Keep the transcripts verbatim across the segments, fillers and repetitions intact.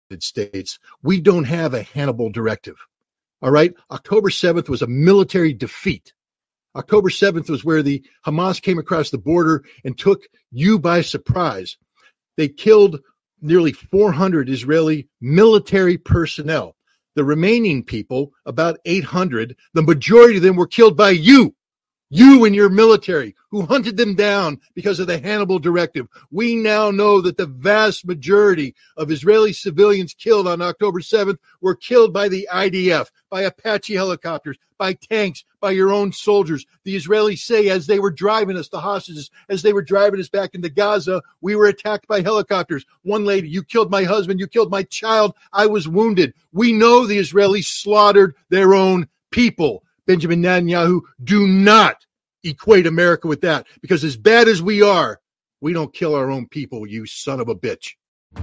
States, we don't have a Hannibal directive. All right. October seventh was a military defeat. October seventh was where the Hamas came across the border and took you by surprise. They killed nearly four hundred Israeli military personnel. The remaining people, about eight hundred, the majority of them were killed by you. You and your military, who hunted them down because of the Hannibal directive. We now know that the vast majority of Israeli civilians killed on October seventh were killed by the I D F, by Apache helicopters, by tanks, by your own soldiers. The Israelis say as they were driving us, the hostages, as they were driving us back into Gaza, we were attacked by helicopters. One lady, you killed my husband, you killed my child, I was wounded. We know the Israelis slaughtered their own people. Benjamin Netanyahu, do not equate America with that, because as bad as we are, we don't kill our own people, you son of a bitch.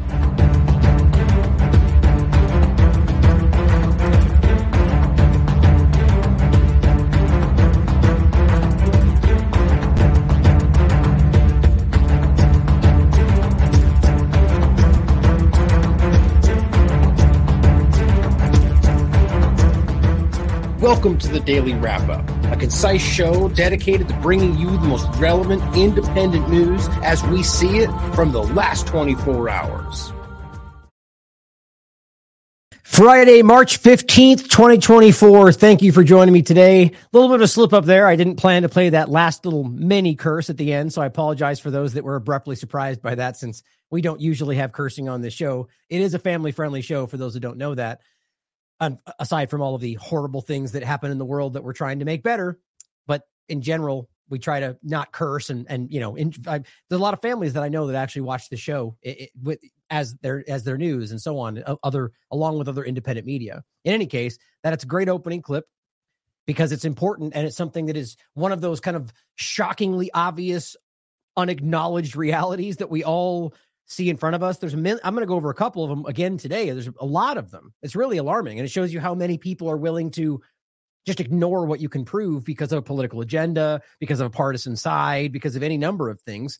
Welcome to the Daily Wrap-Up, a concise show dedicated to bringing you the most relevant independent news as we see it from the last twenty-four hours. Friday, March fifteenth, twenty twenty-four. Thank you for joining me today. A little bit of a slip up there. I didn't plan to play that last little mini curse at the end, so I apologize for those that were abruptly surprised by that, since we don't usually have cursing on this show. It is a family-friendly show, for those who don't know that. Um, aside from all of the horrible things that happen in the world that we're trying to make better. But in general, we try to not curse. And, and you know, in, I, there's a lot of families that I know that actually watch the show it, it, with, as their as their news and so on, other along with other independent media. In any case, that it's a great opening clip because it's important, and it's something that is one of those kind of shockingly obvious, unacknowledged realities that we all see in front of us. There's a min- I'm going to go over a couple of them again today. There's a lot of them. It's really alarming. And it shows you how many people are willing to just ignore what you can prove because of a political agenda, because of a partisan side, because of any number of things.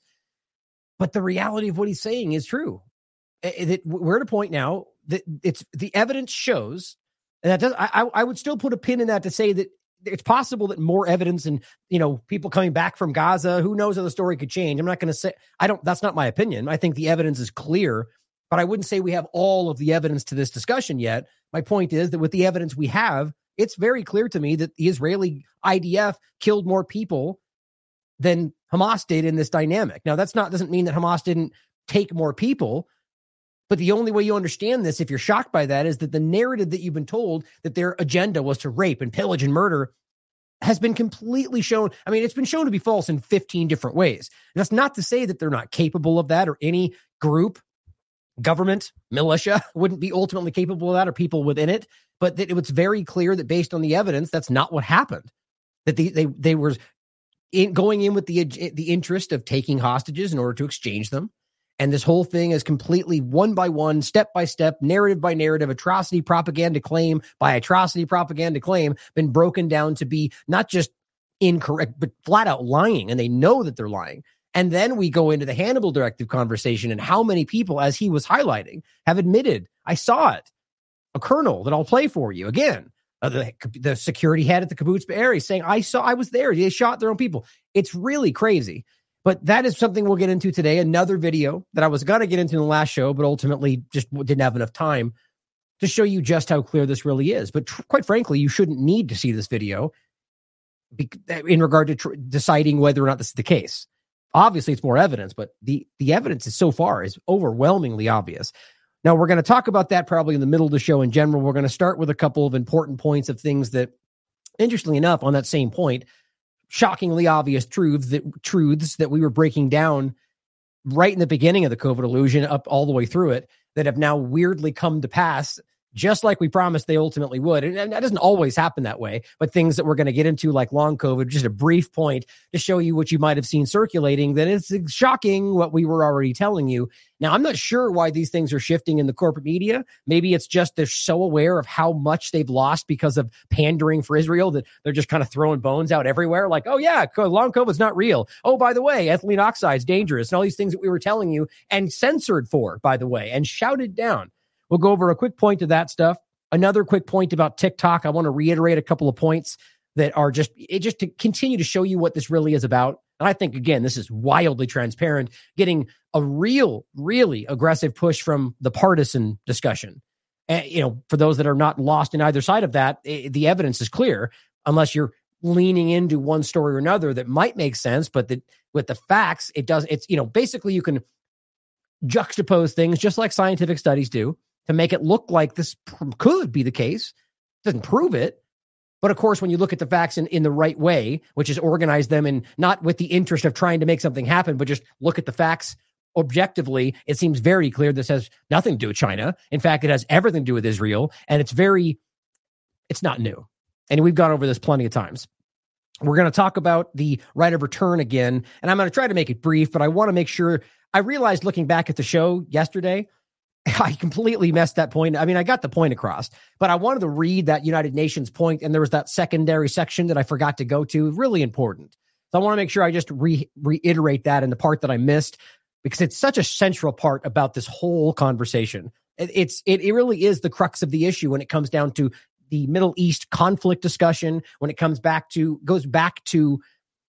But the reality of what he's saying is true. It, it, we're at a point now that it's the evidence shows, and that does, I, I would still put a pin in that to say that it's possible that more evidence and, you know, people coming back from Gaza, who knows how the story could change. I'm not going to say, I don't, that's not my opinion. I think the evidence is clear, but I wouldn't say we have all of the evidence to this discussion yet. My point is that with the evidence we have, it's very clear to me that the Israeli I D F killed more people than Hamas did in this dynamic. Now, that's not, doesn't mean that Hamas didn't take more people, but the only way you understand this, if you're shocked by that, is that the narrative that you've been told that their agenda was to rape and pillage and murder has been completely shown. I mean, it's been shown to be false in fifteen different ways. And that's not to say that they're not capable of that, or any group, government, militia wouldn't be ultimately capable of that, or people within it. But that it was very clear that based on the evidence, that's not what happened. That they they they were in, going in with the the interest of taking hostages in order to exchange them. And this whole thing is completely one by one, step by step, narrative by narrative, atrocity propaganda claim by atrocity propaganda claim, been broken down to be not just incorrect, but flat out lying. And they know that they're lying. And then we go into the Hannibal directive conversation, and how many people, as he was highlighting, have admitted, I saw it. A colonel that I'll play for you again. Uh, the, the security head at the kibbutz Be'eri saying, I saw, I was there. They shot their own people. It's really crazy. But that is something we'll get into today. Another video that I was going to get into in the last show, but ultimately just didn't have enough time to show you just how clear this really is. But tr- quite frankly, you shouldn't need to see this video be- in regard to tr- deciding whether or not this is the case. Obviously, it's more evidence, but the, the evidence is so far is overwhelmingly obvious. Now, we're going to talk about that probably in the middle of the show in general. We're going to start with a couple of important points of things that, interestingly enough, on that same point, shockingly obvious truths that truths that we were breaking down right in the beginning of the COVID illusion up all the way through it that have now weirdly come to pass, just like we promised they ultimately would. And, and that doesn't always happen that way, but things that we're going to get into, like long COVID, just a brief point to show you what you might have seen circulating, that it's shocking what we were already telling you. Now, I'm not sure why these things are shifting in the corporate media. Maybe it's just they're so aware of how much they've lost because of pandering for Israel that they're just kind of throwing bones out everywhere. Like, oh yeah, long COVID's not real. Oh, by the way, ethylene oxide's dangerous, and all these things that we were telling you and censored for, by the way, and shouted down. we'll go over a quick point of that stuff. Another quick point about TikTok. I want to reiterate a couple of points that are just, it just to continue to show you what this really is about. And I think, again, this is wildly transparent, getting a real, really aggressive push from the partisan discussion. And, you know, for those that are not lost in either side of that, it, the evidence is clear, unless you're leaning into one story or another that might make sense, but that with the facts, it does, it's, you know, basically you can juxtapose things just like scientific studies do to make it look like this could be the case. Doesn't prove it. But of course, when you look at the facts in, in the right way, which is organize them and not with the interest of trying to make something happen, but just look at the facts objectively, it seems very clear this has nothing to do with China. In fact, it has everything to do with Israel. And it's very, it's not new. And we've gone over this plenty of times. We're going to talk about the right of return again. And I'm going to try to make it brief, but I want to make sure, I realized looking back at the show yesterday, I completely messed that point. I mean, I got the point across, but I wanted to read that United Nations point, and there was that secondary section that I forgot to go to. Really important. So I want to make sure I just re- reiterate that in the part that I missed, because it's such a central part about this whole conversation. It, it's it, it really is the crux of the issue when it comes down to the Middle East conflict discussion, when it comes back to, goes back to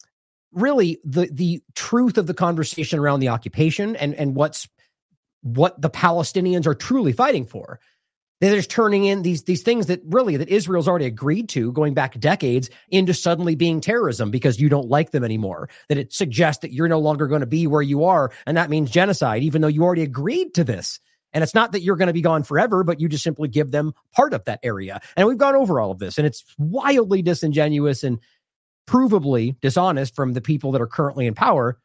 really the the truth of the conversation around the occupation and, and what's what the Palestinians are truly fighting for. They're just turning in these these things that really that Israel's already agreed to going back decades into suddenly being terrorism because you don't like them anymore. That it suggests that you're no longer going to be where you are, and that means genocide, even though you already agreed to this. And it's not that you're going to be gone forever, but you just simply give them part of that area. And we've gone over all of this, and it's wildly disingenuous and provably dishonest from the people that are currently in power.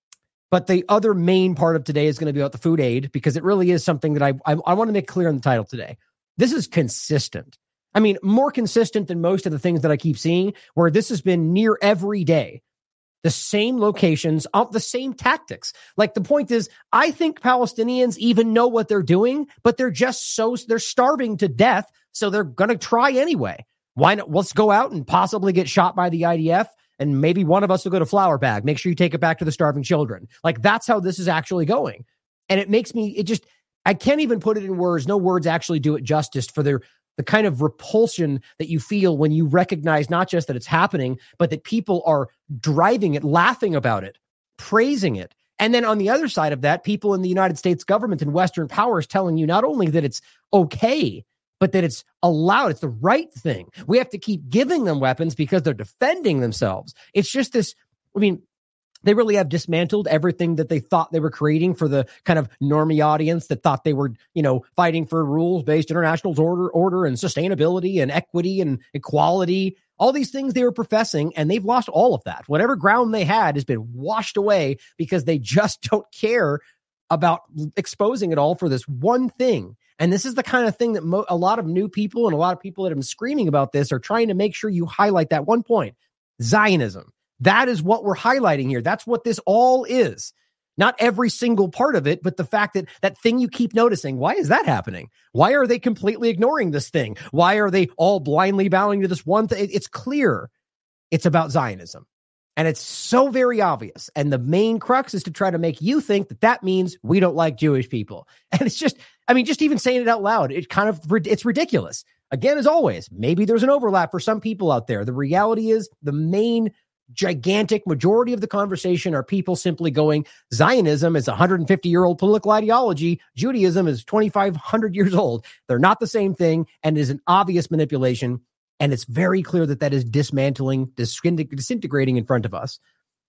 But the other main part of today is going to be about the food aid, because it really is something that I, I I want to make clear in the title today. This is consistent. I mean, more consistent than most of the things that I keep seeing, where this has been near every day. The same locations, the same tactics. Like, the point is, I think Palestinians even know what they're doing, but they're just so, they're starving to death, so they're going to try anyway. Why not? Let's go out and possibly get shot by the I D F. And maybe one of us will go to Flour Bag. Make sure you take it back to the starving children. Like, that's how this is actually going. And it makes me, it just, I can't even put it in words. No words actually do it justice for their, the kind of repulsion that you feel when you recognize not just that it's happening, but that people are driving it, laughing about it, praising it. And then on the other side of that, people in the United States government and Western powers telling you not only that it's okay, but that it's allowed, it's the right thing. We have to keep giving them weapons because they're defending themselves. It's just this, I mean, they really have dismantled everything that they thought they were creating for the kind of normie audience that thought they were, you know, fighting for rules-based international order, order and sustainability and equity and equality, all these things they were professing, and they've lost all of that. Whatever ground they had has been washed away because they just don't care about exposing it all for this one thing. And this is the kind of thing that mo- a lot of new people and a lot of people that have been screaming about this are trying to make sure you highlight that one point. Zionism. That is what we're highlighting here. That's what this all is. Not every single part of it, but the fact that that thing you keep noticing, why is that happening? Why are they completely ignoring this thing? Why are they all blindly bowing to this one thing? It's clear it's about Zionism. And it's so very obvious. And the main crux is to try to make you think that that means we don't like Jewish people. And it's just, I mean, just even saying it out loud, it kind of, it's ridiculous. Again, as always, maybe there's an overlap for some people out there. The reality is the main gigantic majority of the conversation are people simply going, Zionism is a one hundred fifty year old political ideology. Judaism is twenty-five hundred years old. They're not the same thing, and is an obvious manipulation. And it's very clear that that is dismantling, disintegrating in front of us,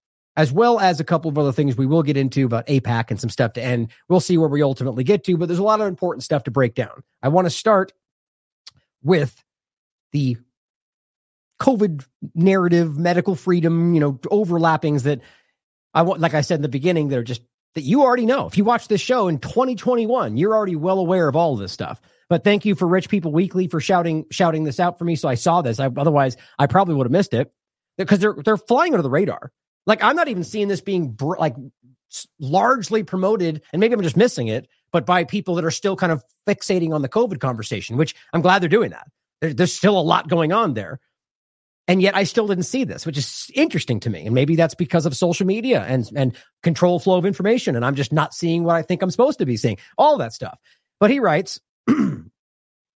as well as a couple of other things we will get into about AIPAC and some stuff to end. We'll see where we ultimately get to, but there's a lot of important stuff to break down. I want to start with the COVID narrative, medical freedom, you know, overlappings that I want, like I said in the beginning, they're just that you already know. If you watch this show in twenty twenty-one, you're already well aware of all of this stuff. But thank you for Rich People Weekly for shouting shouting this out for me. So I saw this. I, otherwise, I probably would have missed it because they're they're flying under the radar. Like, I'm not even seeing this being br- like largely promoted, and maybe I'm just missing it, but by people that are still kind of fixating on the COVID conversation, which I'm glad they're doing that. There, there's still a lot going on there. And yet I still didn't see this, which is interesting to me. And maybe that's because of social media and, and control flow of information. And I'm just not seeing what I think I'm supposed to be seeing, all that stuff. But he writes,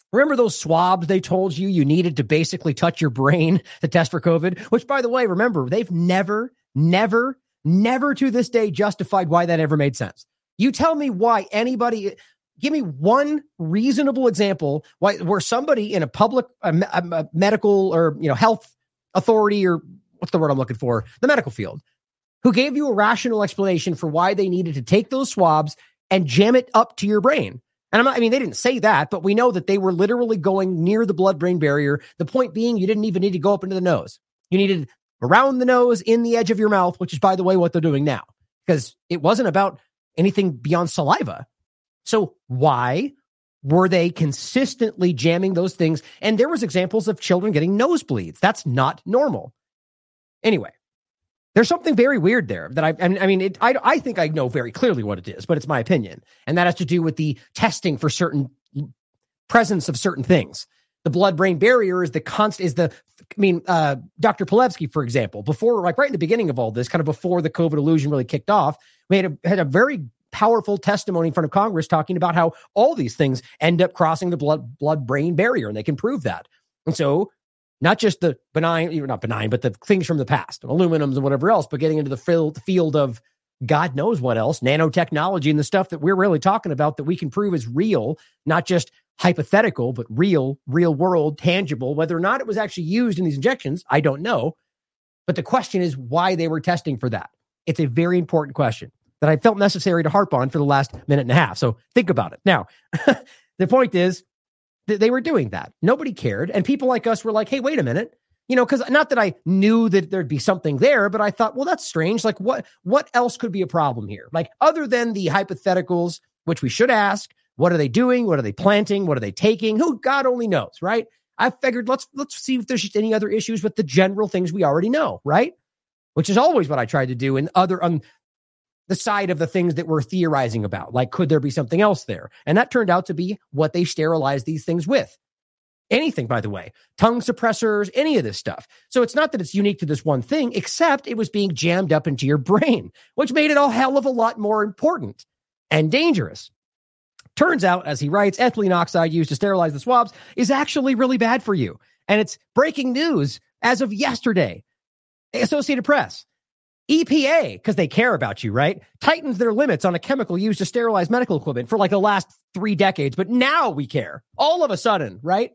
Remember those swabs they told you you needed to basically touch your brain to test for COVID? Which, by the way, remember, they've never, never, never to this day justified why that ever made sense. You tell me why anybody, give me one reasonable example why where somebody in a public a, a medical or you know health authority or what's the word I'm looking for, the medical field, who gave you a rational explanation for why they needed to take those swabs and jam it up to your brain. And I'm not, I mean, they didn't say that, but we know that they were literally going near the blood-brain barrier. The point being, you didn't even need to go up into the nose. You needed around the nose, in the edge of your mouth, which is, by the way, what they're doing now, because it wasn't about anything beyond saliva. So why were they consistently jamming those things? And there was examples of children getting nosebleeds. That's not normal. Anyway, there's something very weird there that I, I mean, it, I, I think I know very clearly what it is, but it's my opinion. And that has to do with the testing for certain presence of certain things. The blood-brain barrier is the constant, is the, I mean, uh, Doctor Pilevsky, for example, before, like right in the beginning of all this, kind of before the COVID illusion really kicked off, we had a, had a very powerful testimony in front of Congress talking about how all these things end up crossing the blood, blood-brain barrier, and they can prove that. And so, not just the benign, not benign, but the things from the past, aluminums and whatever else, but getting into the field, field of God knows what else, nanotechnology and the stuff that we're really talking about that we can prove is real, not just hypothetical, but real, real world, tangible. Whether or not it was actually used in these injections, I don't know. But the question is why they were testing for that. It's a very important question that I felt necessary to harp on for the last minute and a half. So think about it. Now, the point is, they were doing that. Nobody cared. And people like us were like, hey, wait a minute. You know, because not that I knew that there'd be something there, but I thought, well, that's strange. Like, what what else could be a problem here? Like, other than the hypotheticals, which we should ask, what are they doing? What are they planting? What are they taking? Who, God only knows, right? I figured let's let's see if there's just any other issues with the general things we already know, right? Which is always what I tried to do in other on the side of the things that we're theorizing about. Like, could there be something else there? And that turned out to be what they sterilized these things with. Anything, by the way, tongue suppressors, any of this stuff. So it's not that it's unique to this one thing, except it was being jammed up into your brain, which made it a hell of a lot more important and dangerous. Turns out, as he writes, ethylene oxide used to sterilize the swabs is actually really bad for you. And it's breaking news as of yesterday. Associated Press. E P A, because they care about you, right, tightens their limits on a chemical used to sterilize medical equipment for like the last three decades. But now we care all of a sudden, right?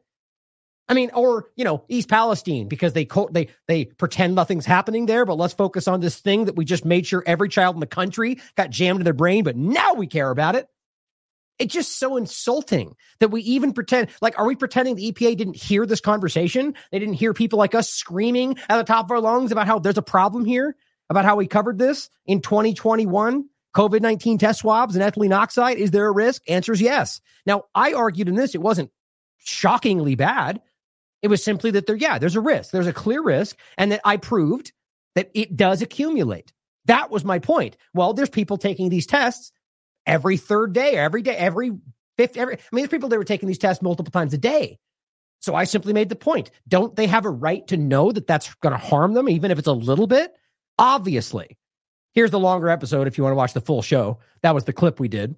I mean, or, you know, East Palestine, because they co- they they pretend nothing's happening there. But let's focus on this thing that we just made sure every child in the country got jammed in their brain. But now we care about it. It's just so insulting that we even pretend, like, are we pretending the E P A didn't hear this conversation? They didn't hear people like us screaming at the top of our lungs about how there's a problem here? About how we covered this in twenty twenty-one, COVID nineteen test swabs and ethylene oxide. Is there a risk? Answer is yes. Now, I argued in this, it wasn't shockingly bad. It was simply that there, yeah, there's a risk. There's a clear risk. And that I proved that it does accumulate. That was my point. Well, there's people taking these tests every third day, every day, every fifth, every, I mean, there's people that were taking these tests multiple times a day. So I simply made the point. Don't they have a right to know that that's going to harm them, even if it's a little bit? Obviously. Here's the longer episode if you want to watch the full show. That was the clip we did.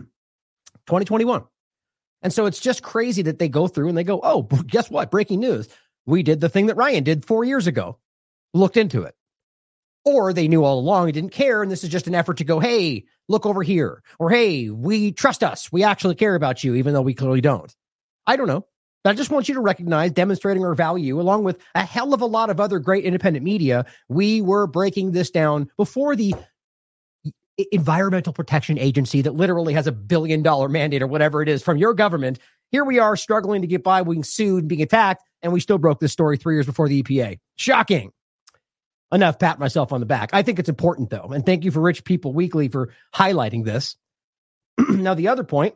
twenty twenty-one. And so it's just crazy that they go through and they go, oh, guess what? Breaking news. We did the thing that Ryan did four years ago. Looked into it. Or they knew all along and didn't care, and this is just an effort to go, hey, look over here. Or, hey, we trust us. We actually care about you, even though we clearly don't. I don't know. But I just want you to recognize, demonstrating our value, along with a hell of a lot of other great independent media. We were breaking this down before the Environmental Protection Agency that literally has a billion dollar mandate or whatever it is from your government. Here we are struggling to get by, being sued and being attacked, and we still broke this story three years before the E P A. Shocking. Enough pat myself on the back. I think it's important, though, and thank you for Rich People Weekly for highlighting this. Now, the other point,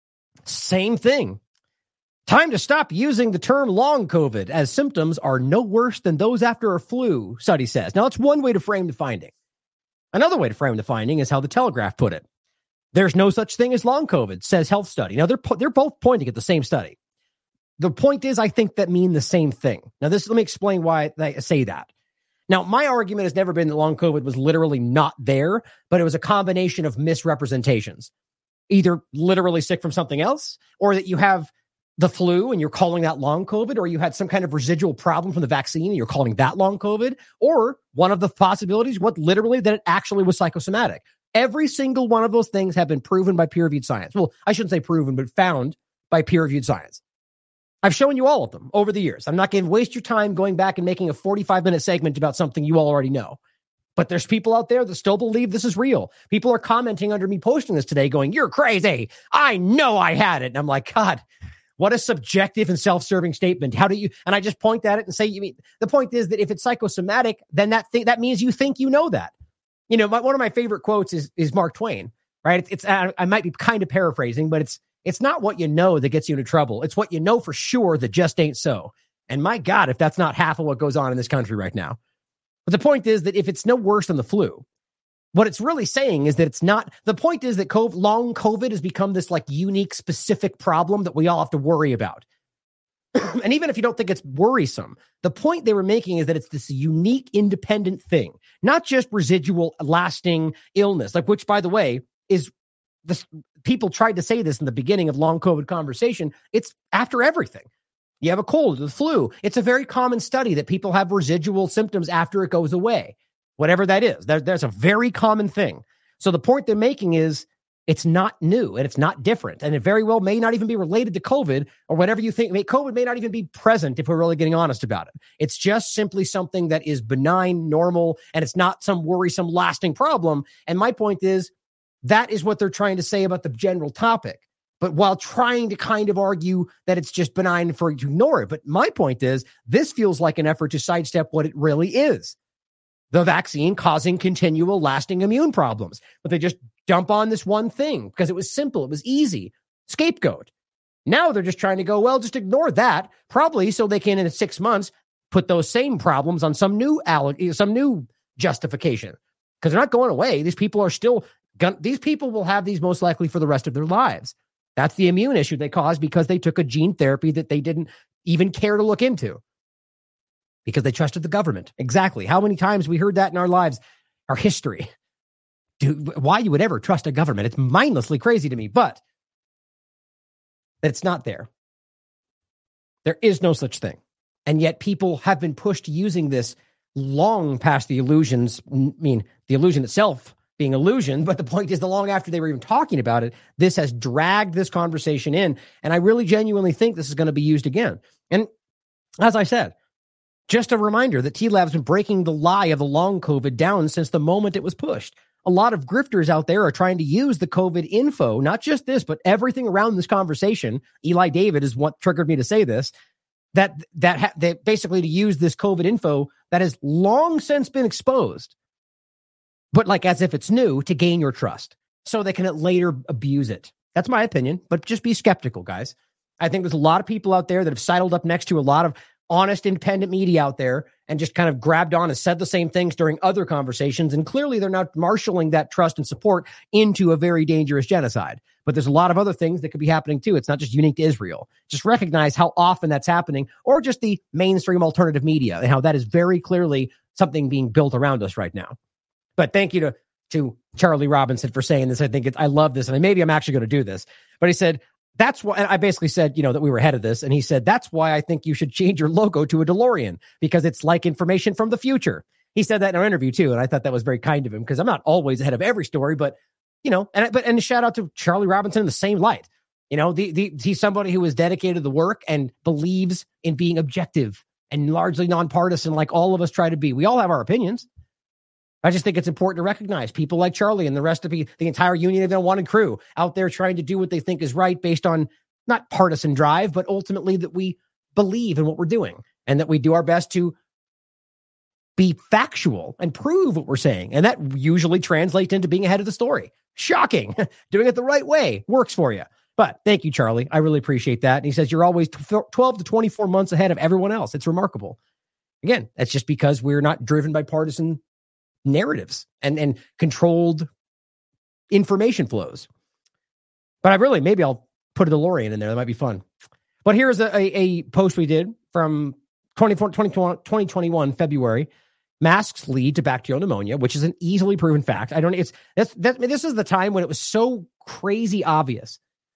same thing. Time to stop using the term long COVID, as symptoms are no worse than those after a flu, study says. Now, that's one way to frame the finding. Another way to frame the finding is how the Telegraph put it. There's no such thing as long COVID, says Health Study. Now, they're, they're both pointing at the same study. The point is, I think that mean the same thing. Now, this let me explain why I say that. Now, my argument has never been that long COVID was literally not there, but it was a combination of misrepresentations. Either literally sick from something else, or that you have the flu and you're calling that long COVID, or you had some kind of residual problem from the vaccine and you're calling that long COVID, or one of the possibilities, what literally that it actually was psychosomatic. Every single one of those things have been proven by peer-reviewed science. Well, I shouldn't say proven, but found by peer-reviewed science. I've shown you all of them over the years. I'm not going to waste your time going back and making a forty-five minute segment about something you all already know. But there's people out there that still believe this is real. People are commenting under me posting this today going, "You're crazy. I know I had it." And I'm like, God, what a subjective and self-serving statement. How do you, and I just point at it and say, you mean, the point is that if it's psychosomatic, then that thing, that means you think you know that. You know, my, one of my favorite quotes is, is Mark Twain, right? It's, it's I, I might be kind of paraphrasing, but it's, it's not what you know that gets you into trouble. It's what you know for sure that just ain't so. And my God, if that's not half of what goes on in this country right now. But the point is that if it's no worse than the flu, what it's really saying is that it's not, the point is that COVID, long COVID has become this like unique specific problem that we all have to worry about. And even if you don't think it's worrisome, the point they were making is that it's this unique independent thing, not just residual lasting illness, like which, by the way, is this, people tried to say this in the beginning of long COVID conversation. It's after everything. You have a cold, the flu. It's a very common study that people have residual symptoms after it goes away. Whatever that is, there, there's a very common thing. So the point they're making is it's not new and it's not different. And it very well may not even be related to COVID or whatever you think. I mean, COVID may not even be present if we're really getting honest about it. It's just simply something that is benign, normal, and it's not some worrisome, lasting problem. And my point is that is what they're trying to say about the general topic. But while trying to kind of argue that it's just benign for you to ignore it. But my point is this feels like an effort to sidestep what it really is. The vaccine causing continual lasting immune problems. But they just dump on this one thing because it was simple. It was easy. Scapegoat. Now they're just trying to go, well, just ignore that. Probably so they can, in six months, put those same problems on some new some new justification. Because they're not going away. These people are still, these people will have these most likely for the rest of their lives. That's the immune issue they caused because they took a gene therapy that they didn't even care to look into. Because they trusted the government. Exactly. How many times we heard that in our lives, our history. Dude, why you would ever trust a government? It's mindlessly crazy to me, but it's not there. There is no such thing. And yet people have been pushed using this long past the illusions. I mean, the illusion itself being illusion, but the point is the long after they were even talking about it, this has dragged this conversation in. And I really genuinely think this is going to be used again. And as I said, just a reminder that T-Lab's been breaking the lie of the long COVID down since the moment it was pushed. A lot of grifters out there are trying to use the COVID info, not just this, but everything around this conversation. Eli David is what triggered me to say this, that that, ha- that basically to use this COVID info that has long since been exposed, but like as if it's new, to gain your trust so they can later abuse it. That's my opinion, but just be skeptical, guys. I think there's a lot of people out there that have sidled up next to a lot of honest, independent media out there and just kind of grabbed on and said the same things during other conversations. And clearly they're not marshaling that trust and support into a very dangerous genocide. But there's a lot of other things that could be happening too. It's not just unique to Israel. Just recognize how often that's happening, or just the mainstream alternative media and how that is very clearly something being built around us right now. But thank you to, to Charlie Robinson for saying this. I think it's, I love this. And maybe I'm actually going to do this, but he said, that's why, and I basically said, you know, that we were ahead of this. And he said, that's why I think you should change your logo to a DeLorean, because it's like information from the future. He said that in our interview too. And I thought that was very kind of him, because I'm not always ahead of every story, but you know, and, but, and a shout out to Charlie Robinson in the same light. You know, the, the, he's somebody who is dedicated to the work and believes in being objective and largely nonpartisan, like all of us try to be. We all have our opinions. I just think it's important to recognize people like Charlie and the rest of the, the entire Union of Unwanted crew out there trying to do what they think is right based on not partisan drive, but ultimately that we believe in what we're doing and that we do our best to be factual and prove what we're saying. And that usually translates into being ahead of the story. Shocking. Doing it the right way works for you. But thank you, Charlie. I really appreciate that. And he says, you're always twelve to twenty-four months ahead of everyone else. It's remarkable. Again, that's just because we're not driven by partisan narratives and, and controlled information flows. But I really, maybe I'll put a DeLorean in there. That might be fun. But here's a, a, a post we did from twenty twenty-one, February. Masks lead to bacterial pneumonia, which is an easily proven fact. I don't, it's, that's, that, this is the time when it was so crazy obvious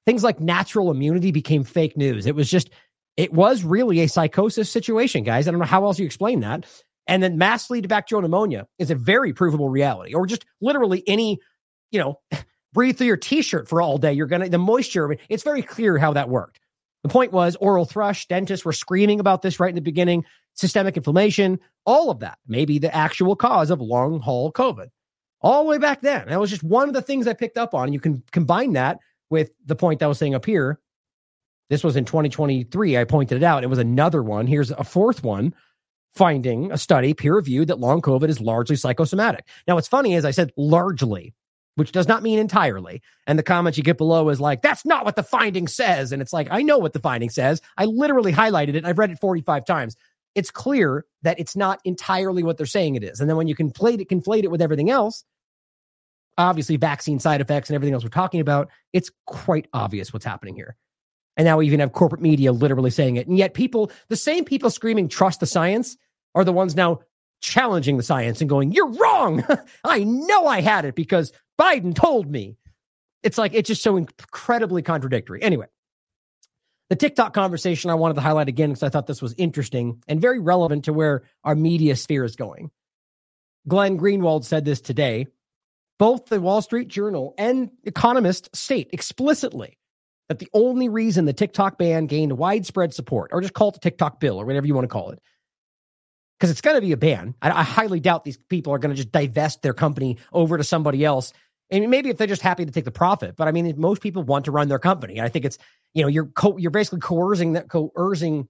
Things like natural immunity became fake news. It was just, it was really a psychosis situation, guys. I don't know how else you explain that. And then mass lead to bacterial pneumonia is a very provable reality, or just literally any, you know, breathe through your t-shirt for all day. You're going to, the moisture, it's very clear how that worked. The point was oral thrush, dentists were screaming about this right in the beginning, systemic inflammation, all of that may be the actual cause of long haul COVID. All the way back then. That was just one of the things I picked up on. You can combine that with the point I was saying up here. This was in twenty twenty-three. I pointed it out. It was another one. Here's a fourth one, finding a study peer-reviewed that long COVID is largely psychosomatic. Now, what's funny is I said largely, which does not mean entirely. And the comment you get below is like, that's not what the finding says. And it's like, I know what the finding says. I literally highlighted it. I've read it forty-five times. It's clear that it's not entirely what they're saying it is. And then when you conflate it, conflate it with everything else, obviously vaccine side effects and everything else we're talking about, it's quite obvious what's happening here. And now we even have corporate media literally saying it. And yet people, the same people screaming, trust the science, are the ones now challenging the science and going, you're wrong. I know I had it because Biden told me. It's like, it's just so incredibly contradictory. Anyway, the TikTok conversation I wanted to highlight again because I thought this was interesting and very relevant to where our media sphere is going. Glenn Greenwald said this today. Both the Wall Street Journal and Economist state explicitly that the only reason the TikTok ban gained widespread support, or just call it the TikTok bill or whatever you want to call it, because it's going to be a ban. I, I highly doubt these people are going to just divest their company over to somebody else. And maybe if they're just happy to take the profit, but I mean, most people want to run their company. I think it's, you know, you're co- you're basically coercing that coercing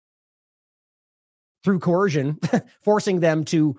through coercion, forcing them to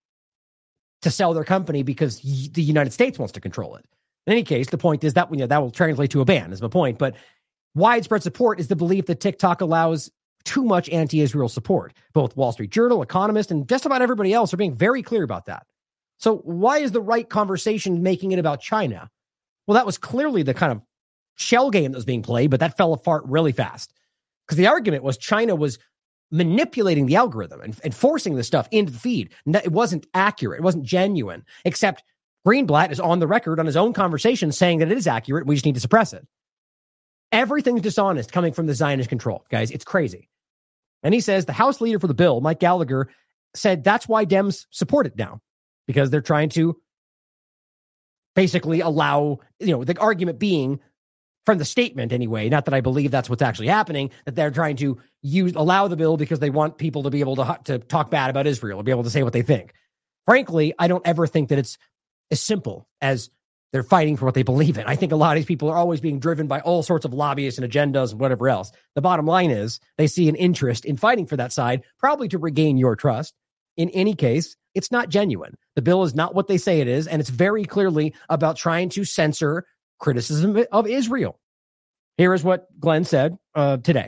to sell their company because y- the United States wants to control it. In any case, the point is that, you know, that will translate to a ban is my point. But widespread support is the belief that TikTok allows too much anti-Israel support. Both Wall Street Journal, Economist, and just about everybody else are being very clear about that. So why is the right conversation making it about China? Well, that was clearly the kind of shell game that was being played, but that fell apart really fast. Because the argument was China was manipulating the algorithm and, and forcing this stuff into the feed. It wasn't accurate. It wasn't genuine, except Greenblatt is on the record on his own conversation saying that it is accurate. We just need to suppress it. Everything's dishonest coming from the Zionist control, guys. It's crazy. And he says the House leader for the bill, Mike Gallagher, said that's why Dems support it now, because they're trying to basically allow, you know, the argument being from the statement anyway, not that I believe that's what's actually happening, that they're trying to use allow the bill because they want people to be able to, to talk bad about Israel or be able to say what they think. Frankly, I don't ever think that it's as simple as they're fighting for what they believe in. I think a lot of these people are always being driven by all sorts of lobbyists and agendas and whatever else. The bottom line is they see an interest in fighting for that side, probably to regain your trust. In any case, it's not genuine. The bill is not what they say it is, and it's very clearly about trying to censor criticism of Israel. Here is what Glenn said uh, today.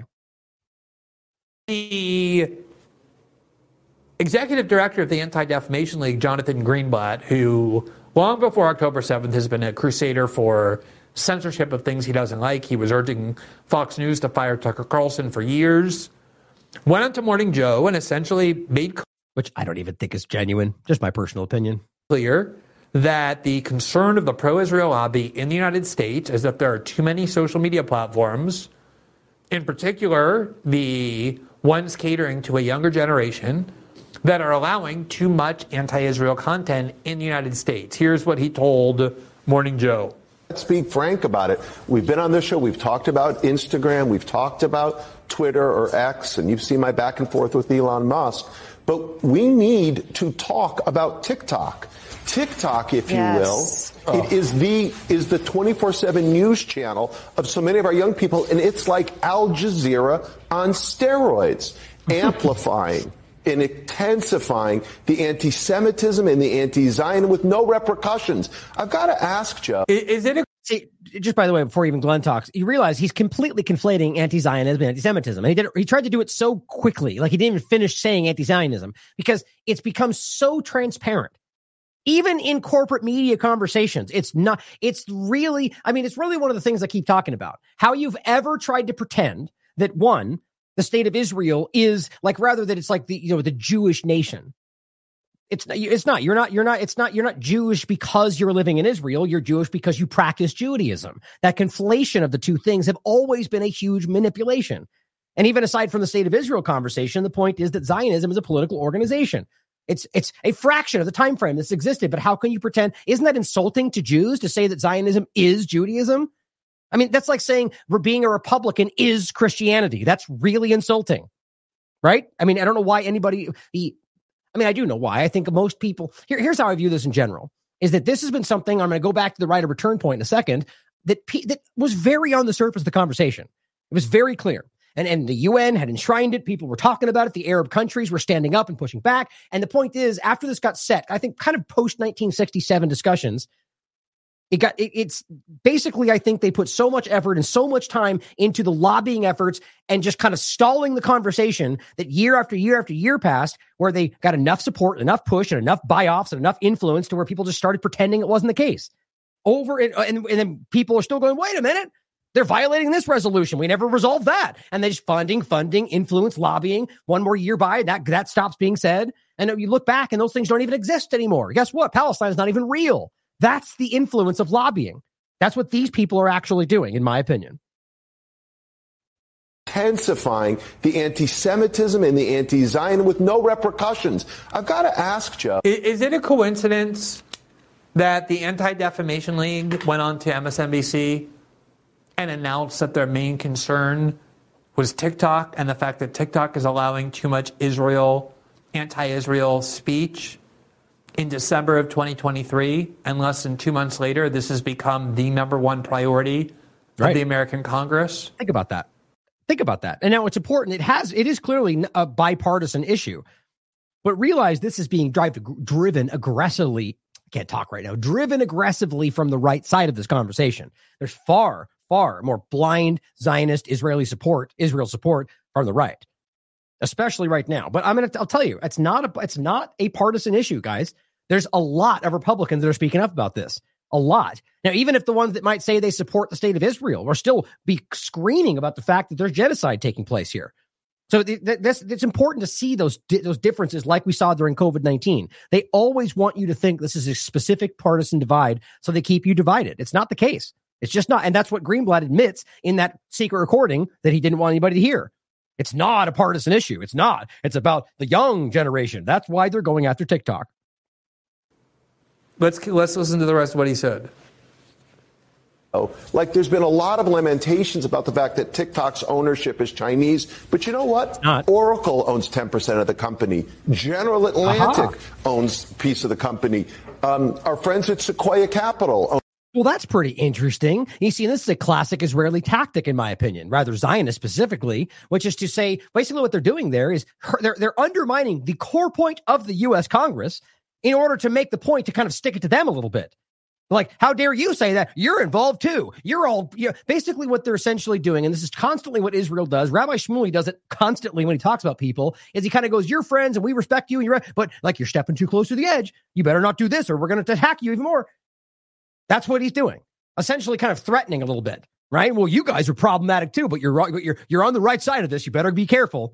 The executive director of the Anti-Defamation League, Jonathan Greenblatt, who long before October seventh has been a crusader for censorship of things he doesn't like. He was urging Fox News to fire Tucker Carlson for years. Went on to Morning Joe and essentially made which I don't even think is genuine, just my personal opinion, clear that the concern of the pro-Israel lobby in the United States is that there are too many social media platforms, in particular the ones catering to a younger generation, that are allowing too much anti-Israel content in the United States. Here's what he told Morning Joe. Let's be frank about it. We've been on this show. We've talked about Instagram. We've talked about Twitter or X, and you've seen my back and forth with Elon Musk. But we need to talk about TikTok. TikTok, if yes. you will, oh. it is the is the twenty-four seven news channel of so many of our young people, and it's like Al Jazeera on steroids, amplifying and intensifying the anti-Semitism and the anti-Zionism with no repercussions. I've got to ask, Joe. Is it a See, just by the way, before even Glenn talks, you realize he's completely conflating anti-Zionism and anti-Semitism. And he did it, he tried to do it so quickly, like he didn't even finish saying anti-Zionism, because it's become so transparent. Even in corporate media conversations, it's not, it's really, I mean, it's really one of the things I keep talking about. How you've ever tried to pretend that, one, the state of Israel is like, rather that it's like the, you know, the Jewish nation. It's not, it's not, you're not, you're not, it's not, you're not Jewish because you're living in Israel. You're Jewish because you practice Judaism. That conflation of the two things have always been a huge manipulation. And even aside from the state of Israel conversation, the point is that Zionism is a political organization. It's, it's a fraction of the time frame that's existed. But how can you pretend? Isn't that insulting to Jews to say that Zionism is Judaism? I mean, that's like saying being a Republican is Christianity. That's really insulting, right? I mean, I don't know why anybody, the, I mean, I do know why. I think most people, here, here's how I view this in general, is that this has been something, I'm going to go back to the right of return point in a second, that that was very on the surface of the conversation. It was very clear. And, and the U N had enshrined it. People were talking about it. The Arab countries were standing up and pushing back. And the point is, after this got set, I think kind of post nineteen sixty-seven discussions, It got, it, it's basically, I think they put so much effort and so much time into the lobbying efforts and just kind of stalling the conversation that year after year after year passed, where they got enough support, enough push, and enough buy-offs and enough influence to where people just started pretending it wasn't the case. Over and, and, and then people are still going, wait a minute, they're violating this resolution. We never resolved that. And they just funding, funding, influence, lobbying. One more year by, that, that stops being said. And you look back and those things don't even exist anymore. Guess what? Palestine is not even real. That's the influence of lobbying. That's what these people are actually doing, in my opinion. Intensifying the anti-Semitism and the anti-Zionism with no repercussions. I've got to ask, Joe. Is it a coincidence that the Anti-Defamation League went on to M S N B C and announced that their main concern was TikTok and the fact that TikTok is allowing too much Israel, anti-Israel speech? In December of twenty twenty-three, and less than two months later, this has become the number one priority right. of the American Congress. Think about that. Think about that. And now it's important. It has. It is clearly a bipartisan issue, but realize this is being drive, driven aggressively. I can't talk right now. Driven aggressively from the right side of this conversation. There's far, far more blind Zionist Israeli support, Israel support from the right, especially right now. But I'm gonna. I'll tell you, it's not a. It's not a partisan issue, guys. There's a lot of Republicans that are speaking up about this. A lot. Now, even if the ones that might say they support the state of Israel are still be screaming about the fact that there's genocide taking place here. So th- th- this, it's important to see those di- those differences like we saw during COVID nineteen. They always want you to think this is a specific partisan divide, so they keep you divided. It's not the case. It's just not. And that's what Greenblatt admits in that secret recording that he didn't want anybody to hear. It's not a partisan issue. It's not. It's about the young generation. That's why they're going after TikTok. Let's let's listen to the rest of what he said. Oh, like there's been a lot of lamentations about the fact that TikTok's ownership is Chinese, but you know what? Not. Oracle owns ten percent of the company. General Atlantic Aha. owns a piece of the company. Um, our friends at Sequoia Capital own. Well, that's pretty interesting. You see, this is a classic Israeli tactic, in my opinion, rather Zionist specifically, which is to say, basically what they're doing there is they're, they're undermining the core point of the U S Congress in order to make the point to kind of stick it to them a little bit. Like, how dare you say that? You're involved too. You're all, you know, basically what they're essentially doing, and this is constantly what Israel does. Rabbi Shmuley does it constantly when he talks about people, is he kind of goes, you're friends and we respect you, and you're, but like you're stepping too close to the edge. You better not do this or we're going to attack you even more. That's what he's doing. Essentially kind of threatening a little bit, right? Well, you guys are problematic too, but you're you're you're on the right side of this. You better be careful.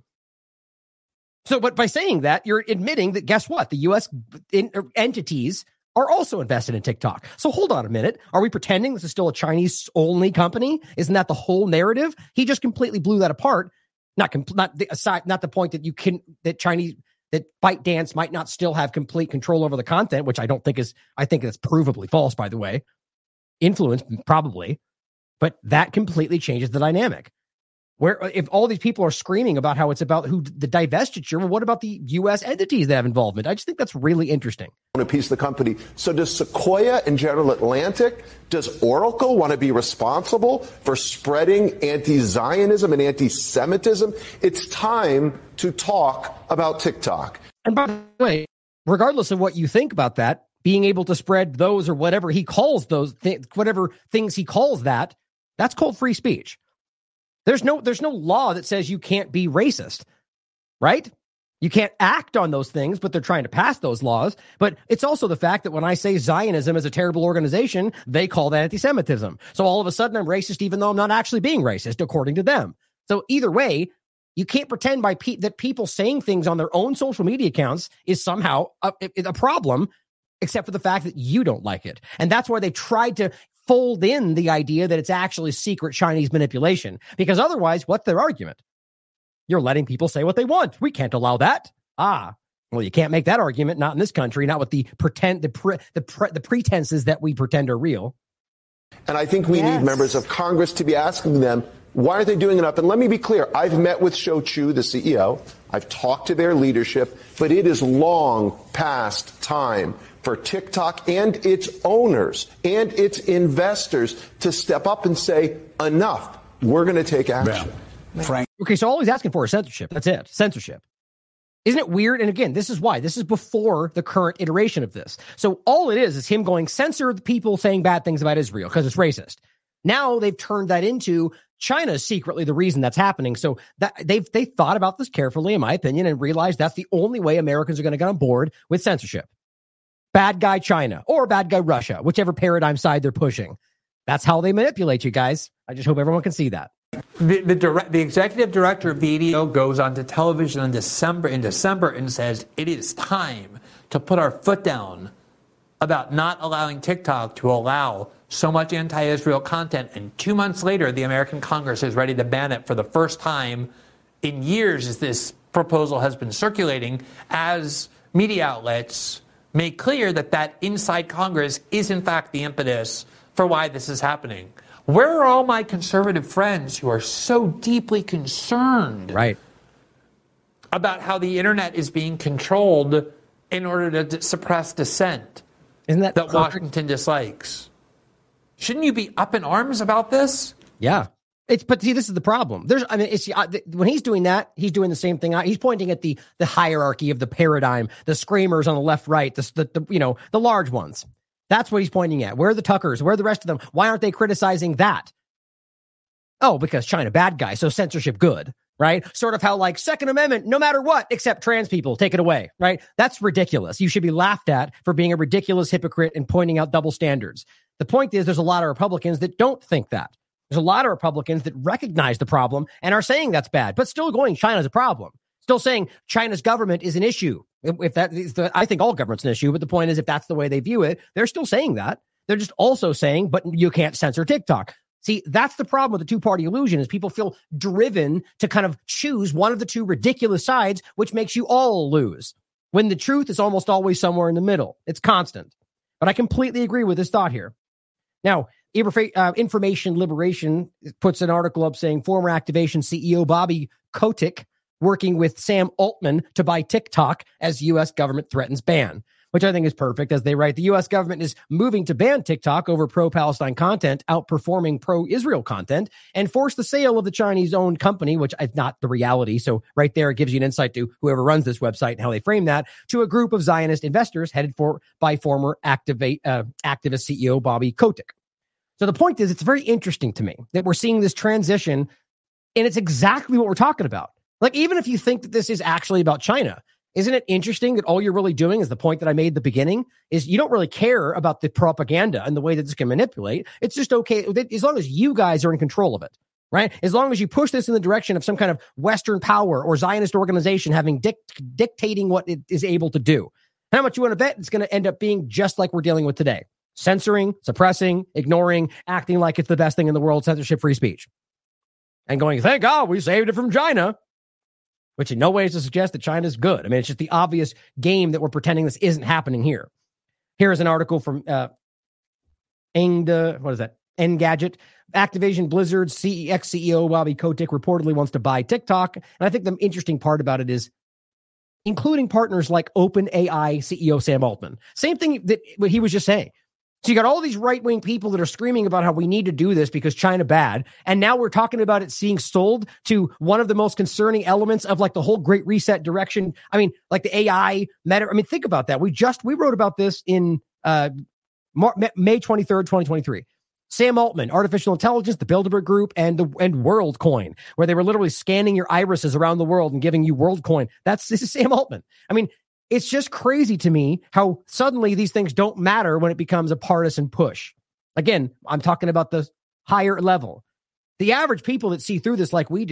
So, but by saying that, you're admitting that, guess what? The U S in, entities are also invested in TikTok. So hold on a minute. Are we pretending this is still a Chinese-only company? Isn't that the whole narrative? He just completely blew that apart. Not compl- not the aside, not the point that you can that Chinese that ByteDance might not still have complete control over the content, which I don't think is. I think it's provably false, by the way. Influence, probably, but that completely changes the dynamic. Where if all these people are screaming about how it's about who the divestiture, well, what about the U S entities that have involvement? I just think that's really interesting. A piece of the company. So does Sequoia and General Atlantic, does Oracle want to be responsible for spreading anti-Zionism and anti-Semitism? It's time to talk about TikTok. And by the way, regardless of what you think about that, being able to spread those or whatever he calls those, th- whatever things he calls that, that's called free speech. There's no there's no law that says you can't be racist, right? You can't act on those things, but they're trying to pass those laws. But it's also the fact that when I say Zionism is a terrible organization, they call that anti-Semitism. So all of a sudden I'm racist, even though I'm not actually being racist, according to them. So either way, You can't pretend by pe- that people saying things on their own social media accounts is somehow a, a problem, except for the fact that you don't like it. And that's why they tried to fold in the idea that it's actually secret Chinese manipulation, because otherwise, what's their argument? You're letting people say what they want. We can't allow that. Ah, well, you can't make that argument. Not in this country. Not with the pretend, the pre, the pre, the pretenses that we pretend are real. And I think we yes. need members of Congress to be asking them, why aren't they doing enough? And let me be clear. I've met with Shou Chew, the C E O. I've talked to their leadership, but it is long past time for TikTok and its owners and its investors to step up and say, enough. We're going to take action. Yeah. Frank. Okay, so all he's asking for is censorship. That's it. Censorship. Isn't it weird? And again, this is why. This is before the current iteration of this. So all it is is him going, censor the people saying bad things about Israel because it's racist. Now they've turned that into China is secretly the reason that's happening. So that they've they thought about this carefully, in my opinion, and realized that's the only way Americans are going to get on board with censorship. Bad guy China or bad guy Russia, whichever paradigm side they're pushing. That's how they manipulate you guys. I just hope everyone can see that. The the, direct, the executive director of B D O goes onto television in December in December and says it is time to put our foot down about not allowing TikTok to allow so much anti-Israel content. And two months later, the American Congress is ready to ban it for the first time in years as this proposal has been circulating, as media outlets make clear that that inside Congress is in fact the impetus for why this is happening. Where are all my conservative friends who are so deeply concerned right. about how the internet is being controlled in order to d- suppress dissent Isn't that, that Washington dislikes? Shouldn't you be up in arms about this? Yeah. It's, but see, this is the problem. There's, I mean, it's, uh, th- when he's doing that, he's doing the same thing. He's pointing at the, the hierarchy of the paradigm, the screamers on the left, right, the, the, the, you know, the large ones. That's what he's pointing at. Where are the Tuckers? Where are the rest of them? Why aren't they criticizing that? Oh, because China bad guy, so censorship good, right? Sort of how like Second Amendment, no matter what, except trans people, take it away, right? That's ridiculous. You should be laughed at for being a ridiculous hypocrite and pointing out double standards. The point is there's a lot of Republicans that don't think that. There's a lot of Republicans that recognize the problem and are saying that's bad, but still going, China's a problem. Still saying China's government is an issue. If that is the, I think all government's an issue, but the point is if that's the way they view it, they're still saying that. They're just also saying, but you can't censor TikTok. See, that's the problem with the two-party illusion is people feel driven to kind of choose one of the two ridiculous sides, which makes you all lose. When the truth is almost always somewhere in the middle. It's constant. But I completely agree with this thought here. Now, Information Liberation puts an article up saying former Activation C E O Bobby Kotick working with Sam Altman to buy TikTok as U S government threatens ban, which I think is perfect. As they write, the U S government is moving to ban TikTok over pro-Palestine content, outperforming pro-Israel content, and force the sale of the Chinese-owned company, which is not the reality. So right there, it gives you an insight to whoever runs this website and how they frame that, to a group of Zionist investors headed for by former activate, uh, activist C E O Bobby Kotick. So the point is, it's very interesting to me that we're seeing this transition, and it's exactly what we're talking about. Like, even if you think that this is actually about China, isn't it interesting that all you're really doing is the point that I made at the beginning is you don't really care about the propaganda and the way that this can manipulate. It's just okay as long as you guys are in control of it, right? As long as you push this in the direction of some kind of Western power or Zionist organization having dict- dictating what it is able to do. And how much you want to bet it's going to end up being just like we're dealing with today. Censoring, suppressing, ignoring, acting like it's the best thing in the world, censorship-free speech. And going, thank God we saved it from China. Which in no way is to suggest that China's good. I mean, it's just the obvious game that we're pretending this isn't happening here. Here is an article from uh, Engda, what is that? Engadget. Activision Blizzard C E X C E O Bobby Kotick reportedly wants to buy TikTok. And I think the interesting part about it is including partners like OpenAI C E O Sam Altman. Same thing that what he was just saying. So you got all these right-wing people that are screaming about how we need to do this because China bad. And now we're talking about it being sold to one of the most concerning elements of like the whole Great Reset direction. I mean, like the A I meta. I mean, think about that. We just, we wrote about this in uh, May twenty-third, twenty twenty-three. Sam Altman, Artificial Intelligence, the Bilderberg Group, and the and WorldCoin, where they were literally scanning your irises around the world and giving you WorldCoin. That's, this is Sam Altman. I mean, it's just crazy to me how suddenly these things don't matter when it becomes a partisan push. Again, I'm talking about the higher level. The average people that see through this like we do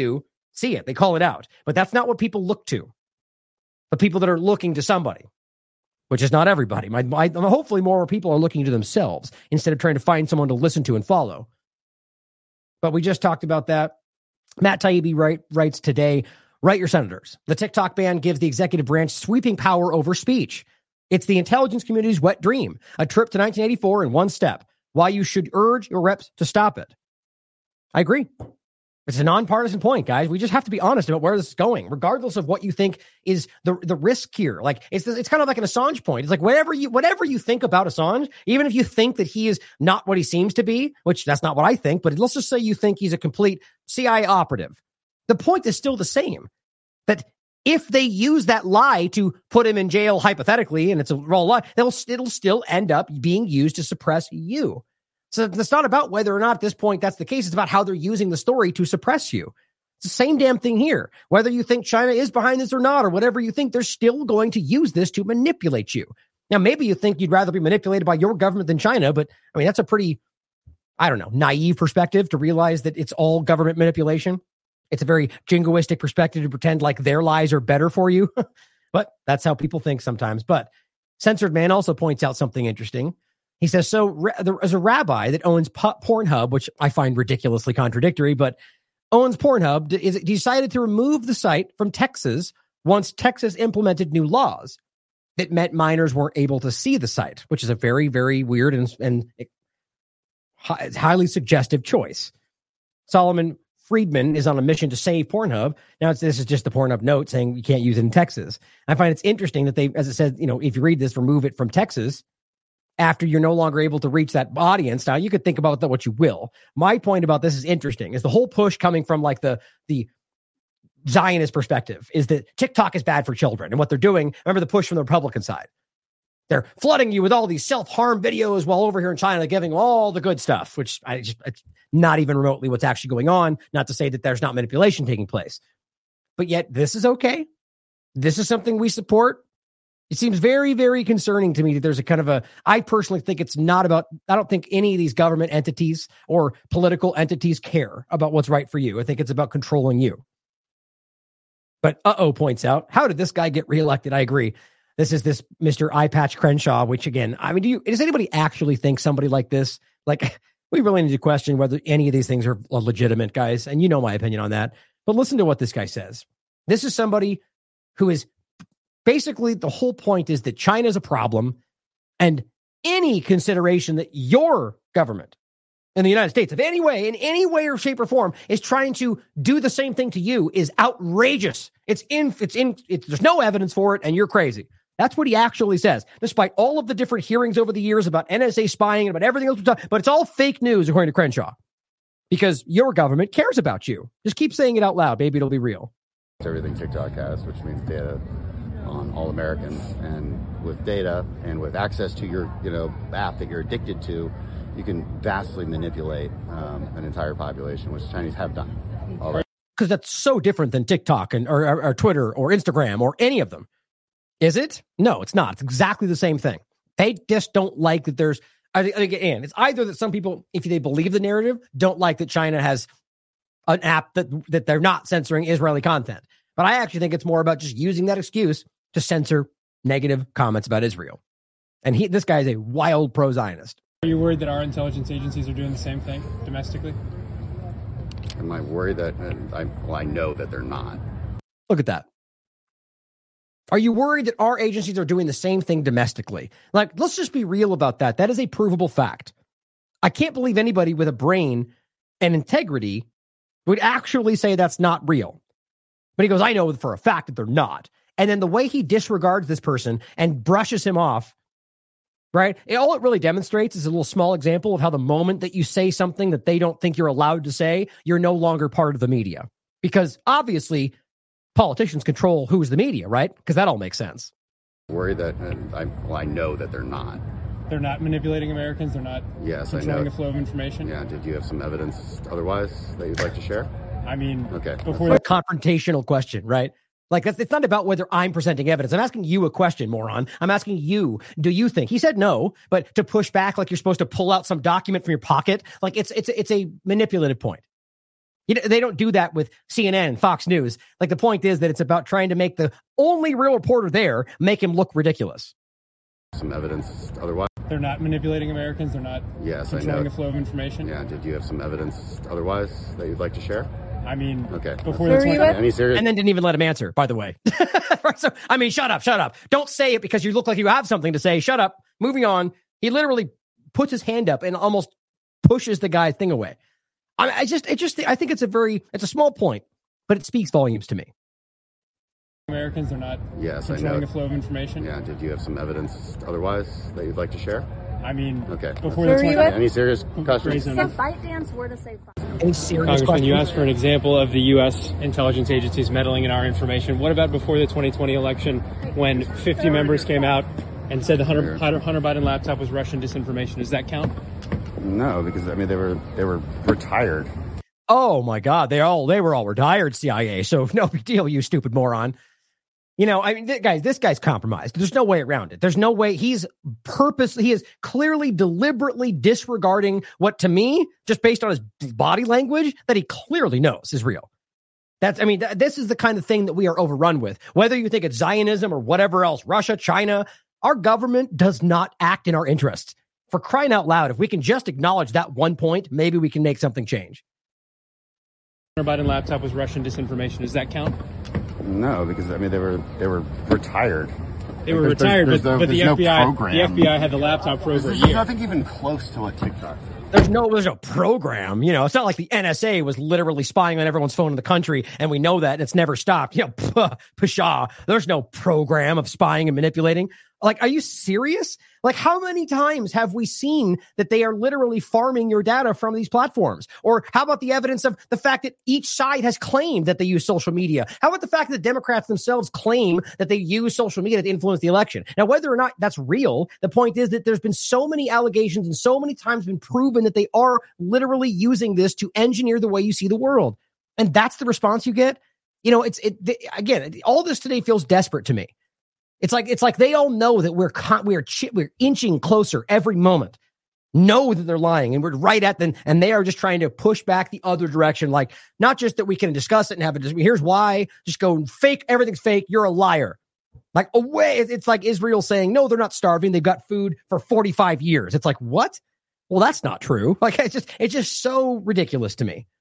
see it. They call it out. But that's not what people look to. The people that are looking to somebody, which is not everybody. My, my, hopefully more people are looking to themselves instead of trying to find someone to listen to and follow. But we just talked about that. Matt Taibbi write, writes today, write your senators. The TikTok ban gives the executive branch sweeping power over speech. It's the intelligence community's wet dream, a trip to nineteen eighty-four in one step. Why you should urge your reps to stop it. I agree. It's a nonpartisan point, guys. We just have to be honest about where this is going, regardless of what you think is the the risk here. Like it's it's kind of like an Assange point. It's like whatever you whatever you think about Assange, even if you think that he is not what he seems to be, which that's not what I think, but let's just say you think he's a complete C I A operative. The point is still the same. That if they use that lie to put him in jail hypothetically, and it's a raw lie, it'll it'll still end up being used to suppress you. So it's not about whether or not at this point that's the case. It's about how they're using the story to suppress you. It's the same damn thing here. Whether you think China is behind this or not, or whatever you think, they're still going to use this to manipulate you. Now, maybe you think you'd rather be manipulated by your government than China, but I mean, that's a pretty, I don't know, naive perspective to realize that it's all government manipulation. It's a very jingoistic perspective to pretend like their lies are better for you. But that's how people think sometimes. But Censored Man also points out something interesting. He says, so as a rabbi that owns Pornhub, which I find ridiculously contradictory, but owns Pornhub, is decided to remove the site from Texas once Texas implemented new laws that meant minors weren't able to see the site, which is a very, very weird and, and highly suggestive choice. Solomon Friedman is on a mission to save Pornhub. Now, it's, this is just the Pornhub note saying you can't use it in Texas. I find it's interesting that they, as it says, you know, if you read this, remove it from Texas after you're no longer able to reach that audience. Now, you could think about that what you will. My point about this is interesting, is the whole push coming from like the the Zionist perspective is that TikTok is bad for children. And what they're doing, remember the push from the Republican side. They're flooding you with all these self-harm videos while over here in China, giving all the good stuff, which I just, it's not even remotely what's actually going on. Not to say that there's not manipulation taking place. But yet this is okay. This is something we support. It seems very, very concerning to me that there's a kind of a, I personally think it's not about, I don't think any of these government entities or political entities care about what's right for you. I think it's about controlling you. But uh-oh points out, how did this guy get reelected? I agree. This is this Mister Eye Patch Crenshaw, which again, I mean, do you, does anybody actually think somebody like this, like we really need to question whether any of these things are legitimate, guys. And you know my opinion on that. But listen to what this guy says. This is somebody who is basically, the whole point is that China is a problem, and any consideration that your government in the United States, of any way, in any way or shape or form, is trying to do the same thing to you is outrageous. It's in, it's in, it's, there's no evidence for it, and you're crazy. That's what he actually says, despite all of the different hearings over the years about N S A spying and about everything else. But it's all fake news, according to Crenshaw, because your government cares about you. Just keep saying it out loud. Maybe it'll be real. Everything TikTok has, which means data on all Americans, and with data and with access to your, you know, app that you're addicted to, you can vastly manipulate um, an entire population, which Chinese have done already. Because that's so different than TikTok and or, or, or Twitter or Instagram or any of them. Is it? No, it's not. It's exactly the same thing. They just don't like that there's, again, it's either that some people, if they believe the narrative, don't like that China has an app that, that they're not censoring Israeli content. But I actually think it's more about just using that excuse to censor negative comments about Israel. And he, this guy is a wild pro-Zionist. Are you worried that our intelligence agencies are doing the same thing domestically? Am I worried that, uh, I, well, I know that they're not. Look at that. Are you worried that our agencies are doing the same thing domestically? Like, let's just be real about that. That is a provable fact. I can't believe anybody with a brain and integrity would actually say that's not real. But he goes, I know for a fact that they're not. And then the way he disregards this person and brushes him off, right? It, all it really demonstrates is a little small example of how the moment that you say something that they don't think you're allowed to say, you're no longer part of the media. Because obviously, politicians control who's the media, right? Because that all makes sense. Worried that, uh, I, well, I know that they're not. They're not manipulating Americans? They're not yes, controlling I know. the flow of information? Yeah, did you have some evidence otherwise that you'd like to share? I mean, okay. Before a confrontational question, right? Like, that's, it's not about whether I'm presenting evidence. I'm asking you a question, moron. I'm asking you, do you think? He said no, but to push back like you're supposed to pull out some document from your pocket, like it's it's it's a manipulative point. You know, they don't do that with C N N, Fox News. Like, the point is that it's about trying to make the only real reporter there make him look ridiculous. Some evidence otherwise? They're not manipulating Americans. They're not yes, controlling I know. the flow of information. Yeah. Did you have some evidence otherwise that you'd like to share? I mean, okay. Before the twenty- any serious? And then didn't even let him answer, by the way. So, I mean, shut up, shut up. Don't say it because you look like you have something to say. Shut up. Moving on. He literally puts his hand up and almost pushes the guy's thing away. I, I just, it just, I think it's a very, it's a small point, but it speaks volumes to me. Americans, they're not yes, I controlling know. the flow of information. Yeah. Did you have some evidence otherwise that you'd like to share? I mean, okay. Before the twenty- any serious questions? If ByteDance were to say Any serious Congressman, questions? you asked for an example of the U S intelligence agencies meddling in our information. What about before the twenty twenty election when fifty members came out and said the Hunter, Hunter Biden laptop was Russian disinformation? Does that count? No, because I mean they were they were retired. Oh my God, they all they were all retired C I A. So no big deal, you stupid moron. You know, I mean, th- guys, this guy's compromised. There's no way around it. There's no way. He's purposely, he is clearly, deliberately disregarding what, to me, just based on his body language, that he clearly knows is real. That's, I mean, th- this is the kind of thing that we are overrun with. Whether you think it's Zionism or whatever else, Russia, China, our government does not act in our interests. For crying out loud, if we can just acknowledge that one point, maybe we can make something change. Hunter Biden laptop was Russian disinformation. Does that count? No, because I mean they were they were retired. They were There's- retired, there's but, no- but the there's no F B I, program. the F B I had the laptop for over a There's year. nothing even close to what TikTok did. There's no, there's no program. You know, it's not like the N S A was literally spying on everyone's phone in the country, and we know that, and it's never stopped. You know, pshaw. There's no program of spying and manipulating. Like, are you serious? Like, how many times have we seen that they are literally farming your data from these platforms? Or how about the evidence of the fact that each side has claimed that they use social media? How about the fact that the Democrats themselves claim that they use social media to influence the election? Now, whether or not that's real, the point is that there's been so many allegations and so many times been proven that they are literally using this to engineer the way you see the world. And that's the response you get. You know, it's, it, again, all this today feels desperate to me. It's like it's like they all know that we're con- we're chi- we're inching closer every moment. Know that they're lying, and we're right at them, and they are just trying to push back the other direction. Like, not just that we can discuss it and have it. Here's why. Just go fake. Everything's fake. You're a liar. Like, away. It's like Israel saying, no, they're not starving. They've got food for forty-five years. It's like, what? Well, that's not true. Like, it's just it's just so ridiculous to me.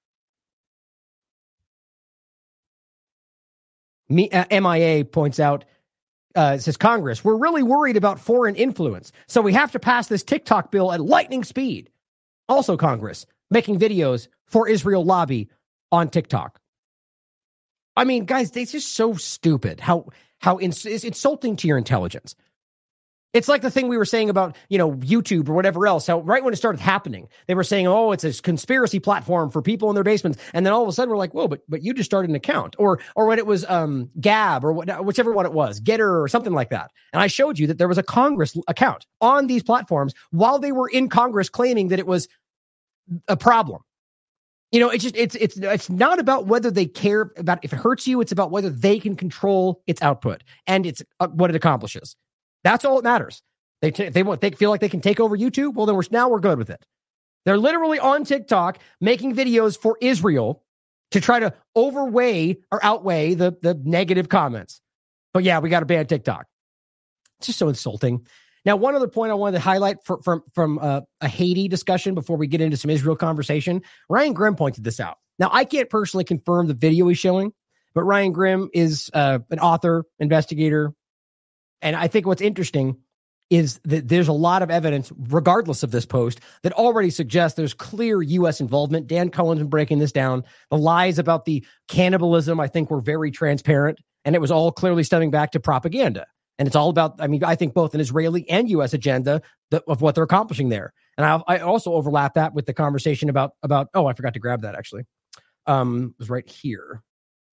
Me, uh, M I A points out. Uh, it says Congress, we're really worried about foreign influence, so we have to pass this TikTok bill at lightning speed. Also, Congress making videos for Israel lobby on TikTok. I mean, guys, it's just so stupid. How how ins- it's insulting to your intelligence. It's like the thing we were saying about, you know, YouTube or whatever else. How right when it started happening, they were saying, oh, it's a conspiracy platform for people in their basements. And then all of a sudden we're like, whoa, but but you just started an account. Or or when it was um, Gab or what, whichever one it was, Getter or something like that. And I showed you that there was a Congress account on these platforms while they were in Congress claiming that it was a problem. You know, it's just it's it's it's not about whether they care about if it hurts you. It's about whether they can control its output and it's uh, what it accomplishes. That's all that matters. They t- they want they feel like they can take over YouTube. Well, then we're now we're good with it. They're literally on TikTok making videos for Israel to try to overweigh or outweigh the the negative comments. But yeah, we got to ban TikTok. It's just so insulting. Now, one other point I wanted to highlight for, from from uh, a Haiti discussion before we get into some Israel conversation. Ryan Grimm pointed this out. Now, I can't personally confirm the video he's showing, but Ryan Grimm is uh, an author, investigator. And I think what's interesting is that there's a lot of evidence, regardless of this post, that already suggests there's clear U S involvement. Dan Cohen's been breaking this down. The lies about the cannibalism, I think, were very transparent. And it was all clearly stemming back to propaganda. And it's all about, I mean, I think both an Israeli and U S agenda that, of what they're accomplishing there. And I, I also overlap that with the conversation about, about oh, I forgot to grab that, actually. Um, it was right here.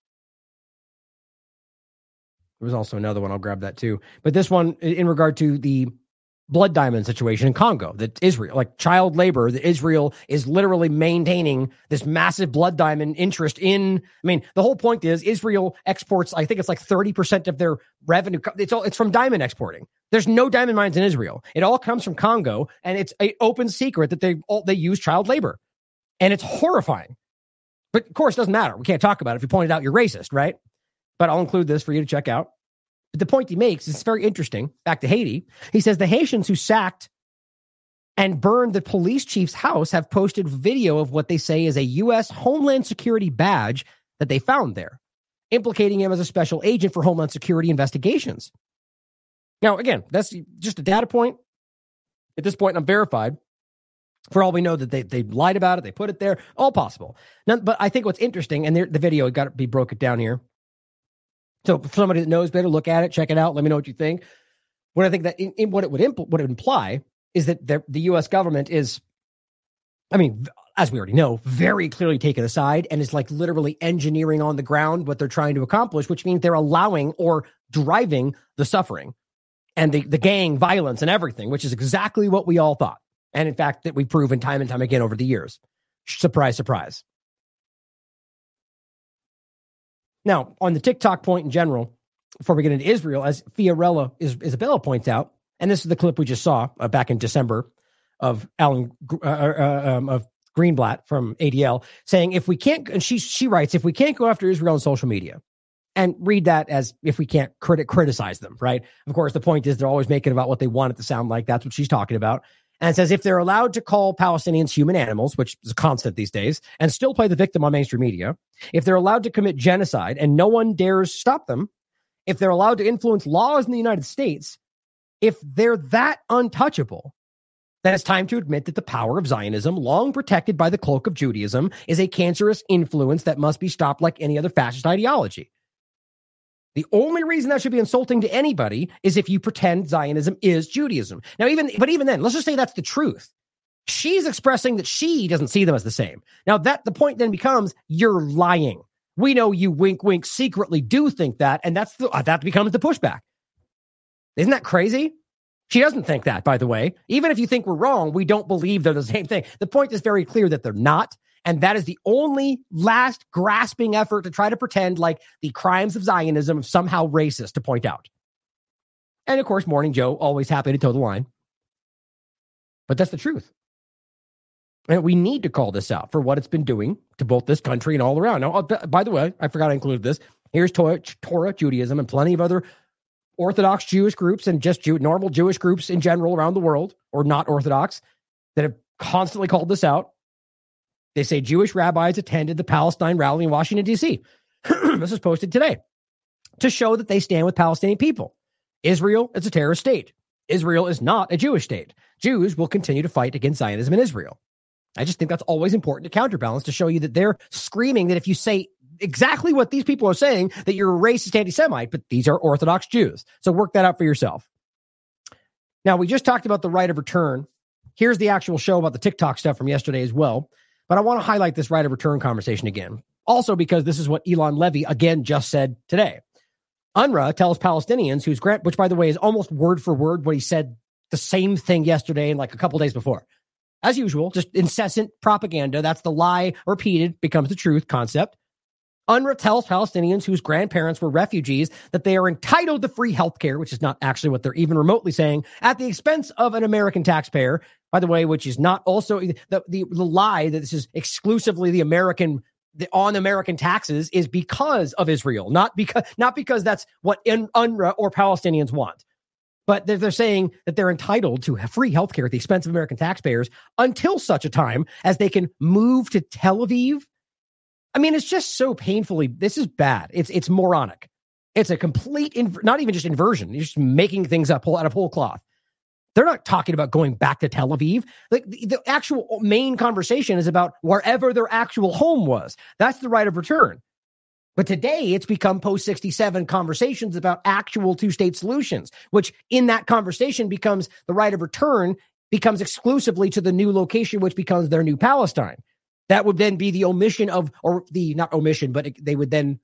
There was also another one. I'll grab that too. But this one in regard to the blood diamond situation in Congo, that Israel, like child labor, that Israel is literally maintaining this massive blood diamond interest in. I mean, the whole point is Israel exports, I think it's like thirty percent of their revenue. It's all, it's from diamond exporting. There's no diamond mines in Israel. It all comes from Congo. And it's an open secret that they all, they use child labor. And it's horrifying. But of course, it doesn't matter. We can't talk about it. If you pointed out, you're racist, right? But I'll include this for you to check out. But the point he makes is very interesting. Back to Haiti. He says the Haitians who sacked and burned the police chief's house have posted video of what they say is a U S Homeland Security badge that they found there, implicating him as a special agent for Homeland Security investigations. Now, again, that's just a data point. At this point, I'm verified. For all we know that they they lied about it, they put it there, all possible. Now, but I think what's interesting, and the video got to be broke it down here. So for somebody that knows better, look at it, check it out, let me know what you think. What I think that in, in what it would impl- what it would imply is that the, the U S government is, I mean, as we already know, very clearly taken aside and is like literally engineering on the ground what they're trying to accomplish, which means they're allowing or driving the suffering and the, the gang violence and everything, which is exactly what we all thought. And in fact, that we've proven time and time again over the years. Surprise, surprise. Now, on the TikTok point in general, before we get into Israel, as Fiorella is, Isabella points out, and this is the clip we just saw uh, back in December of Alan uh, uh, um, of Greenblatt from A D L saying, if we can't, and she she writes, if we can't go after Israel on social media, and read that as if we can't crit- criticize them, right? Of course, the point is they're always making about what they want it to sound like. That's what she's talking about. And it says if they're allowed to call Palestinians human animals, which is a constant these days, and still play the victim on mainstream media, if they're allowed to commit genocide and no one dares stop them, if they're allowed to influence laws in the United States, if they're that untouchable, then it's time to admit that the power of Zionism, long protected by the cloak of Judaism, is a cancerous influence that must be stopped like any other fascist ideology. The only reason that should be insulting to anybody is if you pretend Zionism is Judaism. Now, even, but even then, let's just say that's the truth. She's expressing that she doesn't see them as the same. Now, that the point then becomes, you're lying. We know you wink, wink, secretly do think that, and that's the, that becomes the pushback. Isn't that crazy? She doesn't think that, by the way. Even if you think we're wrong, we don't believe they're the same thing. The point is very clear that they're not. And that is the only last grasping effort to try to pretend like the crimes of Zionism are somehow racist to point out. And of course, Morning Joe, always happy to toe the line. But that's the truth. And we need to call this out for what it's been doing to both this country and all around. Now, by the way, I forgot I included this. Here's Torah, Torah Judaism, and plenty of other Orthodox Jewish groups and just Jew, normal Jewish groups in general around the world, or not Orthodox, that have constantly called this out. They say Jewish rabbis attended the Palestine rally in Washington, D C This is posted today to show that they stand with Palestinian people. Israel is a terrorist state. Israel is not a Jewish state. Jews will continue to fight against Zionism in Israel. I just think that's always important to counterbalance, to show you that they're screaming that if you say exactly what these people are saying, that you're a racist anti-Semite, but these are Orthodox Jews. So work that out for yourself. Now, we just talked about the right of return. Here's the actual show about the TikTok stuff from yesterday as well. But I want to highlight this right of return conversation again. Also because this is what Elon Levy again just said today. UNRWA tells Palestinians whose grant, which by the way is almost word for word what he said the same thing yesterday and like a couple days before. As usual, just incessant propaganda. That's the lie repeated becomes the truth concept. UNRWA tells Palestinians whose grandparents were refugees that they are entitled to free health care, which is not actually what they're even remotely saying, at the expense of an American taxpayer, by the way, which is not also the, the, the lie that this is exclusively the American, the on American taxes is because of Israel, not because, not because that's what UNRWA or Palestinians want. But they're, they're saying that they're entitled to free health care at the expense of American taxpayers until such a time as they can move to Tel Aviv. I mean, it's just so painfully, this is bad. It's it's moronic. It's a complete, inv- not even just inversion. You're just making things up out of whole cloth. They're not talking about going back to Tel Aviv. Like the, the actual main conversation is about wherever their actual home was. That's the right of return. But today it's become post sixty-seven conversations about actual two-state solutions, which in that conversation becomes the right of return becomes exclusively to the new location, which becomes their new Palestine. That would then be the omission of, or the, not omission, but it, they would then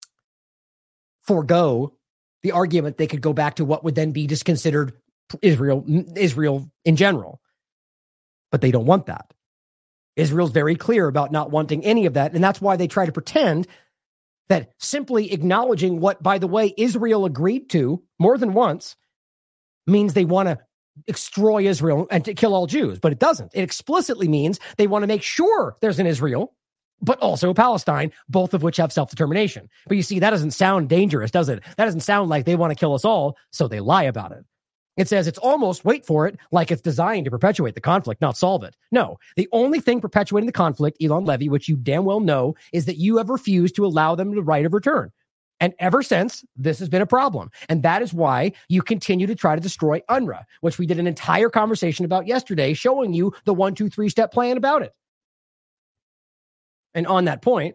forego the argument. They could go back to what would then be just considered Israel, Israel in general. But they don't want that. Israel's very clear about not wanting any of that. And that's why they try to pretend that simply acknowledging what, by the way, Israel agreed to more than once means they want to destroy Israel and to kill all Jews, but it doesn't. It explicitly means they want to make sure there's an Israel but also Palestine, both of which have self-determination. But you see, that doesn't sound dangerous, does it? That doesn't sound like they want to kill us all, so they lie about it. It says it's almost, wait for it, like it's designed to perpetuate the conflict, not solve it. No, the only thing perpetuating the conflict, Elon Levy, which you damn well know, is that you have refused to allow them the right of return. And ever since, this has been a problem. And that is why you continue to try to destroy UNRWA, which we did an entire conversation about yesterday, showing you the one, two, three step plan about it. And on that point,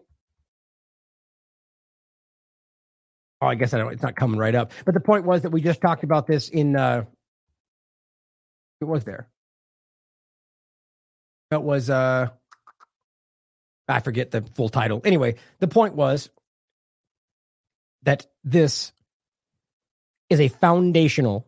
oh, I guess I don't, it's not coming right up. But the point was that we just talked about this in, uh, it was there. It was, uh, I forget the full title. Anyway, the point was that this is a foundational.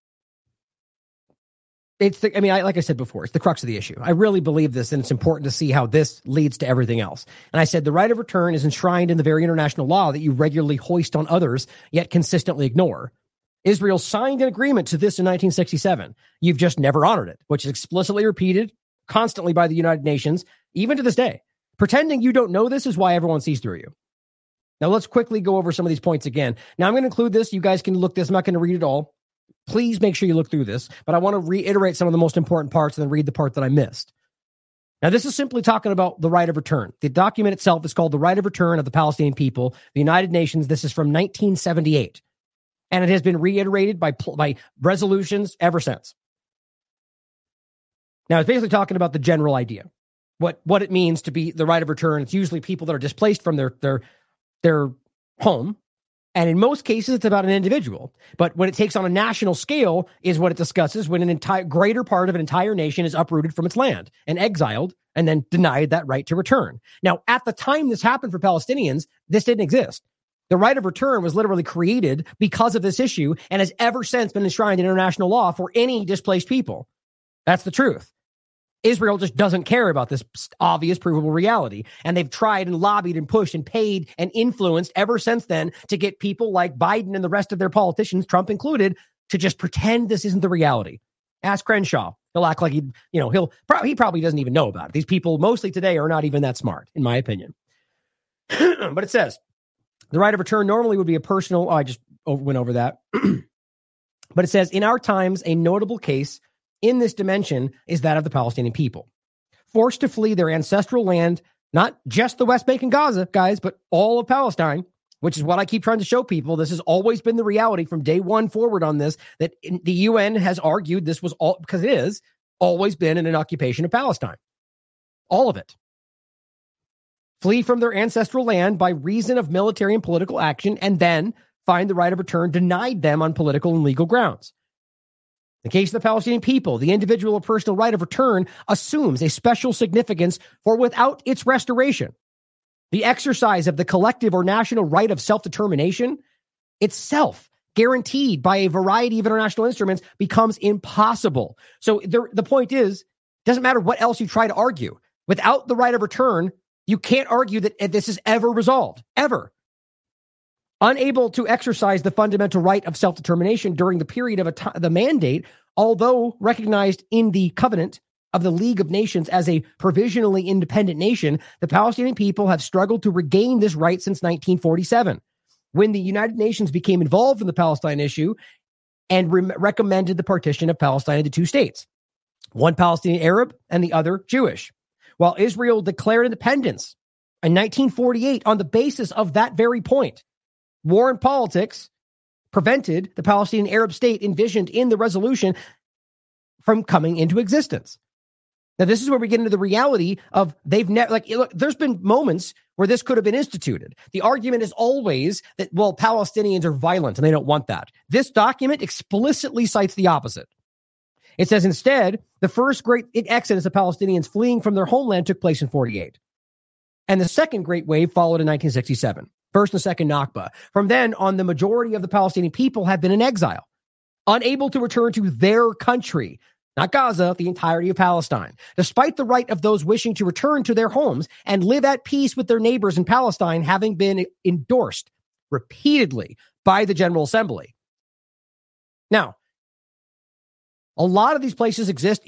It's the, I mean, I, like I said before, it's the crux of the issue. I really believe this, and it's important to see how this leads to everything else. And I said the right of return is enshrined in the very international law that you regularly hoist on others, yet consistently ignore. Israel signed an agreement to this in nineteen sixty-seven. You've just never honored it, which is explicitly repeated constantly by the United Nations, even to this day. Pretending you don't know this is why everyone sees through you. Now, let's quickly go over some of these points again. Now, I'm going to include this. You guys can look this. I'm not going to read it all. Please make sure you look through this. But I want to reiterate some of the most important parts and then read the part that I missed. Now, this is simply talking about the right of return. The document itself is called The Right of Return of the Palestinian People, the United Nations. This is from nineteen seventy-eight. And it has been reiterated by, by resolutions ever since. Now, it's basically talking about the general idea. What, what it means to be the right of return. It's usually people that are displaced from their, their, their home. And in most cases, it's about an individual. But when it takes on a national scale is what it discusses when an entire greater part of an entire nation is uprooted from its land and exiled and then denied that right to return. Now, at the time this happened for Palestinians, this didn't exist. The right of return was literally created because of this issue and has ever since been enshrined in international law for any displaced people. That's the truth. Israel just doesn't care about this obvious, provable reality. And they've tried and lobbied and pushed and paid and influenced ever since then to get people like Biden and the rest of their politicians, Trump included, to just pretend this isn't the reality. Ask Crenshaw. He'll act like he, you know, he'll he probably doesn't even know about it. These people mostly today are not even that smart, in my opinion. But it says the right of return normally would be a personal. Oh, I just went over that. But it says in our times, a notable case in this dimension is that of the Palestinian people, forced to flee their ancestral land, not just the West Bank and Gaza, guys, but all of Palestine, which is what I keep trying to show people. This has always been the reality from day one forward on this, that the U N has argued this was all, because it is, always been in an occupation of Palestine. All of it. Flee from their ancestral land by reason of military and political action, and then find the right of return denied them on political and legal grounds. In the case of the Palestinian people, the individual or personal right of return assumes a special significance for without its restoration, the exercise of the collective or national right of self-determination itself, guaranteed by a variety of international instruments, becomes impossible. So the, the point is, doesn't matter what else you try to argue. Without the right of return, you can't argue that this is ever resolved, ever. Unable to exercise the fundamental right of self-determination during the period of a t- the mandate, although recognized in the covenant of the League of Nations as a provisionally independent nation, the Palestinian people have struggled to regain this right since nineteen forty-seven, when the United Nations became involved in the Palestine issue and re- recommended the partition of Palestine into two states, one Palestinian Arab and the other Jewish. While Israel declared independence in nineteen forty-eight on the basis of that very point, war and politics prevented the Palestinian Arab state envisioned in the resolution from coming into existence. Now, this is where we get into the reality of they've never, like, look, there's been moments where this could have been instituted. The argument is always that, well, Palestinians are violent and they don't want that. This document explicitly cites the opposite. It says instead, the first great exodus of Palestinians fleeing from their homeland took place in forty-eight. And the second great wave followed in nineteen sixty-seven. First and second Nakba. From then on, the majority of the Palestinian people have been in exile, unable to return to their country, not Gaza, the entirety of Palestine, despite the right of those wishing to return to their homes and live at peace with their neighbors in Palestine having been endorsed repeatedly by the General Assembly. Now, a lot of these places exist in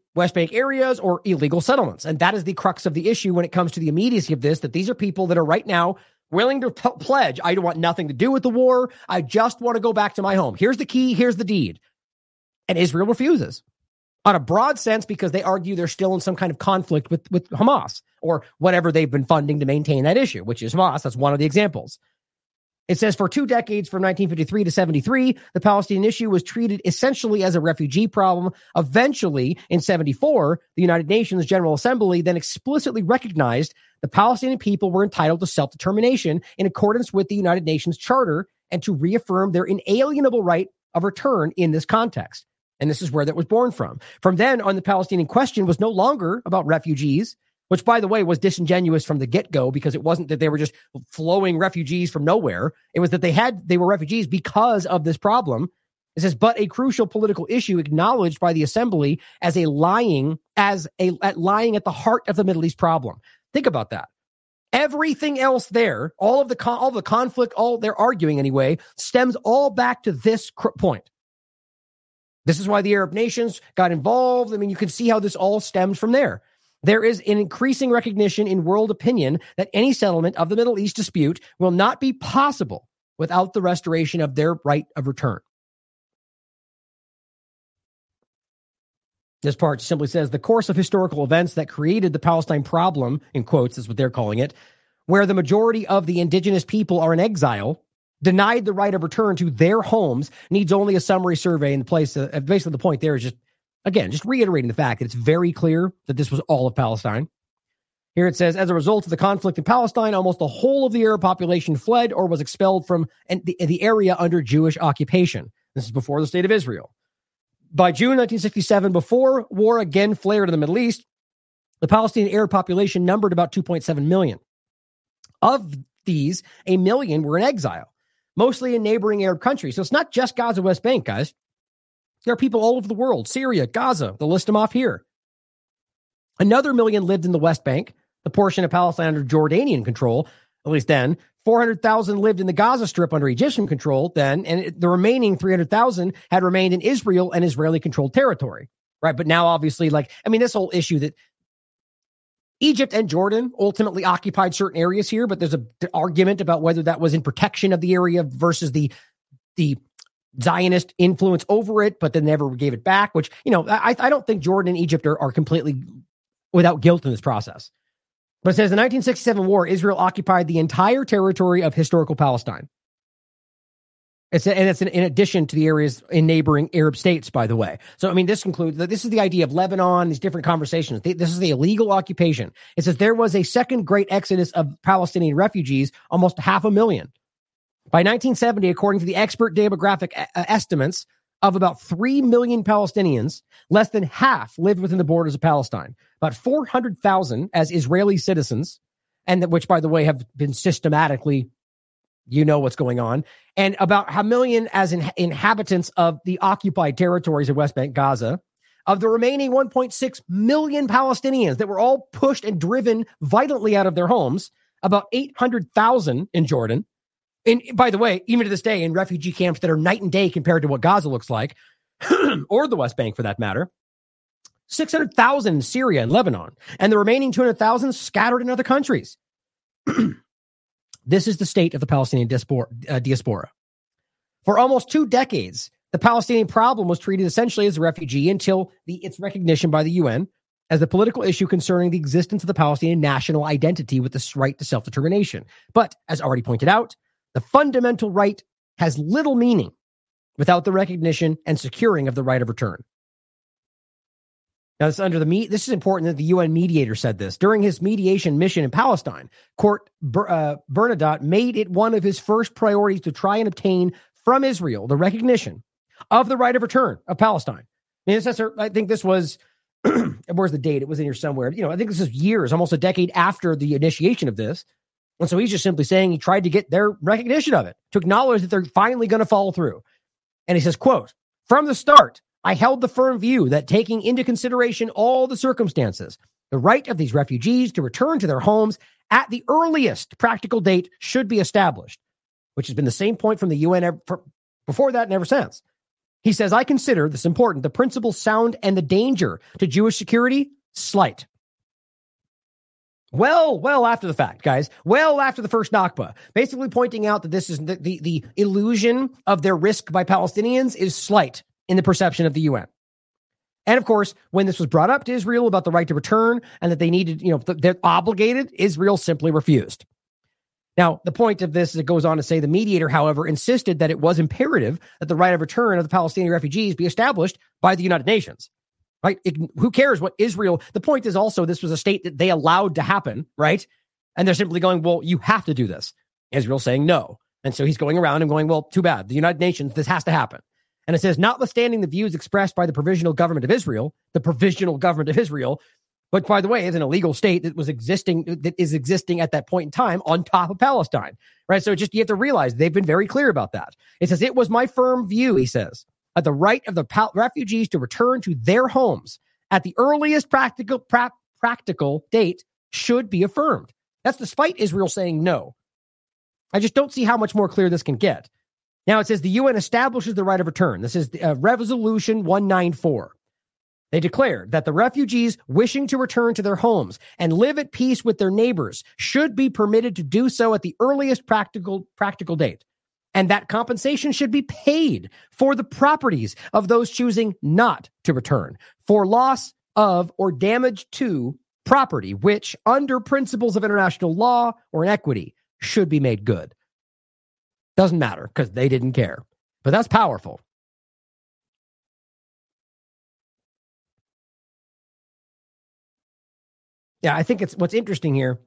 West Bank areas or illegal settlements. And that is the crux of the issue when it comes to the immediacy of this, that these are people that are right now willing to p- pledge, I don't want nothing to do with the war. I just want to go back to my home. Here's the key. Here's the deed. And Israel refuses on a broad sense because they argue they're still in some kind of conflict with, with Hamas or whatever they've been funding to maintain that issue, which is Hamas. That's one of the examples. It says for two decades, from nineteen fifty-three to seventy-three, the Palestinian issue was treated essentially as a refugee problem. Eventually, in seventy-four, the United Nations General Assembly then explicitly recognized the Palestinian people were entitled to self-determination in accordance with the United Nations Charter and to reaffirm their inalienable right of return in this context. And this is where that was born from. From then on, the Palestinian question was no longer about refugees, which, by the way, was disingenuous from the get-go because it wasn't that they were just flowing refugees from nowhere. It was that they had they were refugees because of this problem. It says, but a crucial political issue acknowledged by the assembly as a lying as a at lying at the heart of the Middle East problem. Think about that. Everything else there, all of the con- all the conflict, all they're arguing anyway, stems all back to this cr- point. This is why the Arab nations got involved. I mean, you can see how this all stems from there. There is an increasing recognition in world opinion that any settlement of the Middle East dispute will not be possible without the restoration of their right of return. This part simply says the course of historical events that created the Palestine problem, in quotes is what they're calling it, where the majority of the indigenous people are in exile, denied the right of return to their homes, needs only a summary survey in place. Uh, basically, the point there is just, again, just reiterating the fact that it's very clear that this was all of Palestine. Here it says, as a result of the conflict in Palestine, almost the whole of the Arab population fled or was expelled from the, the area under Jewish occupation. This is before the State of Israel. By June nineteen sixty-seven, before war again flared in the Middle East, the Palestinian Arab population numbered about two point seven million. Of these, a million were in exile, mostly in neighboring Arab countries. So it's not just Gaza, West Bank, guys. There are people all over the world, Syria, Gaza, they'll list them off here. Another million lived in the West Bank, the portion of Palestine under Jordanian control, at least then. four hundred thousand lived in the Gaza Strip under Egyptian control then, and the remaining three hundred thousand had remained in Israel and Israeli-controlled territory, right? But now, obviously, like, I mean, this whole issue that Egypt and Jordan ultimately occupied certain areas here, but there's an argument about whether that was in protection of the area versus the the Zionist influence over it, but then never gave it back, which, you know, I, I don't think Jordan and Egypt are, are completely without guilt in this process. But it says the nineteen sixty-seven war, Israel occupied the entire territory of historical Palestine. It's a, and it's in, in addition to the areas in neighboring Arab states, by the way. So, I mean, this includes, this is the idea of Lebanon, these different conversations. This is the illegal occupation. It says there was a second great exodus of Palestinian refugees, almost half a million. By nineteen seventy, according to the expert demographic a- estimates of about three million Palestinians, less than half lived within the borders of Palestine. About four hundred thousand as Israeli citizens, and that, which, by the way, have been systematically, you know what's going on, and about a million as in, inhabitants of the occupied territories of West Bank, Gaza. Of the remaining one point six million Palestinians that were all pushed and driven violently out of their homes, about eight hundred thousand in Jordan. And by the way, even to this day, in refugee camps that are night and day compared to what Gaza looks like, or the West Bank for that matter, six hundred thousand in Syria and Lebanon, and the remaining two hundred thousand scattered in other countries. This is the state of the Palestinian diaspora, uh, diaspora. For almost two decades, the Palestinian problem was treated essentially as a refugee until the, its recognition by the U N as the political issue concerning the existence of the Palestinian national identity with the right to self-determination. But, as already pointed out, the fundamental right has little meaning without the recognition and securing of the right of return. Now, this under the me- this is important that the U N mediator said this. During his mediation mission in Palestine, Court Ber- uh, Bernadotte made it one of his first priorities to try and obtain from Israel the recognition of the right of return of Palestine. I, mean, I think this was, where's the date? It was in here somewhere. You know, I think this is years, almost a decade after the initiation of this. And so he's just simply saying he tried to get their recognition of it, to acknowledge that they're finally going to follow through. And he says, quote, from the start, I held the firm view that taking into consideration all the circumstances, the right of these refugees to return to their homes at the earliest practical date should be established, which has been the same point from the U N ever, for, before that and ever since. He says, I consider this important, the principle sound and the danger to Jewish security slight. Well, well after the fact, guys. Well after the first Nakba. Basically pointing out that this is the, the, the illusion of their risk by Palestinians is slight in the perception of the U N. And of course, when this was brought up to Israel about the right to return and that they needed, you know, they're obligated, Israel simply refused. Now, the point of this is it goes on to say the mediator, however, insisted that it was imperative that the right of return of the Palestinian refugees be established by the United Nations. Right? It, who cares what Israel... The point is also this was a state that they allowed to happen, right? And they're simply going, well, you have to do this. Israel saying no. And so he's going around and going, well, too bad. The United Nations, this has to happen. And it says, notwithstanding the views expressed by the provisional government of Israel, the provisional government of Israel, but by the way, is an illegal state that was existing, that is existing at that point in time on top of Palestine, right? So just, you have to realize they've been very clear about that. It says, it was my firm view, he says, that the right of the pal- refugees to return to their homes at the earliest practical pra- practical date should be affirmed. That's despite Israel saying no. I just don't see how much more clear this can get. Now it says the U N establishes the right of return. This is uh, Resolution one ninety-four. They declared that the refugees wishing to return to their homes and live at peace with their neighbors should be permitted to do so at the earliest practical practical date, and that compensation should be paid for the properties of those choosing not to return for loss of or damage to property, which under principles of international law or inequity should be made good. Doesn't matter because they didn't care, but that's powerful. Yeah, I think it's what's interesting here.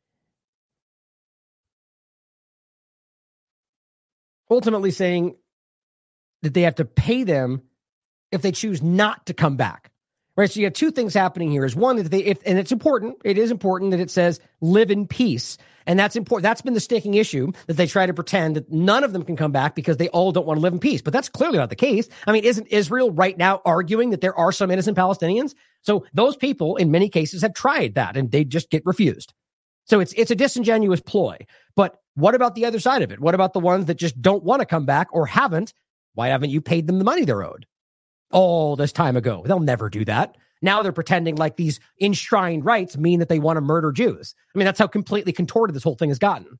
Ultimately saying that they have to pay them if they choose not to come back. Right? So you have two things happening here. Is one, that they, if, and it's important, it is important that it says live in peace. And that's important. That's been the sticking issue, that they try to pretend that none of them can come back because they all don't want to live in peace. But that's clearly not the case. I mean, isn't Israel right now arguing that there are some innocent Palestinians? So those people, in many cases, have tried that and they just get refused. So it's it's a disingenuous ploy. But what about the other side of it? What about the ones that just don't want to come back or haven't? Why haven't you paid them the money they're owed all this time ago? They'll never do that. Now they're pretending like these enshrined rights mean that they want to murder Jews. I mean, that's how completely contorted this whole thing has gotten.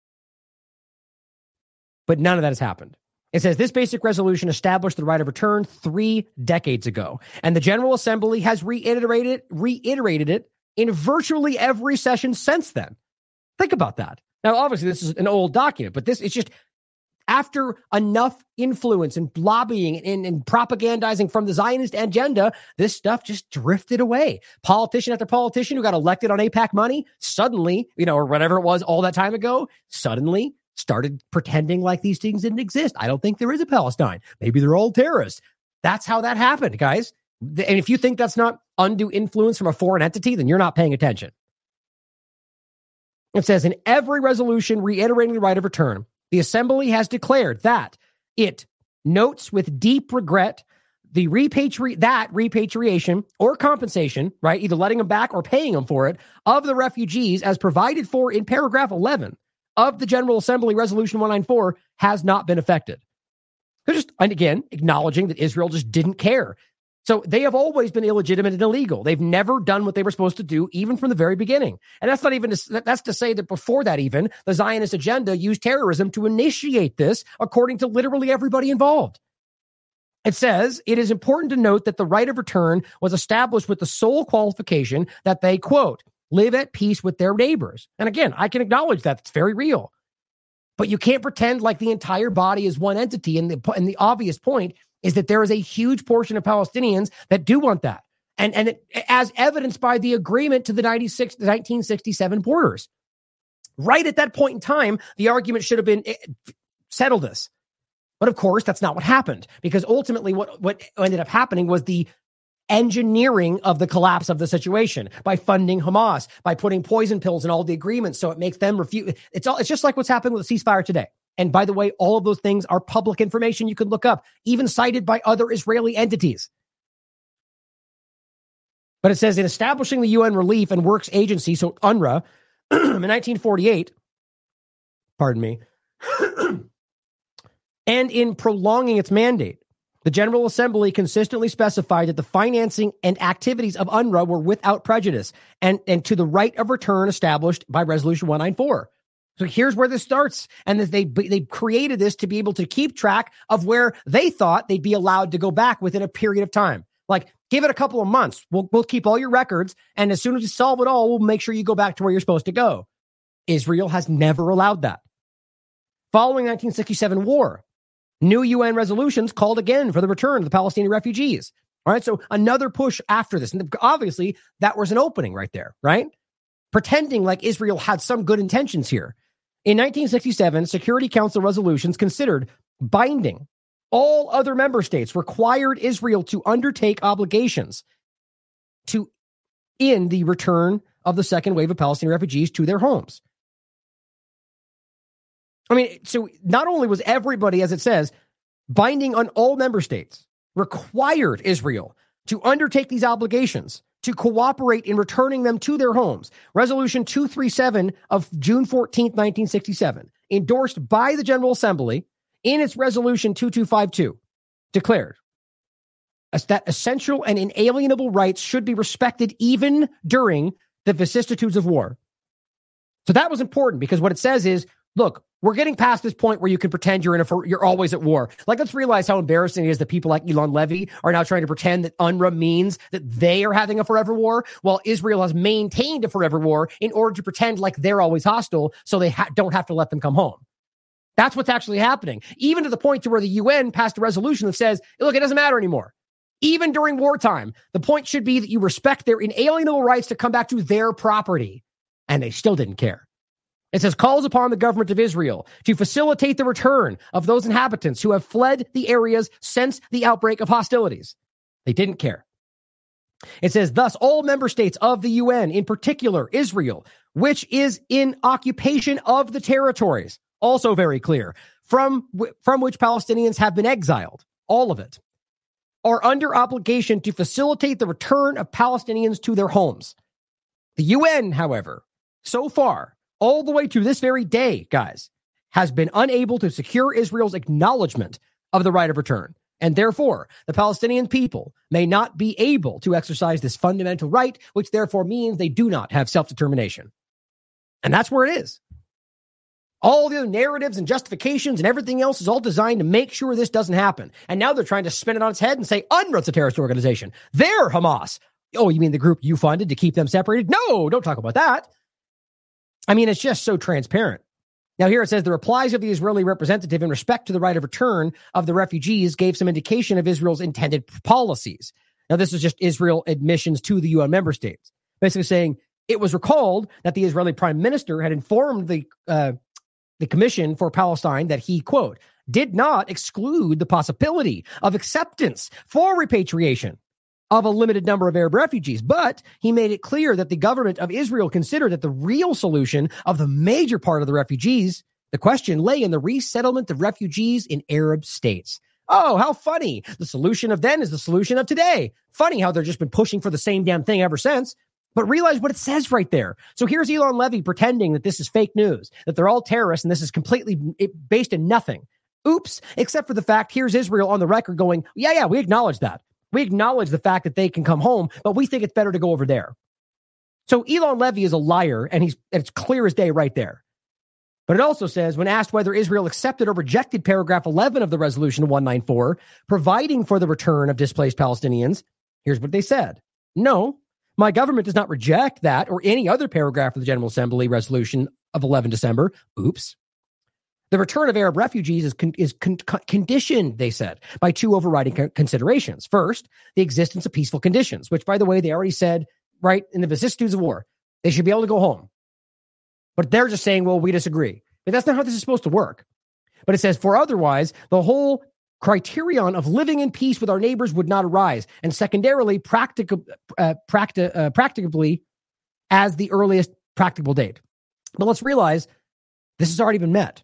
But none of that has happened. It says this basic resolution established the right of return three decades ago, and the General Assembly has reiterated, reiterated it in virtually every session since then. Think about that. Now, obviously, this is an old document, but this it's just after enough influence and lobbying and, and propagandizing from the Zionist agenda, this stuff just drifted away. Politician after politician who got elected on AIPAC money suddenly, you know, or whatever it was all that time ago, suddenly started pretending like these things didn't exist. I don't think there is a Palestine. Maybe they're all terrorists. That's how that happened, guys. And if you think that's not undue influence from a foreign entity, then you're not paying attention. It says in every resolution reiterating the right of return, the Assembly has declared that it notes with deep regret the repatri- that repatriation or compensation, right, either letting them back or paying them for it, of the refugees as provided for in paragraph eleven of the General Assembly Resolution one ninety-four has not been effected. They're just, and again, acknowledging that Israel just didn't care. So they have always been illegitimate and illegal. They've never done what they were supposed to do, even from the very beginning. And that's not even, to, that's to say that before that even, the Zionist agenda used terrorism to initiate this, according to literally everybody involved. It says, it is important to note that the right of return was established with the sole qualification that they, quote, live at peace with their neighbors. And again, I can acknowledge that. It's very real. But you can't pretend like the entire body is one entity. And the, and the obvious point is that there is a huge portion of Palestinians that do want that. And, and it, as evidenced by the agreement to the ninety-six, the nineteen sixty-seven borders. Right at that point in time, the argument should have been, settle this. But of course, that's not what happened. Because ultimately what, what ended up happening was the engineering of the collapse of the situation by funding Hamas, by putting poison pills in all the agreements so it makes them refuse. It's all. It's just like what's happening with the ceasefire today. And by the way, all of those things are public information you can look up, even cited by other Israeli entities. But it says in establishing the U N Relief and Works Agency, so UNRWA, in nineteen forty-eight, pardon me, and in prolonging its mandate, The General Assembly consistently specified that the financing and activities of U N R W A were without prejudice and, and to the right of return established by Resolution one ninety-four. So here's where this starts. And they, they created this to be able to keep track of where they thought they'd be allowed to go back within a period of time. Like, give it a couple of months. We'll, we'll keep all your records. And as soon as we solve it all, we'll make sure you go back to where you're supposed to go. Israel has never allowed that. Following the nineteen sixty-seven war, new U N resolutions called again for the return of the Palestinian refugees. All right. So another push after this. And obviously that was an opening right there, right? Pretending like Israel had some good intentions here. In nineteen sixty-seven, Security Council resolutions considered binding all other member states required Israel to undertake obligations to end the return of the second wave of Palestinian refugees to their homes. I mean, so not only was everybody, as it says, binding on all member states, required Israel to undertake these obligations to cooperate in returning them to their homes. Resolution two thirty-seven of June fourteenth, nineteen sixty-seven, endorsed by the General Assembly in its Resolution two two five two, declared that essential and inalienable rights should be respected even during the vicissitudes of war. So that was important because what it says is, look, we're getting past this point where you can pretend you're in a, you're always at war. Like, let's realize how embarrassing it is that people like Elon Levy are now trying to pretend that U N R W A means that they are having a forever war, while Israel has maintained a forever war in order to pretend like they're always hostile, so they ha- don't have to let them come home. That's what's actually happening. Even to the point to where the U N passed a resolution that says, look, it doesn't matter anymore. Even during wartime, the point should be that you respect their inalienable rights to come back to their property. And they still didn't care. It says, calls upon the government of Israel to facilitate the return of those inhabitants who have fled the areas since the outbreak of hostilities. They didn't care. It says, thus, all member states of the U N, in particular Israel, which is in occupation of the territories, also very clear, from, from which Palestinians have been exiled, all of it, are under obligation to facilitate the return of Palestinians to their homes. The U N, however, so far, all the way to this very day, guys, has been unable to secure Israel's acknowledgement of the right of return. And therefore, the Palestinian people may not be able to exercise this fundamental right, which therefore means they do not have self-determination. And that's where it is. All the other narratives and justifications and everything else is all designed to make sure this doesn't happen. And now they're trying to spin it on its head and say, U N R W A's a terrorist organization. They're Hamas. Oh, you mean the group you funded to keep them separated? No, don't talk about that. I mean, it's just so transparent. Now, here it says the replies of the Israeli representative in respect to the right of return of the refugees gave some indication of Israel's intended policies. Now, this is just Israel admissions to the U N member states, basically saying it was recalled that the Israeli prime minister had informed the uh, the Commission for Palestine that he, quote, did not exclude the possibility of acceptance for repatriation of a limited number of Arab refugees, but he made it clear that the government of Israel considered that the real solution of the major part of the refugees, the question lay in the resettlement of refugees in Arab states. Oh, how funny. The solution of then is the solution of today. Funny how they've just been pushing for the same damn thing ever since. But realize what it says right there. So here's Elon Levy pretending that this is fake news, that they're all terrorists and this is completely based in nothing. Oops, except for the fact here's Israel on the record going, yeah, yeah, we acknowledge that. We acknowledge the fact that they can come home, but we think it's better to go over there. So Elon Levy is a liar, and he's it's clear as day right there. But it also says, when asked whether Israel accepted or rejected paragraph eleven of the resolution one ninety-four, providing for the return of displaced Palestinians, here's what they said. No, my government does not reject that or any other paragraph of the General Assembly resolution of eleventh December. Oops. The return of Arab refugees is, con- is con- conditioned, they said, by two overriding co- considerations. First, the existence of peaceful conditions, which, by the way, they already said, right, in the vicissitudes of war, they should be able to go home. But they're just saying, well, we disagree. But that's not how this is supposed to work. But it says, for otherwise, the whole criterion of living in peace with our neighbors would not arise. And secondarily, practic- uh, practi- uh, practicably as the earliest practicable date. But let's realize this has already been met.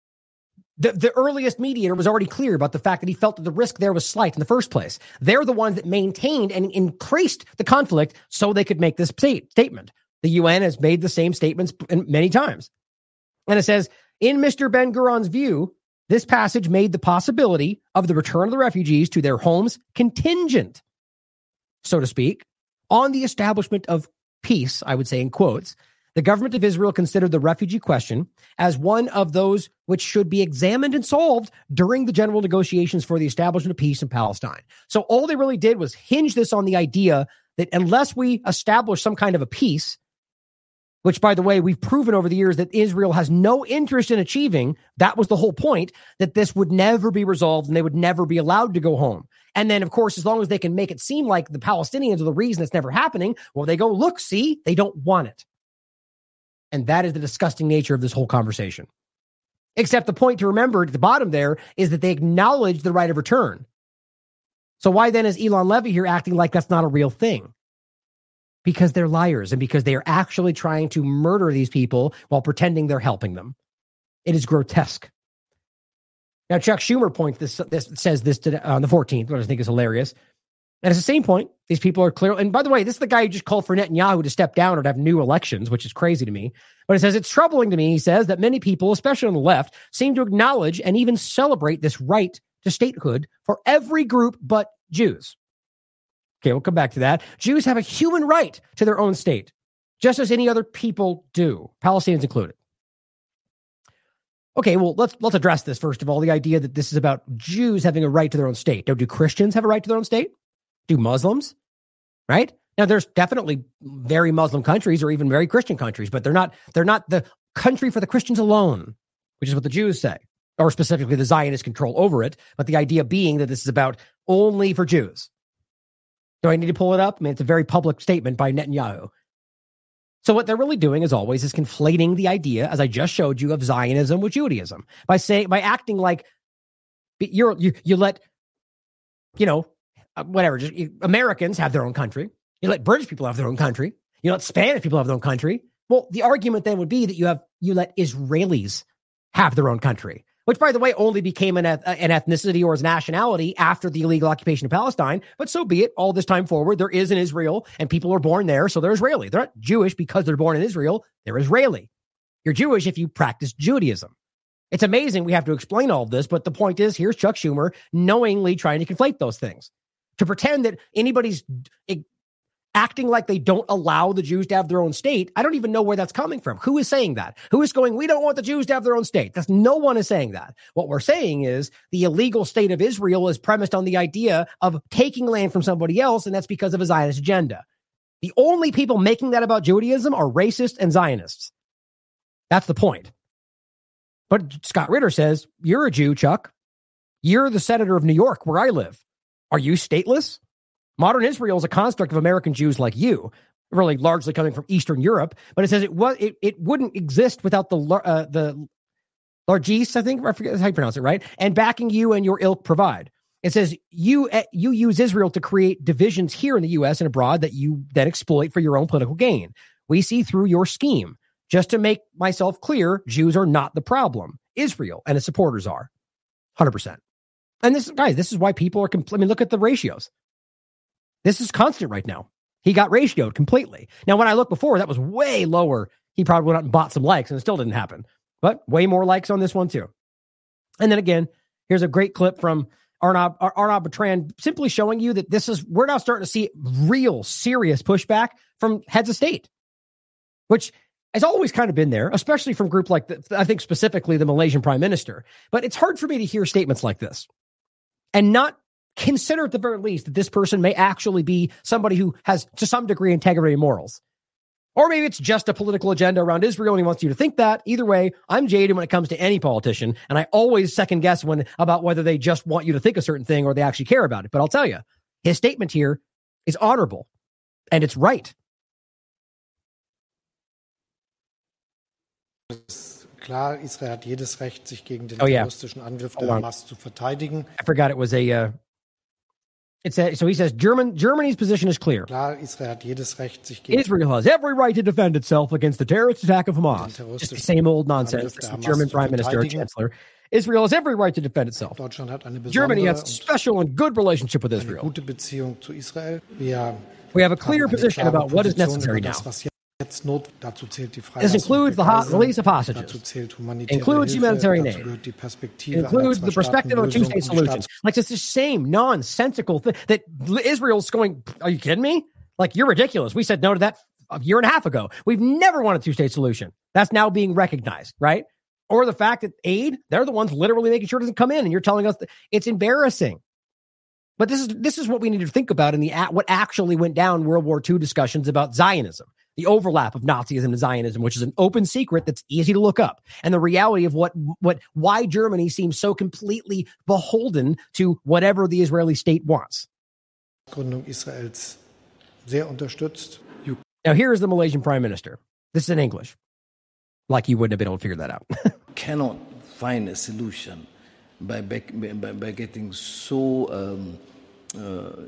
The, the earliest mediator was already clear about the fact that he felt that the risk there was slight in the first place. They're the ones that maintained and increased the conflict so they could make this state, statement. The U N has made the same statements many times. And it says, in Mister Ben-Gurion's view, This passage made the possibility of the return of the refugees to their homes contingent, so to speak, on the establishment of peace, I would say in quotes. The government of Israel considered the refugee question as one of those which should be examined and solved during the general negotiations for the establishment of peace in Palestine. So all they really did was hinge this on the idea that unless we establish some kind of a peace, which, by the way, we've proven over the years that Israel has no interest in achieving, that was the whole point, that this would never be resolved and they would never be allowed to go home. And then, of course, as long as they can make it seem like the Palestinians are the reason it's never happening, well, they go, look, see, they don't want it. And that is the disgusting nature of this whole conversation. Except the point to remember at the bottom there is that they acknowledge the right of return. So why then is Elon Levy here acting like that's not a real thing? Because they're liars and because they are actually trying to murder these people while pretending they're helping them. It is grotesque. Now, Chuck Schumer points this, this says this to, on the fourteenth, which I think is hilarious. And it's the same point. These people are clear. And by the way, this is the guy who just called for Netanyahu to step down or to have new elections, which is crazy to me. But it says, it's troubling to me, he says, that many people, especially on the left, seem to acknowledge and even celebrate this right to statehood for every group but Jews. Okay, we'll come back to that. Jews have a human right to their own state, just as any other people do, Palestinians included. Okay, well, let's let's address this, first of all, the idea that this is about Jews having a right to their own state. Now, do Christians have a right to their own state? Do Muslims? Right? Now, there's definitely very Muslim countries or even very Christian countries, but they're not they're not the country for the Christians alone, which is what the Jews say, or specifically the Zionist control over it. But the idea being that this is about only for Jews. Do I need to pull it up? I mean, it's a very public statement by Netanyahu. So what they're really doing, as always, is conflating the idea, as I just showed you, of Zionism with Judaism by saying, by acting like you're you you let, you know, whatever, just you, Americans have their own country. You let British people have their own country. You let Spanish people have their own country. Well, the argument then would be that you have you let Israelis have their own country, which, by the way, only became an, an ethnicity or as nationality after the illegal occupation of Palestine. But so be it. All this time forward, there is an Israel, and people are born there, so they're Israeli. They're not Jewish because they're born in Israel. They're Israeli. You're Jewish if you practice Judaism. It's amazing we have to explain all of this, but the point is, here's Chuck Schumer knowingly trying to conflate those things. To pretend that anybody's acting like they don't allow the Jews to have their own state, I don't even know where that's coming from. Who is saying that? Who is going, we don't want the Jews to have their own state? That's no one is saying that. What we're saying is the illegal state of Israel is premised on the idea of taking land from somebody else, and that's because of a Zionist agenda. The only people making that about Judaism are racists and Zionists. That's the point. But Scott Ritter says, you're a Jew, Chuck. You're the senator of New York, where I live. Are you stateless? Modern Israel is a construct of American Jews like you, really largely coming from Eastern Europe. But it says it was it, it wouldn't exist without the uh, the largesse, I think I forget how you pronounce it, right? And backing you and your ilk provide. It says you you use Israel to create divisions here in the U S and abroad that you then exploit for your own political gain. We see through your scheme. Just to make myself clear, Jews are not the problem. Israel and its supporters are, one hundred percent. And this, guys, this is why people are, compl- I mean, look at the ratios. This is constant right now. He got ratioed completely. Now, when I looked before, that was way lower. He probably went out and bought some likes and it still didn't happen. But way more likes on this one too. And then again, here's a great clip from Arnaud, Arnaud Bertrand simply showing you that this is, we're now starting to see real serious pushback from heads of state, which has always kind of been there, especially from a group like, the, I think specifically the Malaysian prime minister. But it's hard for me to hear statements like this and not consider at the very least that this person may actually be somebody who has to some degree integrity and morals. Or maybe it's just a political agenda around Israel and he wants you to think that. Either way, I'm jaded when it comes to any politician, and I always second guess when about whether they just want you to think a certain thing or they actually care about it. But I'll tell you, his statement here is honorable and it's right. Klar, Israel hat jedes Recht, sich gegen den oh, yeah. terroristischen Angriff der Hamas zu verteidigen. I forgot it was a. Uh, it's a. So he says German Germany's position is clear. Klar, Israel hat jedes Recht, sich gegen Israel has every right to defend itself against the terrorist attack of Hamas. Just the same old nonsense. The German Prime Minister, Chancellor. Israel has every right to defend itself. Deutschland hat eine Germany has a special and good relationship with Israel. Gute Beziehung zu Israel. Wir we have a clear position about what is necessary now. Jetzt Not, dazu zählt die This includes the ho- release of hostages. Dazu zählt humanitäre Includes Hilfe, humanitarian dazu aid. gehört die Perspektive It includes einer the perspective of a two-state Zwei-Staaten-Lösung und solution. Like it's the same nonsensical thing that Israel's going, are you kidding me? Like, you're ridiculous. We said no to that a year and a half ago. We've never wanted a two-state solution. That's now being recognized, right? Or the fact that aid, they're the ones literally making sure it doesn't come in, and you're telling us that it's embarrassing. But this is this is what we need to think about in the what actually went down World War Two discussions about Zionism, the overlap of Nazism and Zionism, which is an open secret that's easy to look up, and the reality of what what why Germany seems so completely beholden to whatever the Israeli state wants. Gründung Israels sehr unterstützt. You Now here is the Malaysian Prime Minister. This is in English, like you wouldn't have been able to figure that out. Cannot find a solution by back, by, by getting so um, uh,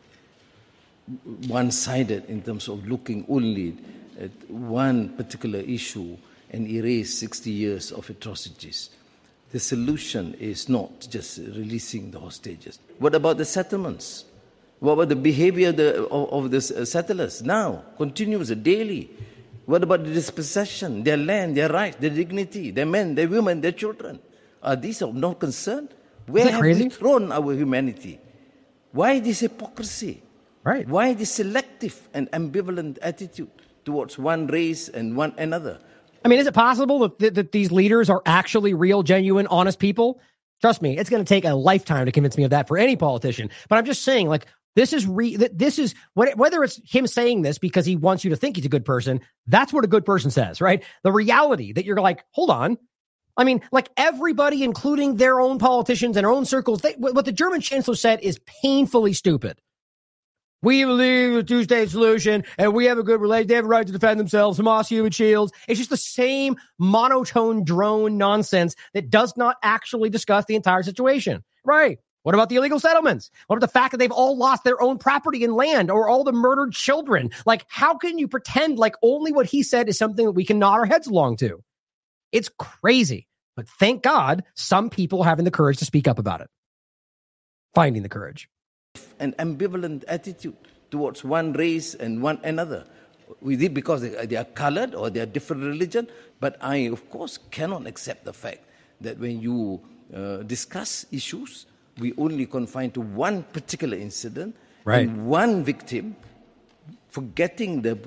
one-sided in terms of looking only at one particular issue and erase sixty years of atrocities. The solution is not just releasing the hostages. What about the settlements? What about the behavior of the, of, of the settlers now? Continues daily. What about the dispossession, their land, their rights, their dignity, their men, their women, their children? Are these of no concern? Where have crazy? we thrown our humanity? Why this hypocrisy? Right. Why this selective and ambivalent attitude towards one race and one another? I mean, is it possible that, that, that these leaders are actually real, genuine, honest people? Trust me, it's going to take a lifetime to convince me of that for any politician. But I'm just saying, like, this is re, this is what, whether it's him saying this because he wants you to think he's a good person, that's what a good person says, right? The reality that you're like, hold on. I mean, like everybody, including their own politicians and their own circles, they, what the German chancellor said is painfully stupid. We believe in a two-state solution, and we have a good relation. They have a right to defend themselves. Hamas human shields. It's just the same monotone drone nonsense that does not actually discuss the entire situation. Right. What about the illegal settlements? What about the fact that they've all lost their own property and land, or all the murdered children? Like, how can you pretend like only what he said is something that we can nod our heads along to? It's crazy. But thank God some people are having the courage to speak up about it. Finding the courage. An ambivalent attitude towards one race and one another. We did because they, they are colored or they are different religion. But I, of course, cannot accept the fact that when you uh, discuss issues, we only confine to one particular incident, right, and one victim, forgetting the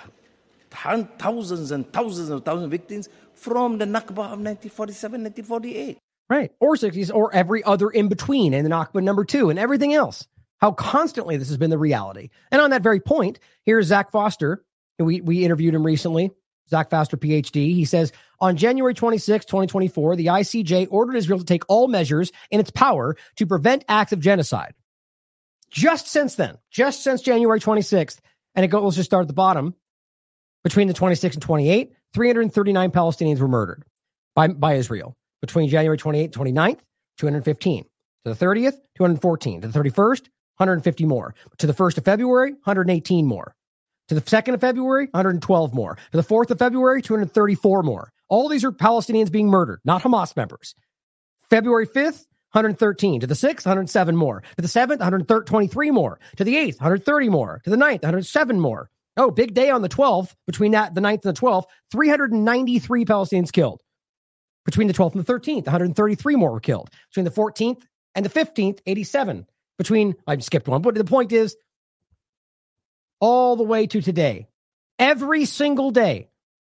thousands and thousands of thousands of victims from the Nakba of nineteen forty-seven, nineteen forty-eight. Right. Or sixties, or every other in between, and the Nakba number two, and everything else. How constantly this has been the reality. And on that very point, here's Zach Foster. We, we interviewed him recently. Zach Foster, P H D. He says, on January twenty-sixth, twenty twenty-four, the I C J ordered Israel to take all measures in its power to prevent acts of genocide. Just since then, just since January twenty-sixth, and it goes, let's just start at the bottom. Between the twenty-sixth and twenty-eighth, three hundred thirty-nine Palestinians were murdered by, by Israel. Between January twenty-eighth and twenty-ninth, two hundred fifteen. To the thirtieth, two hundred fourteen. To the thirty-first, one hundred fifty more. To the first of February, one hundred eighteen more. To the second of February, one hundred twelve more. To the fourth of February, two hundred thirty-four more. All these are Palestinians being murdered, not Hamas members. February fifth, one hundred thirteen. To the sixth, one hundred seven more. To the seventh, one hundred twenty-three more. To the eighth, one hundred thirty more. To the ninth, one hundred seven more. Oh, big day on the twelfth. Between that, the ninth and the twelfth, three hundred ninety-three Palestinians killed. Between the twelfth and the thirteenth, one hundred thirty-three more were killed. Between the fourteenth and the fifteenth, eighty-seven. Between, I skipped one, but the point is, all the way to today, every single day,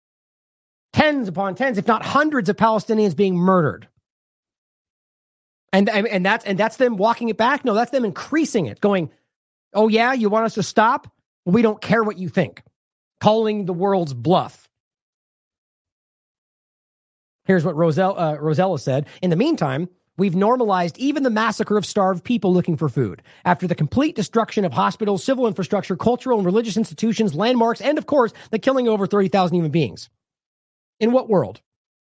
tens upon tens, if not hundreds of Palestinians being murdered. And, and, and that's, and that's them walking it back? No, that's them increasing it, going, oh yeah, you want us to stop? Well, we don't care what you think. Calling the world's bluff. Here's what Rosella, uh, Rosella said. In the meantime, we've normalized even the massacre of starved people looking for food. After the complete destruction of hospitals, civil infrastructure, cultural and religious institutions, landmarks, and of course, the killing of over thirty thousand human beings. In what world?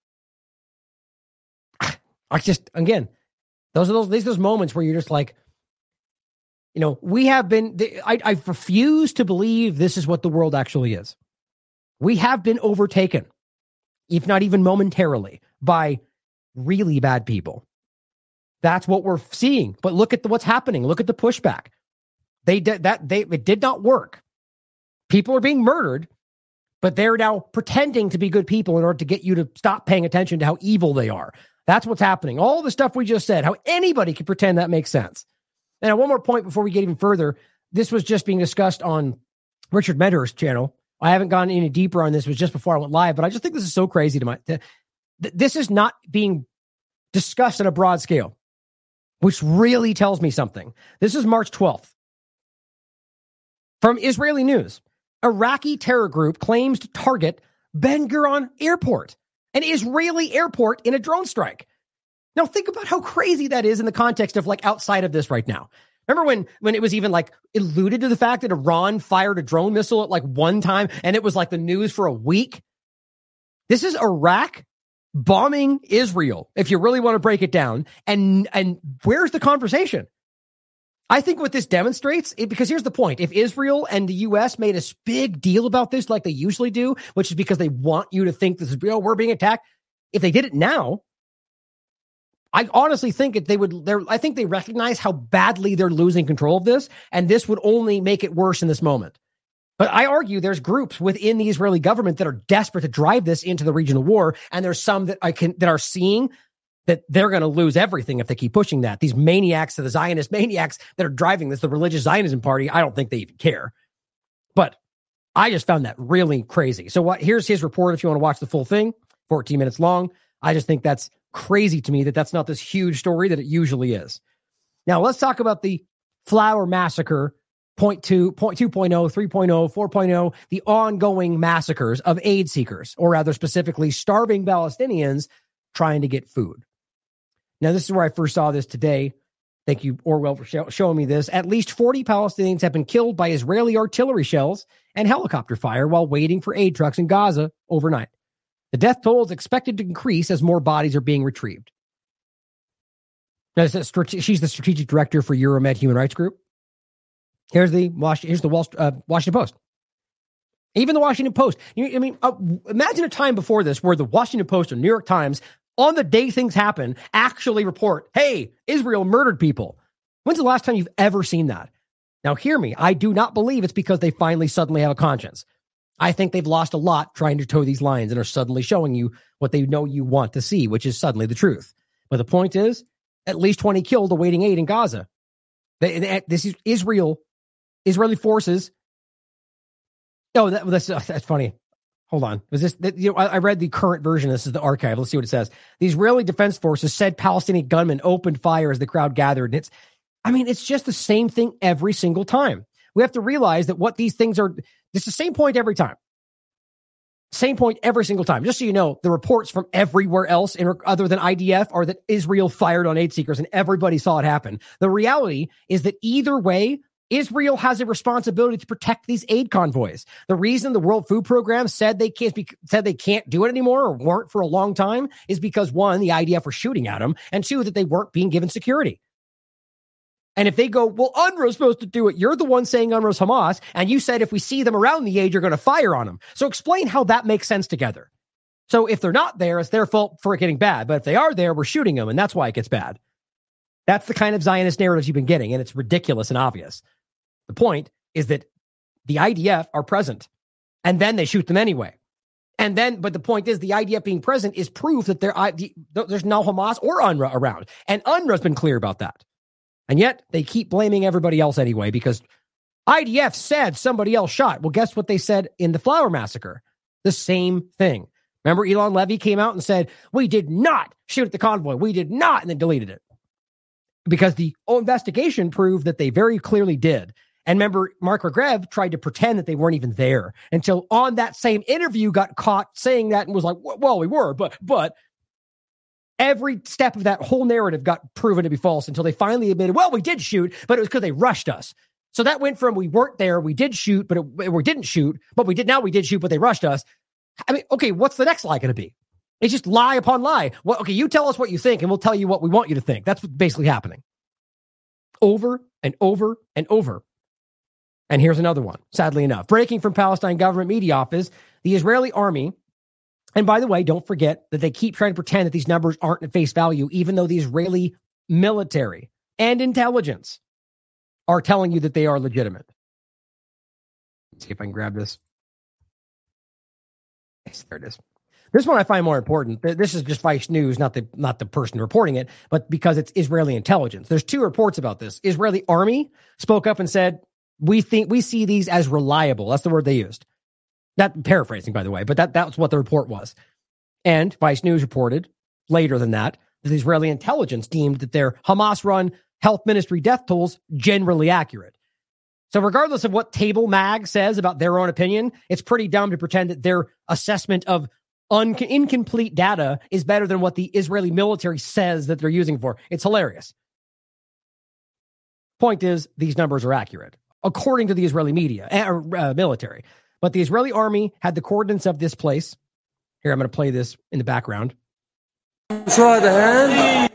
I just, again, those are those, these are those moments where you're just like, you know, we have been, I, I refuse to believe this is what the world actually is. We have been overtaken, if not even momentarily, by really bad people. That's what we're seeing. But look at the, what's happening. Look at the pushback. They did that. They it did not work. People are being murdered, But they're now pretending to be good people in order to get you to stop paying attention to how evil they are. That's what's happening. All the stuff we just said, how anybody can pretend that makes sense. And one more point before we get even further. This was just being discussed on Richard Medhurst's channel. I haven't gone any deeper on this. It was just before I went live, but I just think this is so crazy to my, to, th- this is not being discussed on a broad scale, which really tells me something. This is March twelfth. From Israeli News, Iraqi terror group claims to target Ben Gurion Airport, an Israeli airport, in a drone strike. Now think about how crazy that is in the context of like outside of this right now. Remember when, when it was even like alluded to the fact that Iran fired a drone missile at like one time and it was like the news for a week? This is Iraq bombing Israel, if you really want to break it down. And, and where's the conversation? I think what this demonstrates, it, because here's the point. If Israel and the U S made a big deal about this like they usually do, which is because they want you to think this is, you know, we're being attacked. If they did it now, I honestly think that they would, they're, I think they recognize how badly they're losing control of this, and this would only make it worse in this moment. But I argue there's groups within the Israeli government that are desperate to drive this into the regional war, and there's some that I can that are seeing that they're going to lose everything if they keep pushing that. These maniacs, the Zionist maniacs that are driving this, the religious Zionism party, I don't think they even care. But I just found that really crazy. So what? Here's his report if you want to watch the full thing, fourteen minutes long. I just think that's crazy to me that that's not this huge story that it usually is. Now, let's talk about the Flower Massacre, point two, point two point oh, three point oh, four point oh, the ongoing massacres of aid seekers, or rather specifically starving Palestinians trying to get food. Now, this is where I first saw this today. Thank you, Orwell, for show, showing me this. At least forty Palestinians have been killed by Israeli artillery shells and helicopter fire while waiting for aid trucks in Gaza overnight. The death toll is expected to increase as more bodies are being retrieved. Now, she's the strategic director for Euromed Human Rights Group. Here's the here's the Wall, uh, Washington Post. Even the Washington Post. You, I mean, uh, imagine a time before this where the Washington Post or New York Times, on the day things happen, actually report, hey, Israel murdered people. When's the last time you've ever seen that? Now, hear me. I do not believe it's because they finally suddenly have a conscience. I think they've lost a lot trying to toe these lines and are suddenly showing you what they know you want to see, which is suddenly the truth. But the point is, at least twenty killed awaiting aid in Gaza. They, they, this is Israel, Israeli forces. Oh, that, that's, that's funny. Hold on. Was this, that, you know, I, I read the current version. This is the archive. Let's see what it says. The Israeli Defense Forces said Palestinian gunmen opened fire as the crowd gathered. And it's, I mean, it's just the same thing every single time. We have to realize that what these things are, it's the same point every time. Same point every single time. Just so you know, the reports from everywhere else in, other than I D F are that Israel fired on aid seekers and everybody saw it happen. The reality is that either way, Israel has a responsibility to protect these aid convoys. The reason the World Food Program said they can't be, said they can't do it anymore or weren't for a long time is because, one, the I D F were shooting at them, and two, that they weren't being given security. And if they go, well, UNRWA's supposed to do it. You're the one saying UNRWA's Hamas, and you said if we see them around the aid, you're going to fire on them. So explain how that makes sense together. So if they're not there, it's their fault for it getting bad. But if they are there, we're shooting them, and that's why it gets bad. That's the kind of Zionist narratives you've been getting, and it's ridiculous and obvious. The point is that the I D F are present, and then they shoot them anyway. And then, but the point is, the I D F being present is proof that there, there's no Hamas or UNRWA around. And UNRWA's been clear about that. And yet, they keep blaming everybody else anyway, because I D F said somebody else shot. Well, guess what they said in the Flower Massacre? The same thing. Remember, Elon Levy came out and said, we did not shoot at the convoy. We did not, and then deleted it. Because the investigation proved that they very clearly did. And remember, Mark Regev tried to pretend that they weren't even there until on that same interview got caught saying that and was like, well, we were, but, but every step of that whole narrative got proven to be false until they finally admitted, well, we did shoot, but it was because they rushed us. So that went from we weren't there, we did shoot, but it, we didn't shoot, but we did, now we did shoot, but they rushed us. I mean, okay, what's the next lie going to be? It's just lie upon lie. Well, okay, you tell us what you think and we'll tell you what we want you to think. That's what's basically happening. Over and over and over. And here's another one, sadly enough. Breaking from Palestine government media office, the Israeli army, and by the way, don't forget that they keep trying to pretend that these numbers aren't at face value, even though the Israeli military and intelligence are telling you that they are legitimate. Let's see if I can grab this. Yes, there it is. This one I find more important. This is just Vice News, not the not the person reporting it, but because it's Israeli intelligence. There's two reports about this. Israeli army spoke up and said, we think we see these as reliable. That's the word they used. Not paraphrasing, by the way, but that, that's what the report was. And Vice News reported later than that, that Israeli intelligence deemed that their Hamas-run health ministry death tolls generally accurate. So regardless of what Table Mag says about their own opinion, it's pretty dumb to pretend that their assessment of un- incomplete data is better than what the Israeli military says that they're using for. It's hilarious. Point is, these numbers are accurate, according to the Israeli media, uh, uh, military. But the Israeli army had the coordinates of this place. Here, I'm going to play this in the background. It's a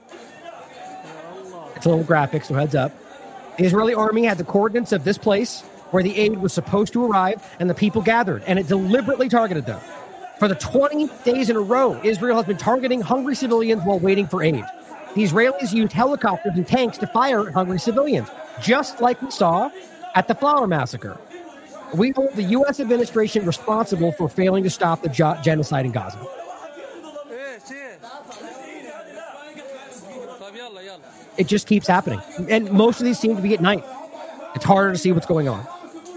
little graphic, so heads up. The Israeli army had the coordinates of this place where the aid was supposed to arrive, and the people gathered, and it deliberately targeted them. For the twenty days in a row, Israel has been targeting hungry civilians while waiting for aid. The Israelis used helicopters and tanks to fire at hungry civilians, just like we saw at the Flower Massacre. We hold the U S administration responsible for failing to stop the jo- genocide in Gaza. It just keeps happening. And most of these seem to be at night. It's harder to see what's going on.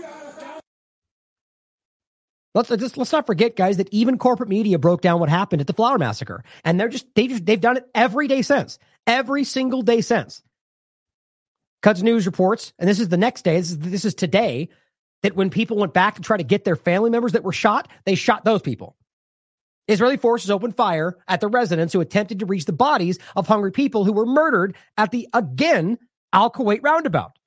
Let's just, let's not forget, guys, that even corporate media broke down what happened at the Flower Massacre. And they're just, they just, they've done it every day since. Every single day since. Quds News reports, and this is the next day, this is, this is today, that when people went back to try to get their family members that were shot, they shot those people. Israeli forces opened fire at the residents who attempted to reach the bodies of hungry people who were murdered at the, again, Al Kuwait roundabout.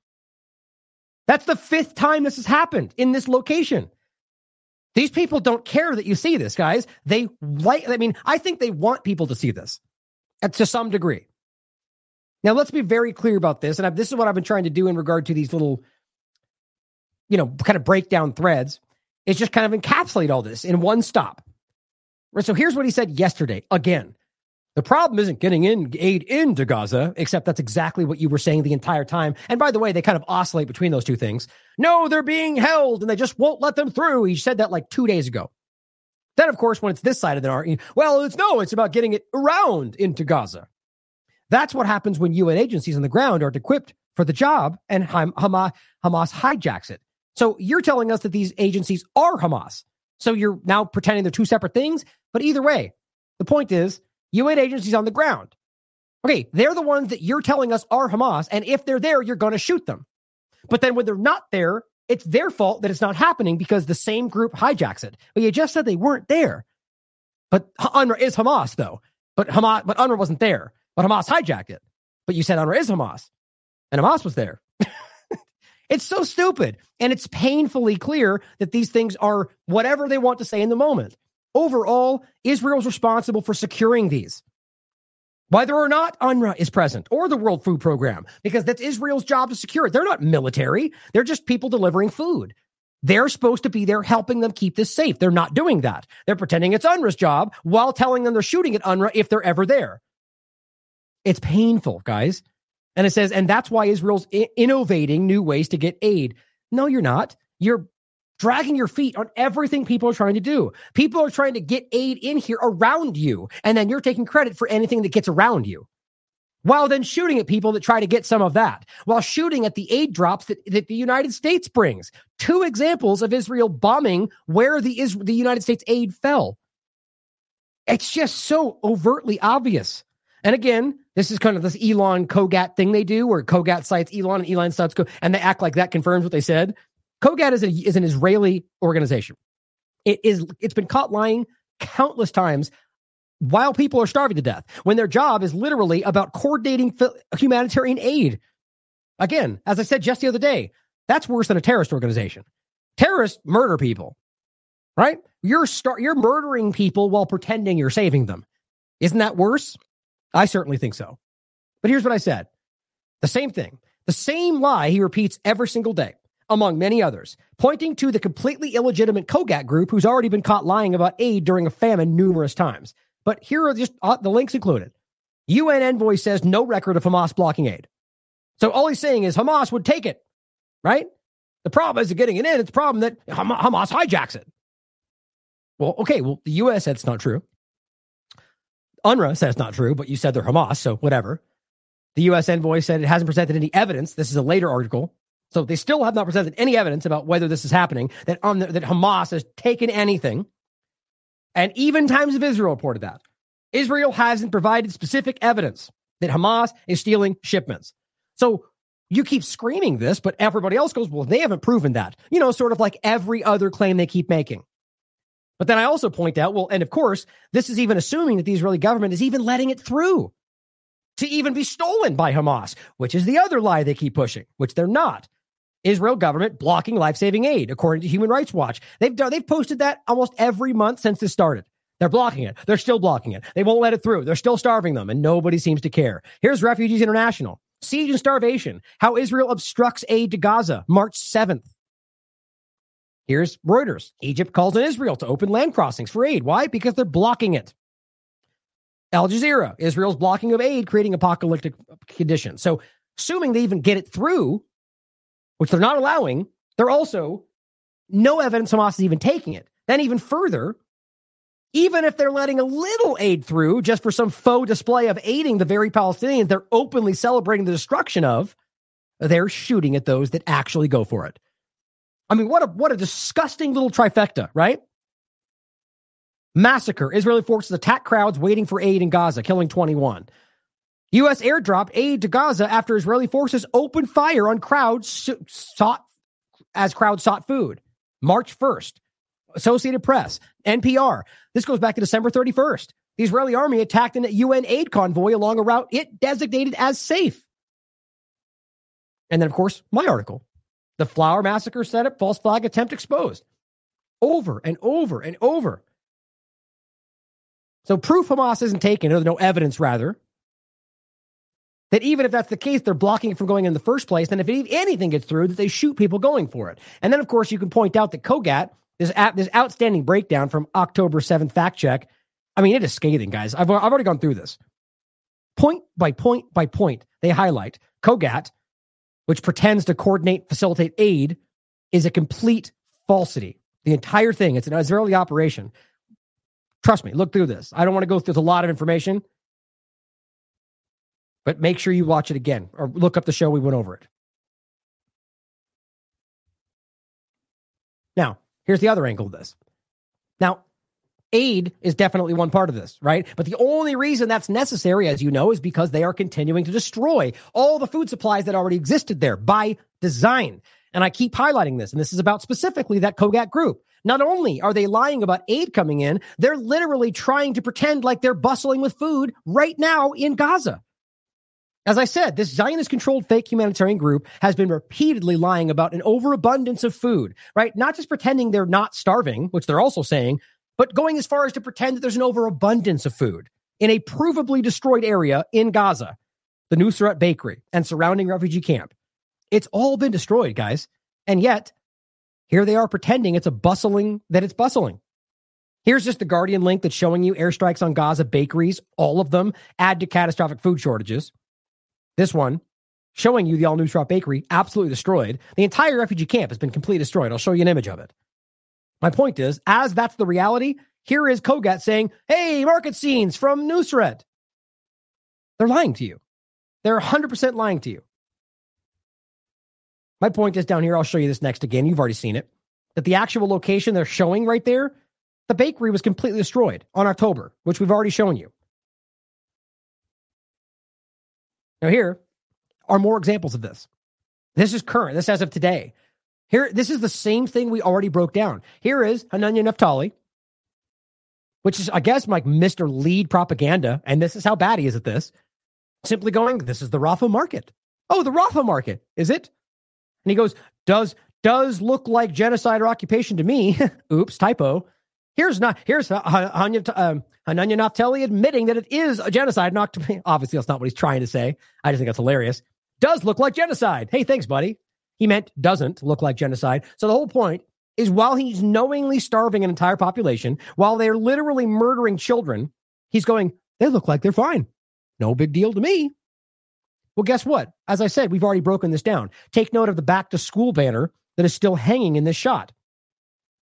That's the fifth time this has happened in this location. These people don't care that you see this, guys. They like, I mean, I think they want people to see this to some degree. Now, let's be very clear about this. And I've, this is what I've been trying to do in regard to these little, you know, kind of breakdown threads, is just kind of encapsulate all this in one stop. So here's what he said yesterday. Again, the problem isn't getting in aid into Gaza, except that's exactly what you were saying the entire time. And by the way, they kind of oscillate between those two things. No, they're being held and they just won't let them through. He said that like two days ago. Then, of course, when it's this side of the argument, well, it's no, it's about getting it around into Gaza. That's what happens when U N agencies on the ground aren't equipped for the job and Hamas, Hamas hijacks it. So you're telling us that these agencies are Hamas. So you're now pretending they're two separate things. But either way, the point is, U N agencies on the ground. Okay, they're the ones that you're telling us are Hamas, and if they're there, you're going to shoot them. But then when they're not there, it's their fault that it's not happening because the same group hijacks it. But you just said they weren't there. But UNRWA is Hamas, though. But Hamas, but UNRWA wasn't there. But Hamas hijacked it. But you said UNRWA is Hamas, and Hamas was there. It's so stupid. And it's painfully clear that these things are whatever they want to say in the moment. Overall, Israel's responsible for securing these. Whether or not UNRWA is present or the World Food Program, because that's Israel's job to secure it. They're not military. They're just people delivering food. They're supposed to be there helping them keep this safe. They're not doing that. They're pretending it's UNRWA's job while telling them they're shooting at UNRWA if they're ever there. It's painful, guys. And it says, and that's why Israel's I- innovating new ways to get aid. No, you're not. You're dragging your feet on everything people are trying to do. People are trying to get aid in here around you, and then you're taking credit for anything that gets around you, while then shooting at people that try to get some of that, while shooting at the aid drops that, that the United States brings. Two examples of Israel bombing where the, is, the United States aid fell. It's just so overtly obvious. And again, this is kind of this Elon Kogat thing they do, where Kogat cites Elon and Elon cites Kogat, and they act like that confirms what they said. Kogat is, a, is an Israeli organization. It is, it's been caught lying countless times while people are starving to death, when their job is literally about coordinating humanitarian aid. Again, as I said just the other day, that's worse than a terrorist organization. Terrorists murder people, right? You're start, you're murdering people while pretending you're saving them. Isn't that worse? I certainly think so. But here's what I said. The same thing. The same lie he repeats every single day, among many others, pointing to the completely illegitimate Kogat group who's already been caught lying about aid during a famine numerous times. But here are just uh, the links included. U N envoy says no record of Hamas blocking aid. So all he's saying is Hamas would take it, right? The problem isn't getting it in. It's the problem that Ham- Hamas hijacks it. Well, okay, well, the U S said it's not true. UNRWA said it's not true, but you said they're Hamas, so whatever. The U S envoy said it hasn't presented any evidence. This is a later article. So they still have not presented any evidence about whether this is happening, that, um, that Hamas has taken anything. And even Times of Israel reported that. Israel hasn't provided specific evidence that Hamas is stealing shipments. So you keep screaming this, but everybody else goes, well, they haven't proven that. You know, sort of like every other claim they keep making. But then I also point out, well, and of course, this is even assuming that the Israeli government is even letting it through to even be stolen by Hamas, which is the other lie they keep pushing, which they're not. Israel government blocking life-saving aid, according to Human Rights Watch. They've done, they've posted that almost every month since this started. They're blocking it. They're still blocking it. They won't let it through. They're still starving them, and nobody seems to care. Here's Refugees International. Siege and starvation. How Israel obstructs aid to Gaza, March seventh. Here's Reuters. Egypt calls on Israel to open land crossings for aid. Why? Because they're blocking it. Al Jazeera. Israel's blocking of aid, creating apocalyptic conditions. So, assuming they even get it through, which they're not allowing, they're also no evidence Hamas is even taking it. Then even further, even if they're letting a little aid through just for some faux display of aiding the very Palestinians they're openly celebrating the destruction of, they're shooting at those that actually go for it. I mean, what a what a disgusting little trifecta, right? Massacre. Israeli forces attack crowds waiting for aid in Gaza, killing twenty-one. U S airdropped aid to Gaza after Israeli forces opened fire on crowds sought as crowds sought food. March first. Associated Press, N P R. This goes back to December thirty-first. The Israeli army attacked an U N aid convoy along a route it designated as safe. And then, of course, my article. The Flower Massacre setup, false flag attempt exposed. Over and over and over. So proof Hamas isn't taken, or no evidence, rather, that even if that's the case, they're blocking it from going in the first place. And if anything gets through, that they shoot people going for it. And then, of course, you can point out that Kogat, this, this outstanding breakdown from October seventh fact check, I mean, it is scathing, guys. I've, I've already gone through this. Point by point by point, they highlight Kogat, which pretends to coordinate, facilitate aid, is a complete falsity. The entire thing, it's an Israeli operation. Trust me, look through this. I don't want to go through a lot of information, but make sure you watch it again or look up the show we went over it. Now, here's the other angle of this. Now, aid is definitely one part of this, right? But the only reason that's necessary, as you know, is because they are continuing to destroy all the food supplies that already existed there by design. And I keep highlighting this, and this is about specifically that Kogat group. Not only are they lying about aid coming in, they're literally trying to pretend like they're bustling with food right now in Gaza. As I said, this Zionist-controlled fake humanitarian group has been repeatedly lying about an overabundance of food, right? Not just pretending they're not starving, which they're also saying, but going as far as to pretend that there's an overabundance of food in a provably destroyed area in Gaza, the Nusrat Bakery and surrounding refugee camp. It's all been destroyed, guys. And yet, here they are pretending it's a bustling, that it's bustling. Here's just the Guardian link that's showing you airstrikes on Gaza bakeries, all of them add to catastrophic food shortages. This one, showing you the Al-Nusrat Bakery, absolutely destroyed. The entire refugee camp has been completely destroyed. I'll show you an image of it. My point is, as that's the reality, here is Kogat saying, hey, market scenes from Nusrat. They're lying to you. They're one hundred percent lying to you. My point is down here, I'll show you this next again. You've already seen it. That the actual location they're showing right there, the bakery was completely destroyed on October, which we've already shown you. Now here are more examples of this. This is current. This as of today. Here, this is the same thing we already broke down. Here is Hanania Naftali, which is, I guess, like Mister Lead propaganda, and this is how bad he is at this. Simply going, this is the Rafah market. Oh, the Rafah market, is it? And he goes, does does look like genocide or occupation to me. Oops, typo. Here's not. Here's Hanania um, Hanania Naftali admitting that it is a genocide. Not to, obviously, that's not what he's trying to say. I just think that's hilarious. Does look like genocide. Hey, thanks, buddy. He meant doesn't look like genocide. So the whole point is, while he's knowingly starving an entire population, while they're literally murdering children, he's going, they look like they're fine. No big deal to me. Well, guess what? As I said, we've already broken this down. Take note of the back to school banner that is still hanging in this shot.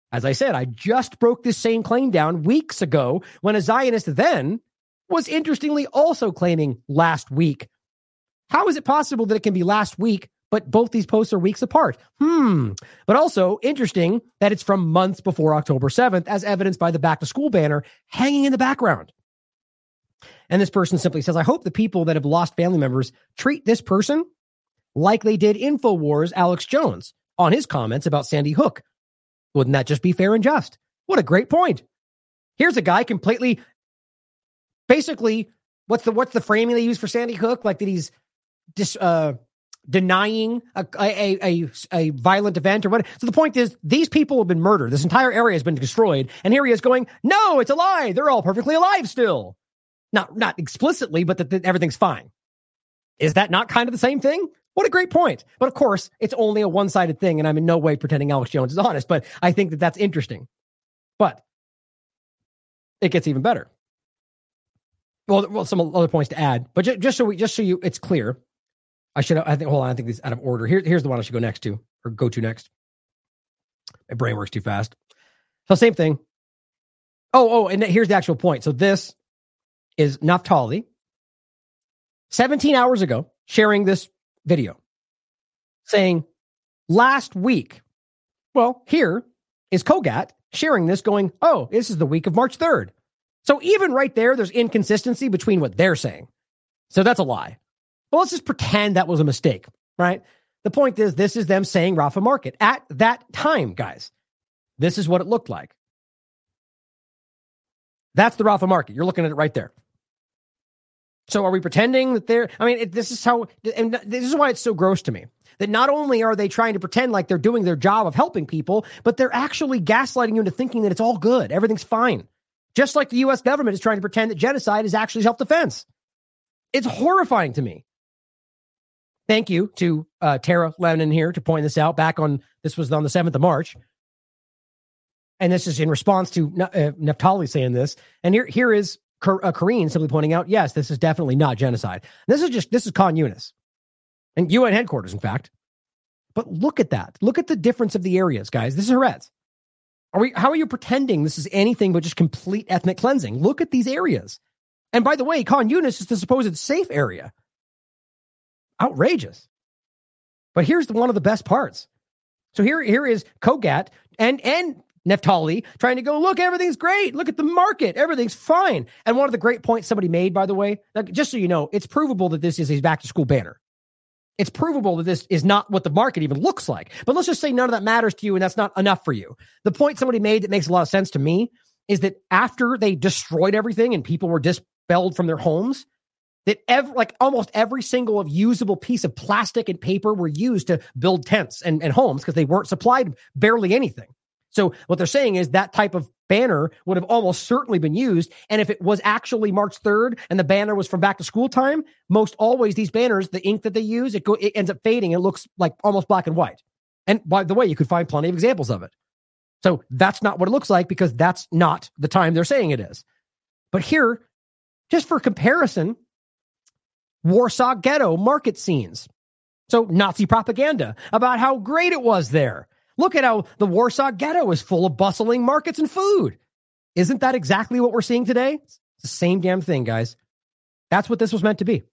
As I said, I just broke this same claim down weeks ago when a Zionist then was interestingly also claiming last week. How is it possible that it can be last week, but both these posts are weeks apart? Hmm. But also interesting that it's from months before October seventh, as evidenced by the back to school banner hanging in the background. And this person simply says, I hope the people that have lost family members treat this person like they did InfoWars Alex Jones on his comments about Sandy Hook. Wouldn't that just be fair and just? What a great point. Here's a guy completely, basically, what's the what's the framing they use for Sandy Hook? Like that he's dis, uh, denying a, a, a, a violent event or what. So the point is, these people have been murdered. This entire area has been destroyed. And here he is going, no, it's a lie. They're all perfectly alive still. Not, not explicitly, but that, that everything's fine. Is that not kind of the same thing? What a great point. But of course, it's only a one-sided thing, and I'm in no way pretending Alex Jones is honest, but I think that that's interesting. But it gets even better. Well, well, some other points to add, but just, just so we, just so you, it's clear. I should, I think, hold on, I think this is out of order. Here, here's the one I should go next to, or go to next. My brain works too fast. So same thing. Oh, oh, and here's the actual point. So this is Naftali, seventeen hours ago, sharing this video saying last week. Well, here is Kogat sharing this going, oh, this is the week of March third. So even right there, there's inconsistency between what they're saying. So that's a lie. Well, let's just pretend that was a mistake, right? The point is, this is them saying Rafa Market at that time, guys. This is what it looked like. That's the Rafa Market. You're looking at it right there. So are we pretending that they're, I mean, it, this is how, and this is why it's so gross to me, that not only are they trying to pretend like they're doing their job of helping people, but they're actually gaslighting you into thinking that it's all good. Everything's fine. Just like the U S government is trying to pretend that genocide is actually self-defense. It's horrifying to me. Thank you to uh, Tara Lennon here to point this out back on, this was on the seventh of March. And this is in response to uh, Naftali saying this. And here, here is Uh, Karine simply pointing out, yes, this is definitely not genocide. This is just, this is Khan Yunis and U N headquarters, in fact. But look at that. Look at the difference of the areas, guys. This is Haaretz. Are we, how are you pretending this is anything but just complete ethnic cleansing? Look at these areas. And by the way, Khan Yunis is the supposed safe area. Outrageous. But here's the, one of the best parts. So here, here is Kogat and, and, Naftali trying to go, look, everything's great. Look at the market. Everything's fine. And one of the great points somebody made, by the way, like, just so you know, it's provable that this is a back to school banner. It's provable that this is not what the market even looks like. But let's just say none of that matters to you and that's not enough for you. The point somebody made that makes a lot of sense to me is that after they destroyed everything and people were dispelled from their homes, that every, like almost every single of usable piece of plastic and paper were used to build tents and, and homes because they weren't supplied barely anything. So what they're saying is that type of banner would have almost certainly been used. And if it was actually March third and the banner was from back to school time, most always these banners, the ink that they use, it, go, it ends up fading. It looks like almost black and white. And by the way, you could find plenty of examples of it. So that's not what it looks like because that's not the time they're saying it is. But here, just for comparison, Warsaw Ghetto market scenes. So Nazi propaganda about how great it was there. Look at how the Warsaw Ghetto is full of bustling markets and food. Isn't that exactly what we're seeing today? It's the same damn thing, guys. That's what this was meant to be.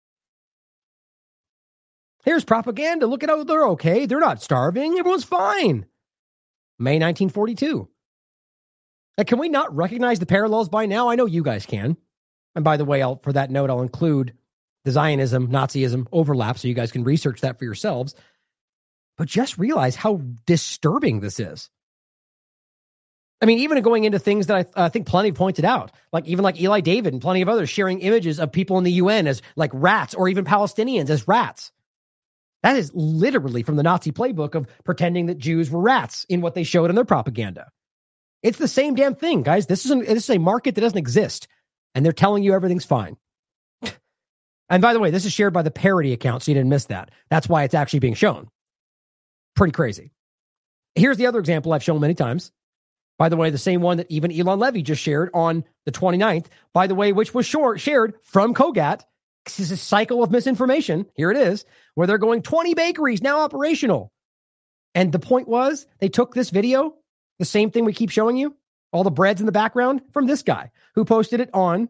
Here's propaganda. Look at how they're okay. They're not starving. Everyone's fine. May nineteen forty-two. Like, can we not recognize the parallels by now? I know you guys can. And by the way, I'll, for that note, I'll include the Zionism, Nazism overlap so you guys can research that for yourselves. But just realize how disturbing this is. I mean, even going into things that I, I think plenty pointed out, like even like Eli David and plenty of others sharing images of people in the U N as like rats or even Palestinians as rats. That is literally from the Nazi playbook of pretending that Jews were rats in what they showed in their propaganda. It's the same damn thing, guys. This is, an, this is a market that doesn't exist, and they're telling you everything's fine. And by the way, this is shared by the parody account, so you didn't miss that. That's why it's actually being shown. Pretty crazy. Here's the other example I've shown many times. By the way, the same one that even Elon Levy just shared on the twenty-ninth, by the way, which was short, shared from Kogat. This is a cycle of misinformation. Here it is, where they're going twenty bakeries now operational. And the point was, they took this video The same thing we keep showing you, all the breads in the background, from this guy who posted it on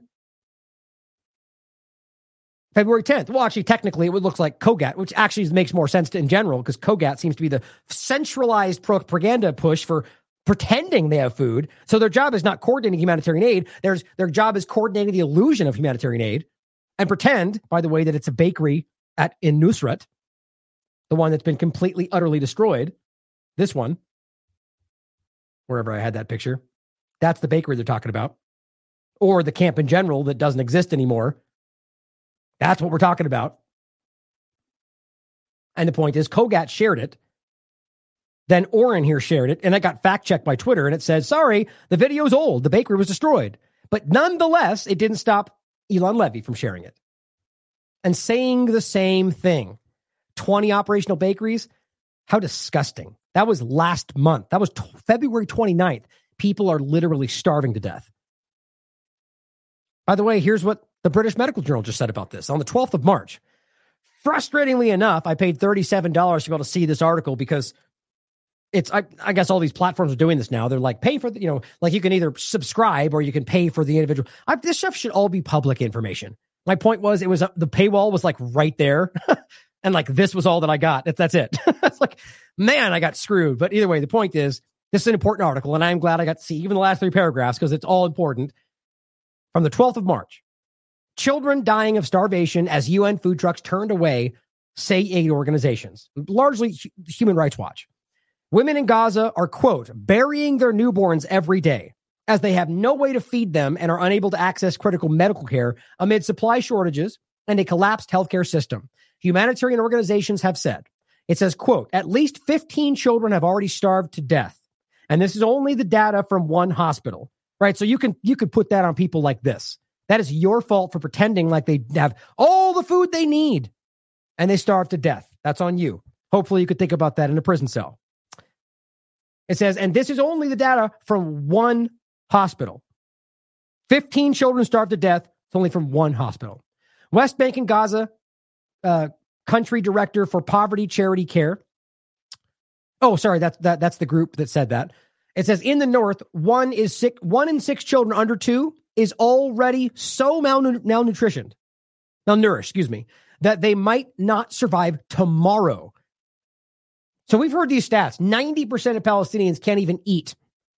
February tenth. Well, actually, technically, it would look like Kogat, which actually makes more sense to, in general, because Kogat seems to be the centralized propaganda push for pretending they have food. So their job is not coordinating humanitarian aid. There's, their job is coordinating the illusion of humanitarian aid and pretend, by the way, that it's a bakery at in Nusrat, the one that's been completely, utterly destroyed. This one, wherever I had that picture, that's the bakery they're talking about. Or the camp in general that doesn't exist anymore. That's what we're talking about. And the point is, Kogat shared it. Then Oren here shared it, and it got fact-checked by Twitter, and it said, sorry, the video's old. The bakery was destroyed. But nonetheless, it didn't stop Elon Levy from sharing it and saying the same thing. twenty operational bakeries? How disgusting. That was last month. That was t- February twenty-ninth. People are literally starving to death. By the way, here's what the British Medical Journal just said about this on the twelfth of March. Frustratingly enough, I paid thirty-seven dollars to be able to see this article because it's, I, I guess all these platforms are doing this now. They're like, pay for the, you know, like you can either subscribe or you can pay for the individual. I, this stuff should all be public information. My point was, it was, uh, the paywall was like right there. And like, this was all that I got. That's, that's it. It's like, man, I got screwed. But either way, the point is, this is an important article. And I'm glad I got to see even the last three paragraphs because it's all important. From the twelfth of March, children dying of starvation as U N food trucks turned away, say aid organizations, largely Human Rights Watch. Women in Gaza are, quote, burying their newborns every day as they have no way to feed them and are unable to access critical medical care amid supply shortages and a collapsed healthcare system. Humanitarian organizations have said, it says, quote, at least fifteen children have already starved to death. And this is only the data from one hospital, right? So you can, you could put that on people like this. That is your fault for pretending like they have all the food they need and they starve to death. That's on you. Hopefully you could think about that in a prison cell. It says, and this is only the data from one hospital. fifteen children starved to death. It's only from one hospital. West Bank and Gaza uh, country director for Poverty Charity Care. Oh, sorry, that's that, that's the group that said that. It says in the north, one is sick, one in six children under two is already so malnu- malnutritioned, malnourished, excuse me, that they might not survive tomorrow. So we've heard these stats. ninety percent of Palestinians can't even eat.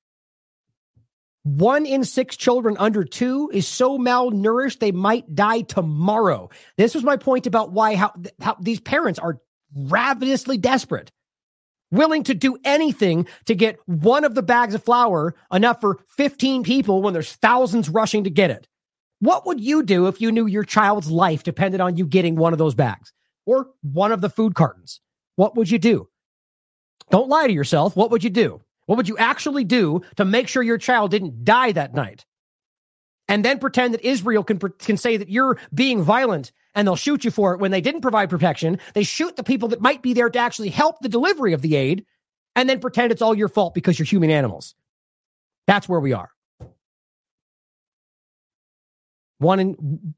One in six children under two is so malnourished they might die tomorrow. This was my point about why how, how these parents are ravenously desperate, willing to do anything to get one of the bags of flour enough for fifteen people when there's thousands rushing to get it. What would you do if you knew your child's life depended on you getting one of those bags or one of the food cartons? What would you do? Don't lie to yourself. What would you do? What would you actually do to make sure your child didn't die that night? And then pretend that Israel can, can say that you're being violent and they'll shoot you for it when they didn't provide protection. They shoot the people that might be there to actually help the delivery of the aid and then pretend it's all your fault because you're human animals. That's where we are. One in,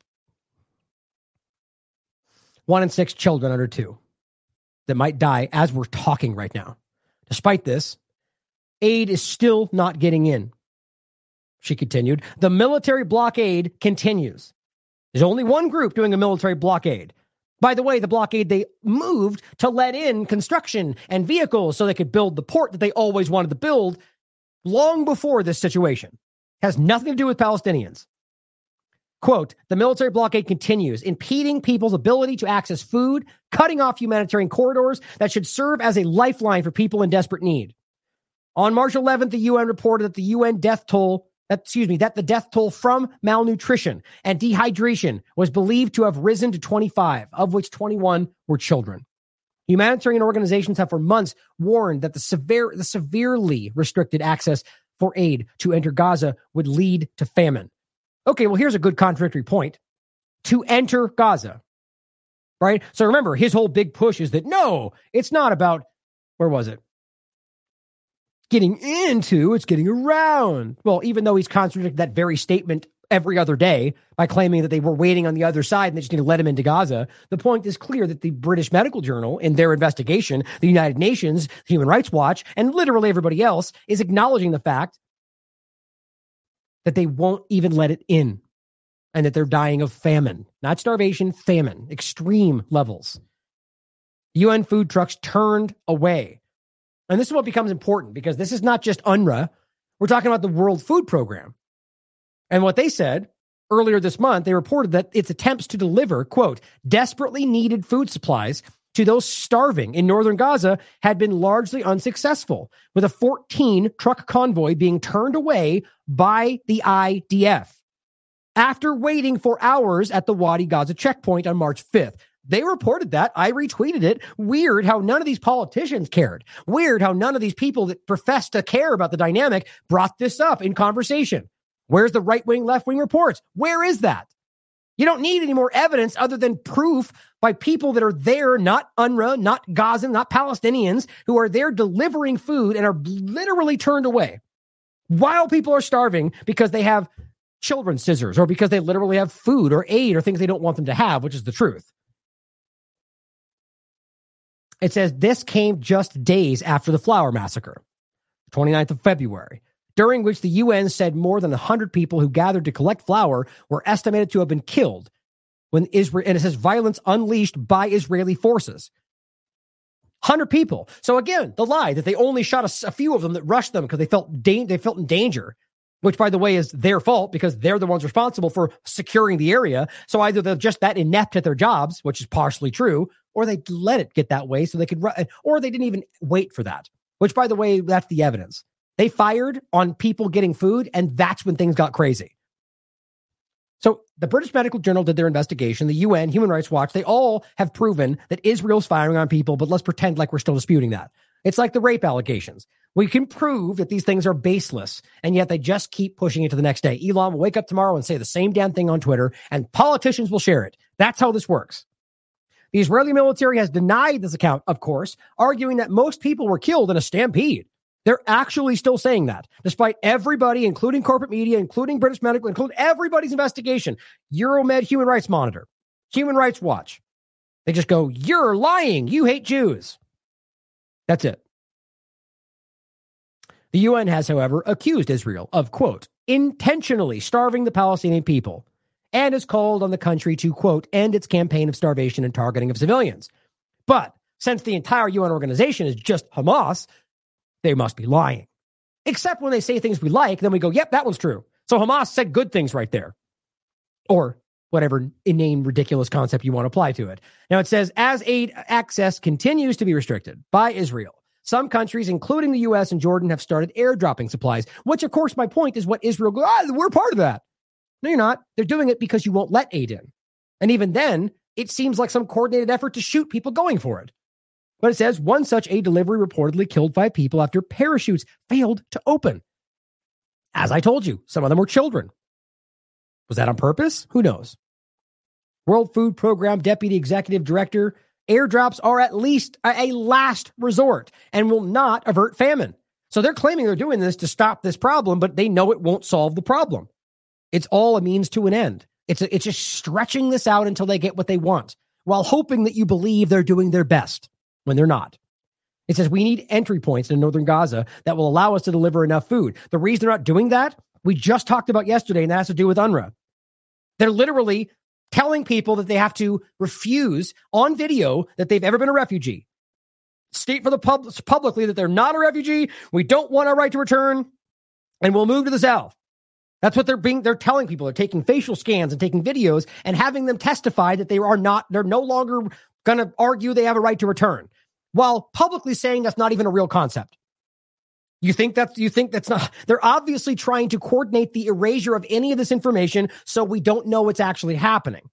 one in six children under two that might die as we're talking right now. Despite this, aid is still not getting in. She continued, the military blockade continues. There's only one group doing a military blockade. By the way, the blockade, they moved to let in construction and vehicles so they could build the port that they always wanted to build long before this situation. Has nothing to do with Palestinians. Quote, the military blockade continues, impeding people's ability to access food, cutting off humanitarian corridors that should serve as a lifeline for people in desperate need. On March eleventh, the U N reported that the U N death toll, that, excuse me, that the death toll from malnutrition and dehydration was believed to have risen to twenty-five, of which twenty-one were children. Humanitarian organizations have for months warned that the severe, the severely restricted access for aid to enter Gaza would lead to famine. Okay, well, here's a good contradictory point. To enter Gaza, right? So remember, his whole big push is that, no, it's not about, where was it? Getting into, it's getting around. Well, even though he's contradicted that very statement every other day by claiming that they were waiting on the other side and they just need to let them into Gaza. The point is clear that the British Medical Journal, in their investigation, the United Nations, Human Rights Watch, and literally everybody else is acknowledging the fact that they won't even let it in and that they're dying of famine, not starvation, famine, extreme levels. U N food trucks turned away. And this is what becomes important because this is not just UNRWA. We're talking about the World Food Program. And what they said earlier this month, they reported that its attempts to deliver, quote, desperately needed food supplies to those starving in northern Gaza had been largely unsuccessful, with a fourteen truck convoy being turned away by the I D F after waiting for hours at the Wadi Gaza checkpoint on March fifth. They reported that. I retweeted it. Weird how none of these politicians cared. Weird how none of these people that profess to care about the dynamic brought this up in conversation. Where's the right-wing, left-wing reports? Where is that? You don't need any more evidence other than proof by people that are there, not UNRWA, not Gaza, not Palestinians, who are there delivering food and are literally turned away while people are starving because they have children's scissors or because they literally have food or aid or things they don't want them to have, which is the truth. It says this came just days after the Flower Massacre, twenty-ninth of February, during which the U N said more than one hundred people who gathered to collect flour were estimated to have been killed when Israel, and it says violence unleashed by Israeli forces. one hundred people. So again, the lie that they only shot a, a few of them that rushed them because they felt da- they felt in danger, which, by the way, is their fault because they're the ones responsible for securing the area. So either they're just that inept at their jobs, which is partially true, or they let it get that way so they could run, or they didn't even wait for that, which, by the way, that's the evidence. They fired on people getting food, and that's when things got crazy. So the British Medical Journal did their investigation. The U N, Human Rights Watch, they all have proven that Israel's firing on people, but let's pretend like we're still disputing that. It's like the rape allegations. We can prove that these things are baseless, and yet they just keep pushing it to the next day. Elon will wake up tomorrow and say the same damn thing on Twitter, and politicians will share it. That's how this works. The Israeli military has denied this account, of course, arguing that most people were killed in a stampede. They're actually still saying that, despite everybody, including corporate media, including British Medical, including everybody's investigation, Euromed, Human Rights Monitor, Human Rights Watch. They just go, you're lying. You hate Jews. That's it. The U N has, however, accused Israel of, quote, intentionally starving the Palestinian people and has called on the country to, quote, end its campaign of starvation and targeting of civilians. But since the entire U N organization is just Hamas, they must be lying. Except when they say things we like, then we go, yep, that one's true. So Hamas said good things right there. Or whatever inane, ridiculous concept you want to apply to it. Now it says, as aid access continues to be restricted by Israel, some countries, including the U S and Jordan, have started airdropping supplies, which, of course, my point is what Israel goes, ah, we're part of that. No, you're not. They're doing it because you won't let aid in. And even then, it seems like some coordinated effort to shoot people going for it. But it says one such aid delivery reportedly killed five people after parachutes failed to open. As I told you, some of them were children. Was that on purpose? Who knows? World Food Program Deputy Executive Director, airdrops are at least a last resort and will not avert famine. So they're claiming they're doing this to stop this problem, but they know it won't solve the problem. It's all a means to an end. It's a, it's just stretching this out until they get what they want, while hoping that you believe they're doing their best when they're not. It says we need entry points in northern Gaza that will allow us to deliver enough food. The reason they're not doing that, we just talked about yesterday, and that has to do with UNRWA. They're literally telling people that they have to refuse on video that they've ever been a refugee. State for the pub- publicly that they're not a refugee. We don't want our right to return, and we'll move to the south. That's what they're being. They're telling people. They're taking facial scans and taking videos and having them testify that they are not. They're no longer going to argue they have a right to return, while publicly saying that's not even a real concept. You think that's, you think that's not, they're obviously trying to coordinate the erasure of any of this information so we don't know what's actually happening.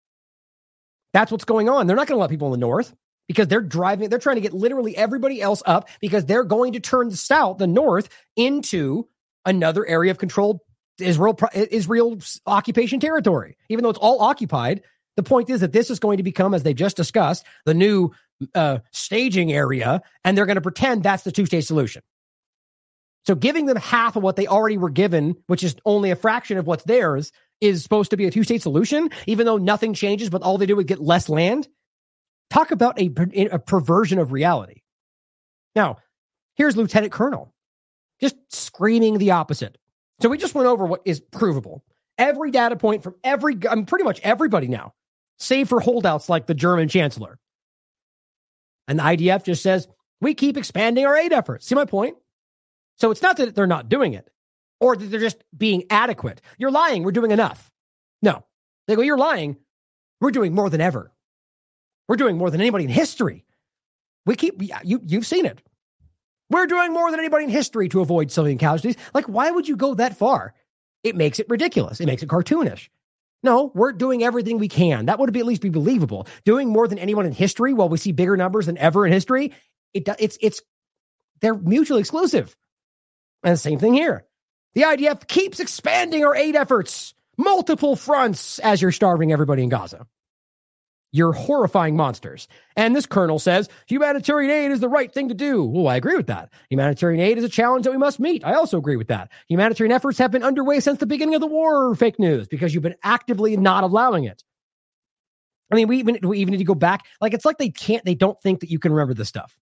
That's what's going on. They're not going to let people in the north because they're driving, they're trying to get literally everybody else up because they're going to turn the south, the north, into another area of controlled Israel, Israel's occupation territory. Even though it's all occupied, the point is that this is going to become, as they just discussed, the new uh, staging area, and they're going to pretend that's the two-state solution. So giving them half of what they already were given, which is only a fraction of what's theirs, is supposed to be a two-state solution, even though nothing changes, but all they do is get less land. Talk about a, a perversion of reality. Now, here's Lieutenant Colonel just screaming the opposite. So we just went over what is provable. Every data point from every, I mean, pretty much everybody now, save for holdouts like the German chancellor. And the I D F just says, we keep expanding our aid efforts. See my point? So it's not that they're not doing it or that they're just being adequate. You're lying. We're doing enough. No. They go, you're lying. We're doing more than ever. We're doing more than anybody in history. We keep, you, you've seen it. We're doing more than anybody in history to avoid civilian casualties. Like, why would you go that far? It makes it ridiculous. It makes it cartoonish. No, we're doing everything we can. That would be at least be believable. Doing more than anyone in history while we see bigger numbers than ever in history, it, it's, it's, they're mutually exclusive. And the same thing here. The I D F keeps expanding our aid efforts, multiple fronts, as you're starving everybody in Gaza. You're horrifying monsters. And this colonel says, humanitarian aid is the right thing to do. Well, I agree with that. Humanitarian aid is a challenge that we must meet. I also agree with that. Humanitarian efforts have been underway since the beginning of the war, fake news, because you've been actively not allowing it. I mean, we even, we even need to go back. Like, it's like they can't, they don't think that you can remember this stuff.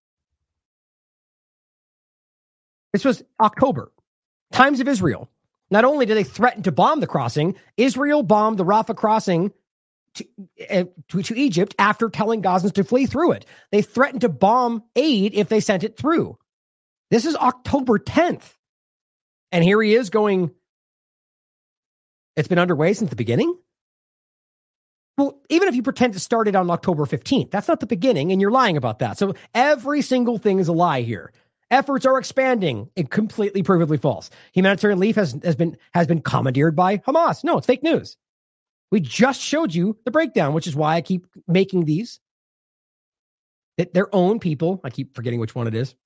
This was October. Times of Israel. Not only did they threaten to bomb the crossing, Israel bombed the Rafah crossing To, uh, to, to Egypt after telling Gazans to flee through it. They threatened to bomb aid if they sent it through. This is October tenth. And here he is going, it's been underway since the beginning? Well, even if you pretend it started on October fifteenth, that's not the beginning, and you're lying about that. So every single thing is a lie here. Efforts are expanding and completely provably false. Humanitarian relief has, has been has been commandeered by Hamas. No, it's fake news. We just showed you the breakdown, which is why I keep making these. That their own people, I keep forgetting which one it is.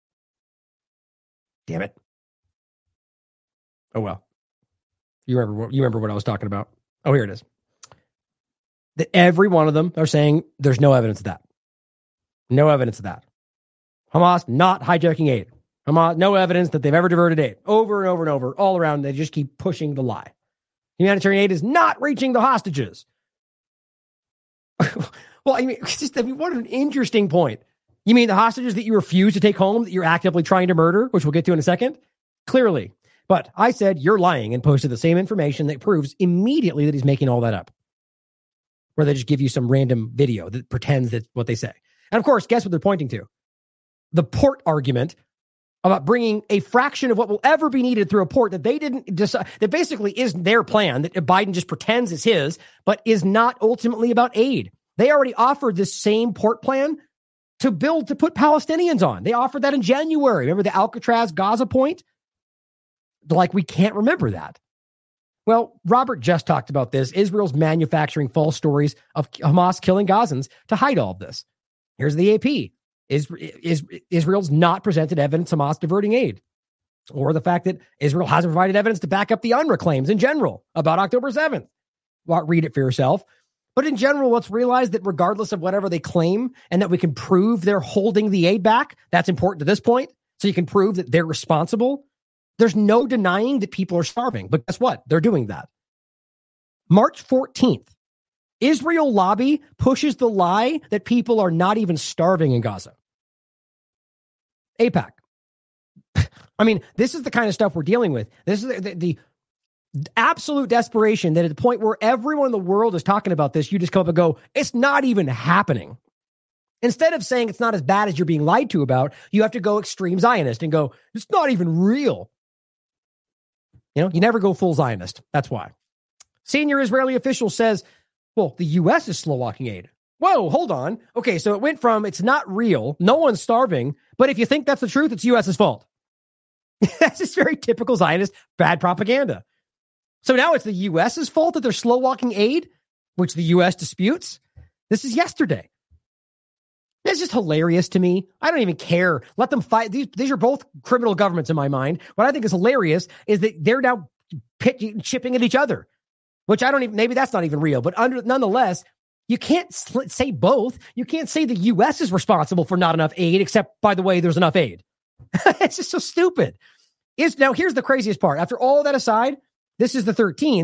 Damn it. Oh, well. You remember what, you remember what I was talking about. Oh, here it is. That every one of them are saying there's no evidence of that. No evidence of that. Hamas not hijacking aid. Hamas, no evidence that they've ever diverted aid. Over and over and over, all around, they just keep pushing the lie. Humanitarian aid is not reaching the hostages. Well, I mean, it's just, I mean, what an interesting point. You mean the hostages that you refuse to take home, that you're actively trying to murder, which we'll get to in a second? Clearly. But I said, you're lying, and posted the same information that proves immediately that he's making all that up. Where they just give you some random video that pretends that's what they say. And of course, guess what they're pointing to? The port argument about bringing a fraction of what will ever be needed through a port that they didn't decide, that basically is their plan, that Biden just pretends is his, but is not ultimately about aid. They already offered this same port plan to build, to put Palestinians on. They offered that in January. Remember the Alcatraz Gaza point? Like, we can't remember that. Well, Robert just talked about this. Israel's manufacturing false stories of Hamas killing Gazans to hide all of this. Here's the A P. Is, is Israel's not presented evidence of Hamas diverting aid, or the fact that Israel hasn't provided evidence to back up the UNRWA claims in general about October seventh. Well, read it for yourself. But in general, let's realize that regardless of whatever they claim, and that we can prove they're holding the aid back, that's important to this point. So you can prove that they're responsible. There's no denying that people are starving. But guess what? They're doing that. March fourteenth, Israel lobby pushes the lie that people are not even starving in Gaza. AIPAC. I mean, this is the kind of stuff we're dealing with. This is the, the, the absolute desperation that at the point where everyone in the world is talking about this, you just come up and go, it's not even happening. Instead of saying it's not as bad as you're being lied to about, you have to go extreme Zionist and go, it's not even real. You know, you never go full Zionist. That's why. Senior Israeli official says, well, the U S is slow walking aid. Whoa, hold on. Okay, so it went from it's not real, no one's starving, but if you think that's the truth, it's U S's fault. That's just very typical Zionist bad propaganda. So now it's the U S's fault that they're slow walking aid, which the U S disputes. This is yesterday. It's just hilarious to me. I don't even care. Let them fight. These, these are both criminal governments in my mind. What I think is hilarious is that they're now pit, chipping at each other, which I don't even, maybe that's not even real, but under, nonetheless, you can't say both. You can't say the U S is responsible for not enough aid, except, by the way, there's enough aid. It's just so stupid. Is now, here's the craziest part. After all that aside, this is the thirteenth.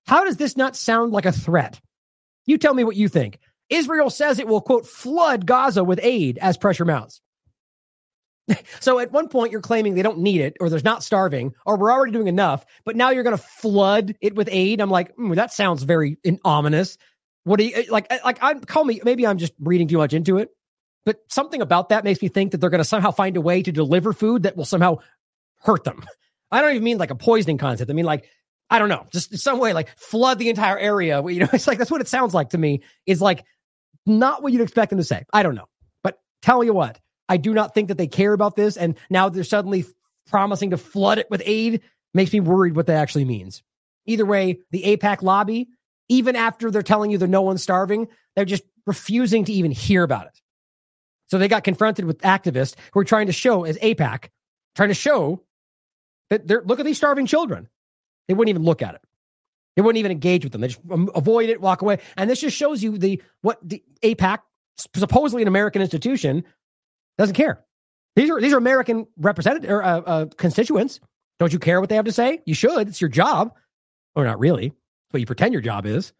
How does this not sound like a threat? You tell me what you think. Israel says it will, quote, flood Gaza with aid as pressure mounts. So at one point you're claiming they don't need it, or there's not starving, or we're already doing enough, but now you're going to flood it with aid. I'm like, mm, that sounds very in- ominous. What do you like? Like, I call me. Maybe I'm just reading too much into it, but something about that makes me think that they're going to somehow find a way to deliver food that will somehow hurt them. I don't even mean like a poisoning concept. I mean like, I don't know, just some way like flood the entire area. You know, it's like that's what it sounds like to me. Is like not what you'd expect them to say. I don't know, but tell you what. I do not think that they care about this, and now they're suddenly promising to flood it with aid. Makes me worried what that actually means. Either way, the AIPAC lobby, even after they're telling you that no one's starving, they're just refusing to even hear about it. So they got confronted with activists who are trying to show, as AIPAC, trying to show that they're, look at these starving children. They wouldn't even look at it. They wouldn't even engage with them. They just avoid it, walk away. And this just shows you the what the AIPAC, supposedly an American institution, doesn't care. These are these are American representatives or uh, uh, constituents. Don't you care what they have to say? You should. It's your job, or not really. It's what you pretend your job is.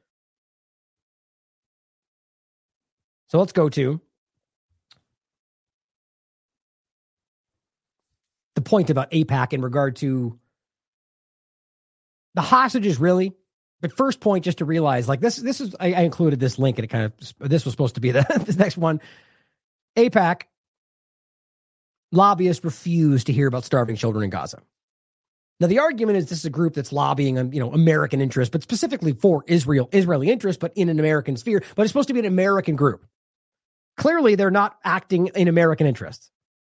So let's go to the point about AIPAC in regard to the hostages. Really, but first point, just to realize, like this. This is I, I included this link, and it kind of this was supposed to be the this next one. AIPAC. Lobbyists refuse to hear about starving children in Gaza. Now, the argument is this is a group that's lobbying on, you know, American interests, but specifically for Israel, Israeli interests, but in an American sphere. But it's supposed to be an American group. Clearly, they're not acting in American interests.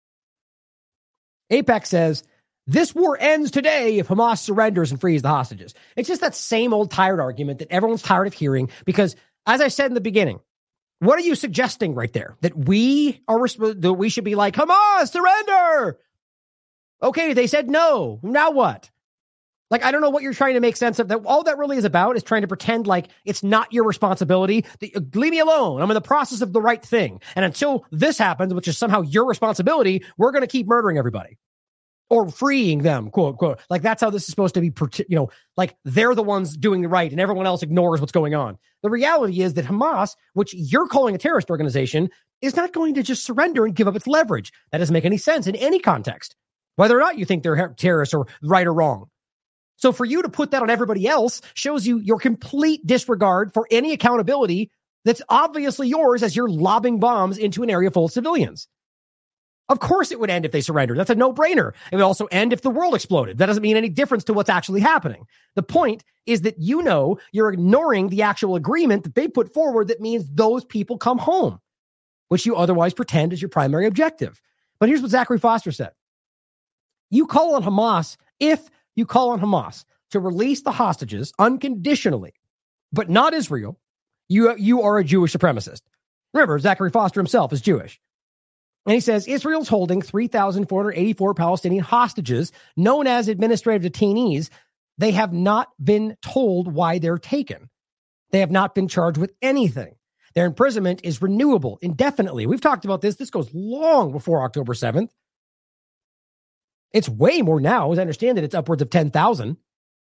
AIPAC says, this war ends today if Hamas surrenders and frees the hostages. It's just that same old tired argument that everyone's tired of hearing because, as I said in the beginning, what are you suggesting right there? That we are that we should be like, Hamas, surrender. Okay, they said no. Now what? Like, I don't know what you're trying to make sense of. That all that really is about is trying to pretend like it's not your responsibility. Leave me alone. I'm in the process of the right thing. And until this happens, which is somehow your responsibility, we're going to keep murdering everybody. Or freeing them, quote, quote. Like, that's how this is supposed to be, you know, like they're the ones doing the right and everyone else ignores what's going on. The reality is that Hamas, which you're calling a terrorist organization, is not going to just surrender and give up its leverage. That doesn't make any sense in any context, whether or not you think they're terrorists or right or wrong. So for you to put that on everybody else shows you your complete disregard for any accountability that's obviously yours as you're lobbing bombs into an area full of civilians. Of course it would end if they surrendered. That's a no-brainer. It would also end if the world exploded. That doesn't mean any difference to what's actually happening. The point is that you know you're ignoring the actual agreement that they put forward that means those people come home, which you otherwise pretend is your primary objective. But here's what Zachary Foster said. You call on Hamas, if you call on Hamas to release the hostages unconditionally, but not Israel, you, you are a Jewish supremacist. Remember, Zachary Foster himself is Jewish. And he says, Israel's holding three thousand four hundred eighty-four Palestinian hostages, known as administrative detainees. They have not been told why they're taken. They have not been charged with anything. Their imprisonment is renewable indefinitely. We've talked about this. This goes long before October seventh. It's way more now. As I understand it, it's upwards of ten thousand.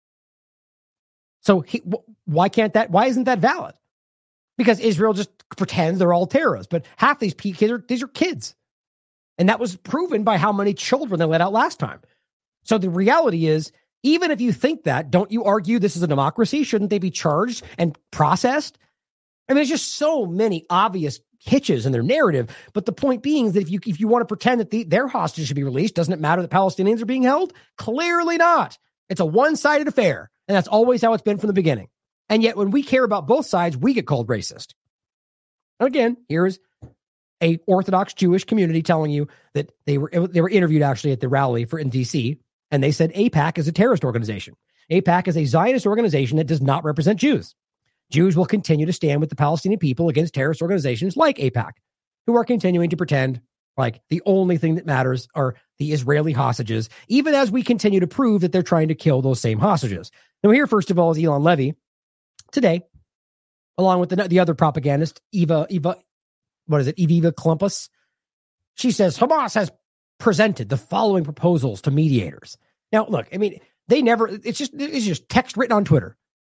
So he, why can't that, why isn't that valid? Because Israel just pretends they're all terrorists. But half these kids are, these are kids. And that was proven by how many children they let out last time. So the reality is, even if you think that, don't you argue this is a democracy? Shouldn't they be charged and processed? I mean, there's just so many obvious hitches in their narrative. But the point being is that if you if you want to pretend that the, their hostages should be released, doesn't it matter that Palestinians are being held? Clearly not. It's a one-sided affair. And that's always how it's been from the beginning. And yet when we care about both sides, we get called racist. And again, here's a Orthodox Jewish community telling you that they were they were interviewed actually at the rally for in D C, and they said AIPAC is a terrorist organization. AIPAC is a Zionist organization that does not represent Jews. Jews will continue to stand with the Palestinian people against terrorist organizations like AIPAC, who are continuing to pretend like the only thing that matters are the Israeli hostages, even as we continue to prove that they're trying to kill those same hostages. Now here, first of all, is Eilon Levy today, along with the, the other propagandist, Eva, Eva, what is it, Eviva Klumpus? She says Hamas has presented the following proposals to mediators. Now, look, I mean, they never, it's just, it's just text written on Twitter.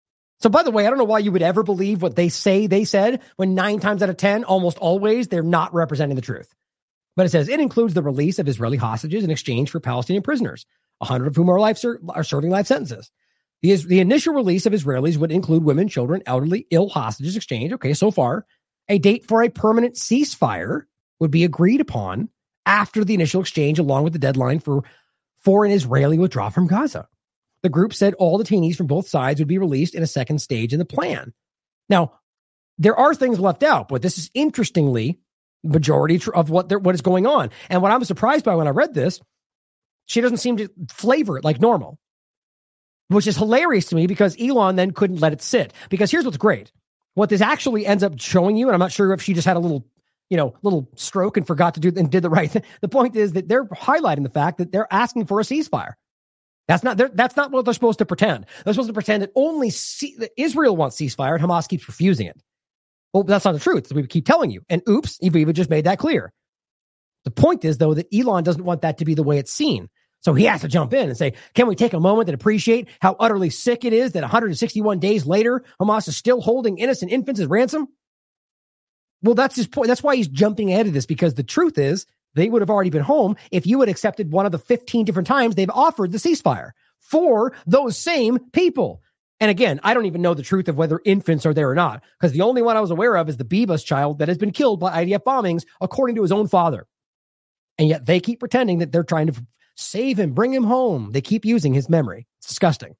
So, by the way, I don't know why you would ever believe what they say they said when nine times out of ten, almost always, they're not representing the truth. But it says it includes the release of Israeli hostages in exchange for Palestinian prisoners, one hundred of whom are, life ser- are serving life sentences. The, the initial release of Israelis would include women, children, elderly, ill hostages exchange. Okay, so far, a date for a permanent ceasefire would be agreed upon after the initial exchange, along with the deadline for, for an Israeli withdrawal from Gaza. The group said all detainees from both sides would be released in a second stage in the plan. Now, there are things left out, but this is interestingly majority of what there, what is going on. And what I was surprised by when I read this, she doesn't seem to flavor it like normal, which is hilarious to me because Elon then couldn't let it sit. Because here's what's great. What this actually ends up showing you, and I'm not sure if she just had a little, you know, little stroke and forgot to do and did the right thing. The point is that they're highlighting the fact that they're asking for a ceasefire. That's not that's not what they're supposed to pretend. They're supposed to pretend that only C- that Israel wants ceasefire and Hamas keeps refusing it. Well, that's not the truth. We keep telling you. And oops, Aviva just made that clear. The point is, though, that Elon doesn't want that to be the way it's seen. So he has to jump in and say, can we take a moment and appreciate how utterly sick it is that one hundred sixty-one days later, Hamas is still holding innocent infants as ransom? Well, that's his point. That's why he's jumping ahead of this, because the truth is they would have already been home if you had accepted one of the fifteen different times they've offered the ceasefire for those same people. And again, I don't even know the truth of whether infants are there or not, because the only one I was aware of is the Bibas child that has been killed by I D F bombings, according to his own father. And yet they keep pretending that they're trying to save him, bring him home. They keep using his memory. It's disgusting.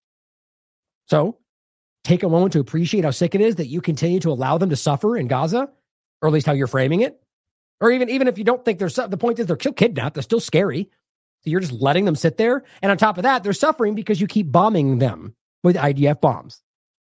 So take a moment to appreciate how sick it is that you continue to allow them to suffer in Gaza, or at least how you're framing it. Or even, even if you don't think they're, the point is they're still kidnapped, they're still scary. So you're just letting them sit there. And on top of that, they're suffering because you keep bombing them with I D F bombs.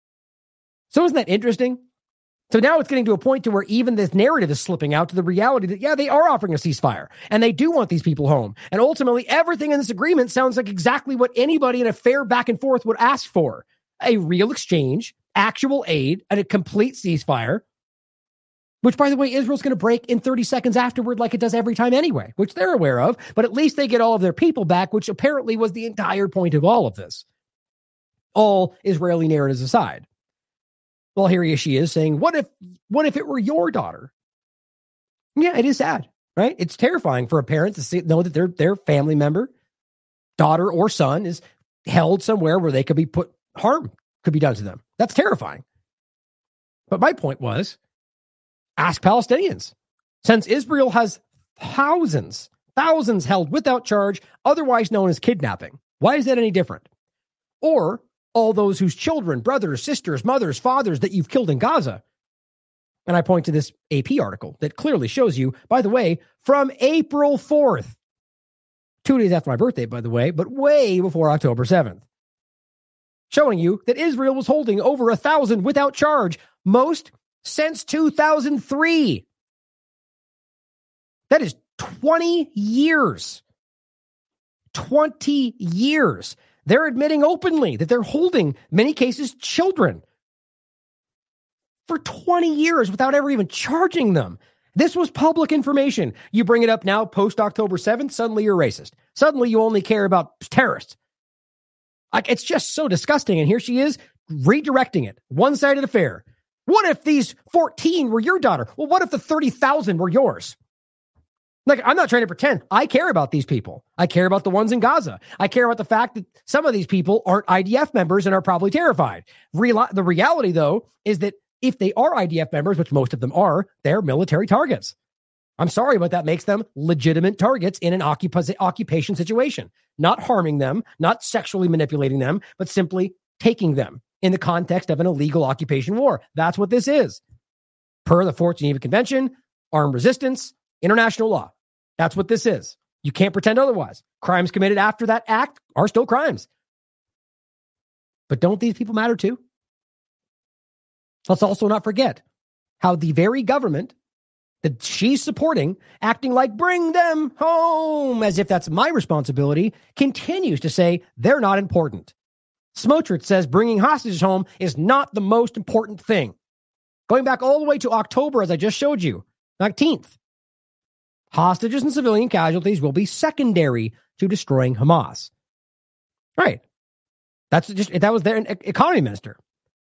So isn't that interesting? So now it's getting to a point to where even this narrative is slipping out to the reality that, yeah, they are offering a ceasefire and they do want these people home. And ultimately, everything in this agreement sounds like exactly what anybody in a fair back and forth would ask for. A real exchange, actual aid, and a complete ceasefire, which, by the way, Israel's going to break in thirty seconds afterward like it does every time anyway, which they're aware of. But at least they get all of their people back, which apparently was the entire point of all of this. All Israeli narratives aside. Well, here she is saying, what if what if it were your daughter? Yeah, it is sad, right? It's terrifying for a parent to see, know that their, their family member, daughter or son, is held somewhere where they could be put, harm could be done to them. That's terrifying. But my point was, ask Palestinians. Since Israel has thousands, thousands held without charge, otherwise known as kidnapping, why is that any different? Or all those whose children, brothers, sisters, mothers, fathers that you've killed in Gaza. And I point to this A P article that clearly shows you, by the way, from April fourth, two days after my birthday, by the way, but way before October seventh, showing you that Israel was holding over a thousand without charge, most since two thousand three. That is twenty years. twenty years. They're admitting openly that they're holding, many cases, children for twenty years without ever even charging them. This was public information. You bring it up now, post-October seventh, suddenly you're racist. Suddenly you only care about terrorists. Like, it's just so disgusting. And here she is redirecting it. One-sided affair. What if these fourteen were your daughter? Well, what if the thirty thousand were yours? Like, I'm not trying to pretend. I care about these people. I care about the ones in Gaza. I care about the fact that some of these people aren't I D F members and are probably terrified. Real- the reality, though, is that if they are I D F members, which most of them are, they're military targets. I'm sorry, but that makes them legitimate targets in an occup- occupation situation. Not harming them, not sexually manipulating them, but simply taking them in the context of an illegal occupation war. That's what this is. Per the Fourth Geneva Convention, armed resistance, international law. That's what this is. You can't pretend otherwise. Crimes committed after that act are still crimes. But don't these people matter too? Let's also not forget how the very government that she's supporting, acting like bring them home, as if that's my responsibility, continues to say they're not important. Smotrich says bringing hostages home is not the most important thing. Going back all the way to October, as I just showed you, nineteenth. Hostages and civilian casualties will be secondary to destroying Hamas. Right. That's just, that was their economy minister.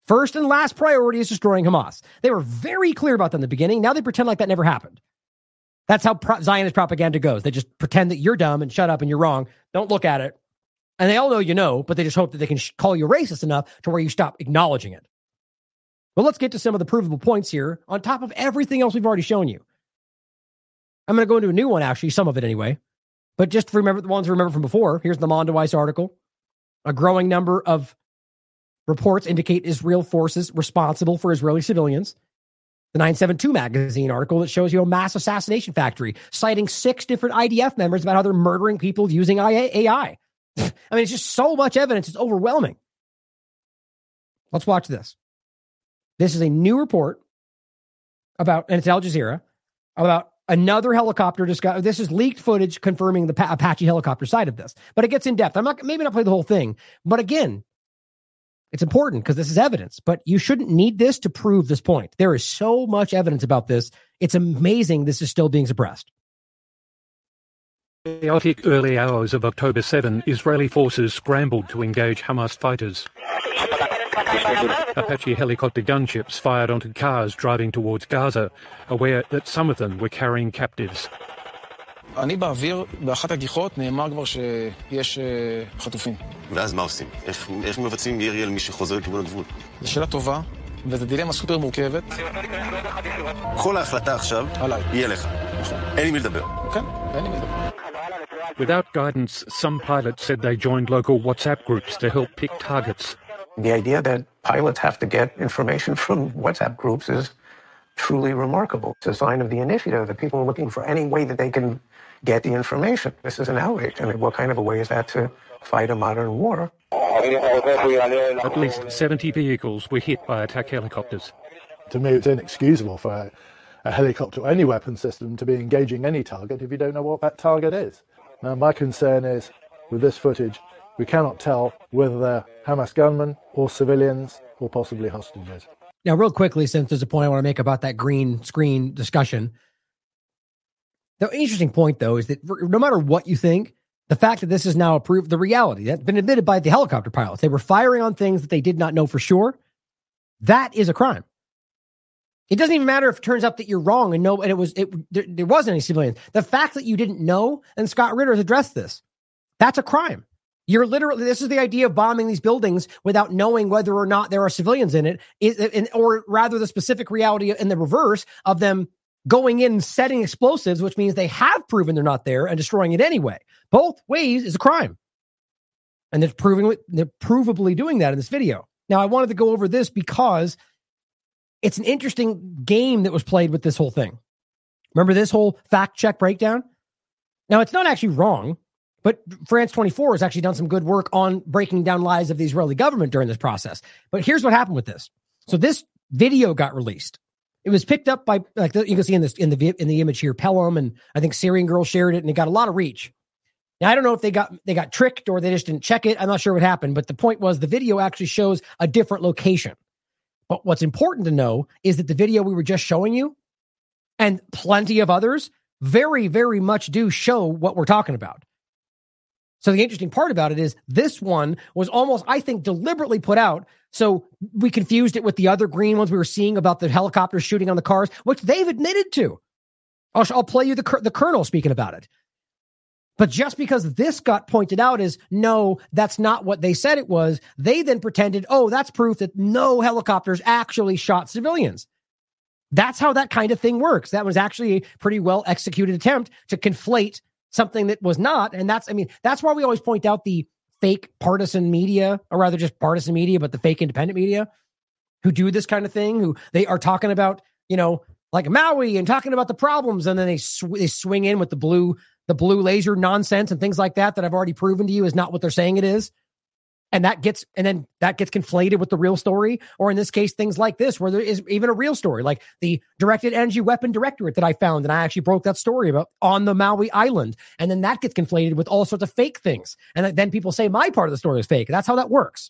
First and last priority is destroying Hamas. They were very clear about that in the beginning. Now they pretend like that never happened. That's how pro- Zionist propaganda goes. They just pretend that you're dumb and shut up and you're wrong. Don't look at it. And they all know you know, but they just hope that they can sh- call you racist enough to where you stop acknowledging it. Well, let's get to some of the provable points here on top of everything else we've already shown you. I'm going to go into a new one, actually, some of it anyway. But just to remember the ones we remember from before, here's the Mondoweiss article. A growing number of reports indicate Israel forces responsible for Israeli civilians. The nine seventy-two magazine article that shows you a mass assassination factory, citing six different I D F members about how they're murdering people using A I. I mean, it's just so much evidence. It's overwhelming. Let's watch this. This is a new report about, and it's Al Jazeera, about another helicopter discovery. This is leaked footage confirming the pa- Apache helicopter side of this, but it gets in depth. I'm not, maybe not play the whole thing, but again, it's important because this is evidence, but you shouldn't need this to prove this point. There is so much evidence about this. It's amazing this is still being suppressed. In the chaotic early hours of October seventh, Israeli forces scrambled to engage Hamas fighters. Apache helicopter gunships fired onto cars driving towards Gaza, aware that some of them were carrying captives. אני באוויר, באחת הגיחות נאמר כבר שיש חטופים. ואז מה עושים? איך, איך מבצעים ירי על מי שחוזר לכיוון הגבול? זו שאלה טובה, וזו דילמה סופר מורכבת. כל ההחלטה עכשיו יהיה לך. אין לי מי לדבר. כן, אין לי מי לדבר. Without guidance, some pilots said they joined local WhatsApp groups to help pick targets. The idea that pilots have to get information from WhatsApp groups is truly remarkable. It's a sign of the initiative that people are looking for any way that they can get the information. This is an outrage. I mean, what kind of a way is that to fight a modern war? At least seventy vehicles were hit by attack helicopters. To me, it's inexcusable for a, a helicopter or any weapon system to be engaging any target if you don't know what that target is. Now, my concern is, with this footage, we cannot tell whether they're Hamas gunmen or civilians or possibly hostages. Now, real quickly, since there's a point I want to make about that green screen discussion, the interesting point, though, is that no matter what you think, the fact that this is now approved, the reality that's been admitted by the helicopter pilots, they were firing on things that they did not know for sure. That is a crime. It doesn't even matter if it turns out that you're wrong and no, and it was it there, there wasn't any civilians. The fact that you didn't know, and Scott Ritter has addressed this, that's a crime. You're literally, this is the idea of bombing these buildings without knowing whether or not there are civilians in it, is, in, or rather the specific reality in the reverse of them going in and setting explosives, which means they have proven they're not there and destroying it anyway. Both ways is a crime. And they're proving they're provably doing that in this video. Now, I wanted to go over this because it's an interesting game that was played with this whole thing. Remember this whole fact check breakdown? Now, it's not actually wrong, but France twenty-four has actually done some good work on breaking down lies of the Israeli government during this process. But here's what happened with this. So this video got released. It was picked up by, like you can see in this in the in the image here, Pelham, and I think Syrian Girl shared it, and it got a lot of reach. Now, I don't know if they got they got tricked or they just didn't check it. I'm not sure what happened, but the point was the video actually shows a different location. But what's important to know is that the video we were just showing you and plenty of others very, very much do show what we're talking about. So the interesting part about it is this one was almost, I think, deliberately put out. So we confused it with the other green ones we were seeing about the helicopters shooting on the cars, which they've admitted to. I'll, I'll play you the, the colonel speaking about it. But just because this got pointed out as, no, that's not what they said it was, they then pretended, oh, that's proof that no helicopters actually shot civilians. That's how that kind of thing works. That was actually a pretty well executed attempt to conflate something that was not. And that's, I mean, that's why we always point out the fake partisan media, or rather just partisan media, but the fake independent media who do this kind of thing, who they are talking about, you know, like Maui and talking about the problems. And then they, sw- they swing in with the blue, the blue laser nonsense and things like that, that I've already proven to you is not what they're saying it is. And that gets, and then that gets conflated with the real story. Or in this case, things like this, where there is even a real story, like the Directed Energy Weapon Directorate that I found. And I actually broke that story about on the Maui Island. And then that gets conflated with all sorts of fake things. And then people say my part of the story is fake. That's how that works.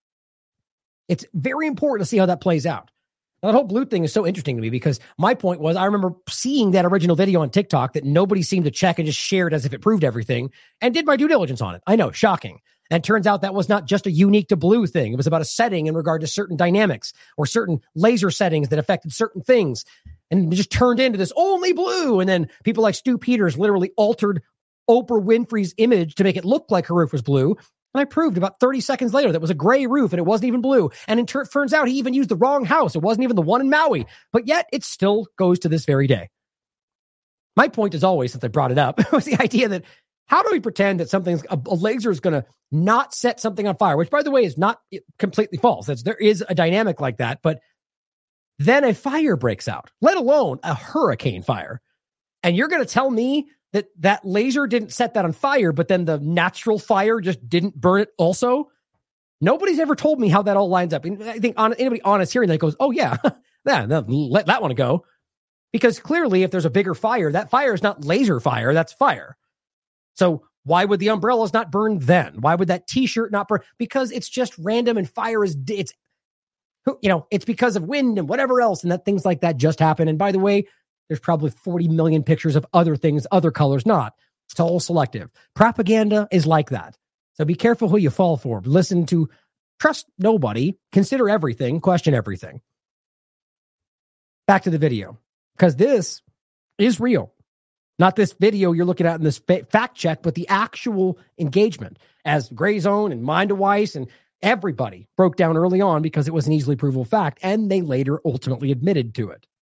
It's very important to see how that plays out. Now, that whole blue thing is so interesting to me because my point was, I remember seeing that original video on TikTok that nobody seemed to check and just shared as if it proved everything and did my due diligence on it. I know, shocking. And it turns out that was not just a unique to blue thing. It was about a setting in regard to certain dynamics or certain laser settings that affected certain things. And it just turned into this only blue. And then people like Stu Peters literally altered Oprah Winfrey's image to make it look like her roof was blue. And I proved about thirty seconds later that it was a gray roof and it wasn't even blue. And it tur- turns out he even used the wrong house. It wasn't even the one in Maui. But yet it still goes to this very day. My point, as always, since I brought it up, was the idea that how do we pretend that something's a, a laser is going to not set something on fire, which, by the way, is not completely false. That's, there is a dynamic like that. But then a fire breaks out, let alone a hurricane fire. And you're going to tell me that that laser didn't set that on fire, but then the natural fire just didn't burn it also? Nobody's ever told me how that all lines up. And I think on, anybody honest hearing that goes, oh, yeah, yeah, no, let that one go. Because clearly, if there's a bigger fire, that fire is not laser fire, that's fire. So why would the umbrellas not burn then? Why would that T-shirt not burn? Because it's just random and fire is, it's, you know, it's because of wind and whatever else, and that things like that just happen. And by the way, there's probably forty million pictures of other things, other colors not. It's all selective. Propaganda is like that. So be careful who you fall for. Listen to, trust nobody, consider everything, question everything. Back to the video. Because this is real. Not this video you're looking at in this fact check, but the actual engagement, as Gray Zone and Mindaweiss and everybody broke down early on because it was an easily provable fact, and they later ultimately admitted to it.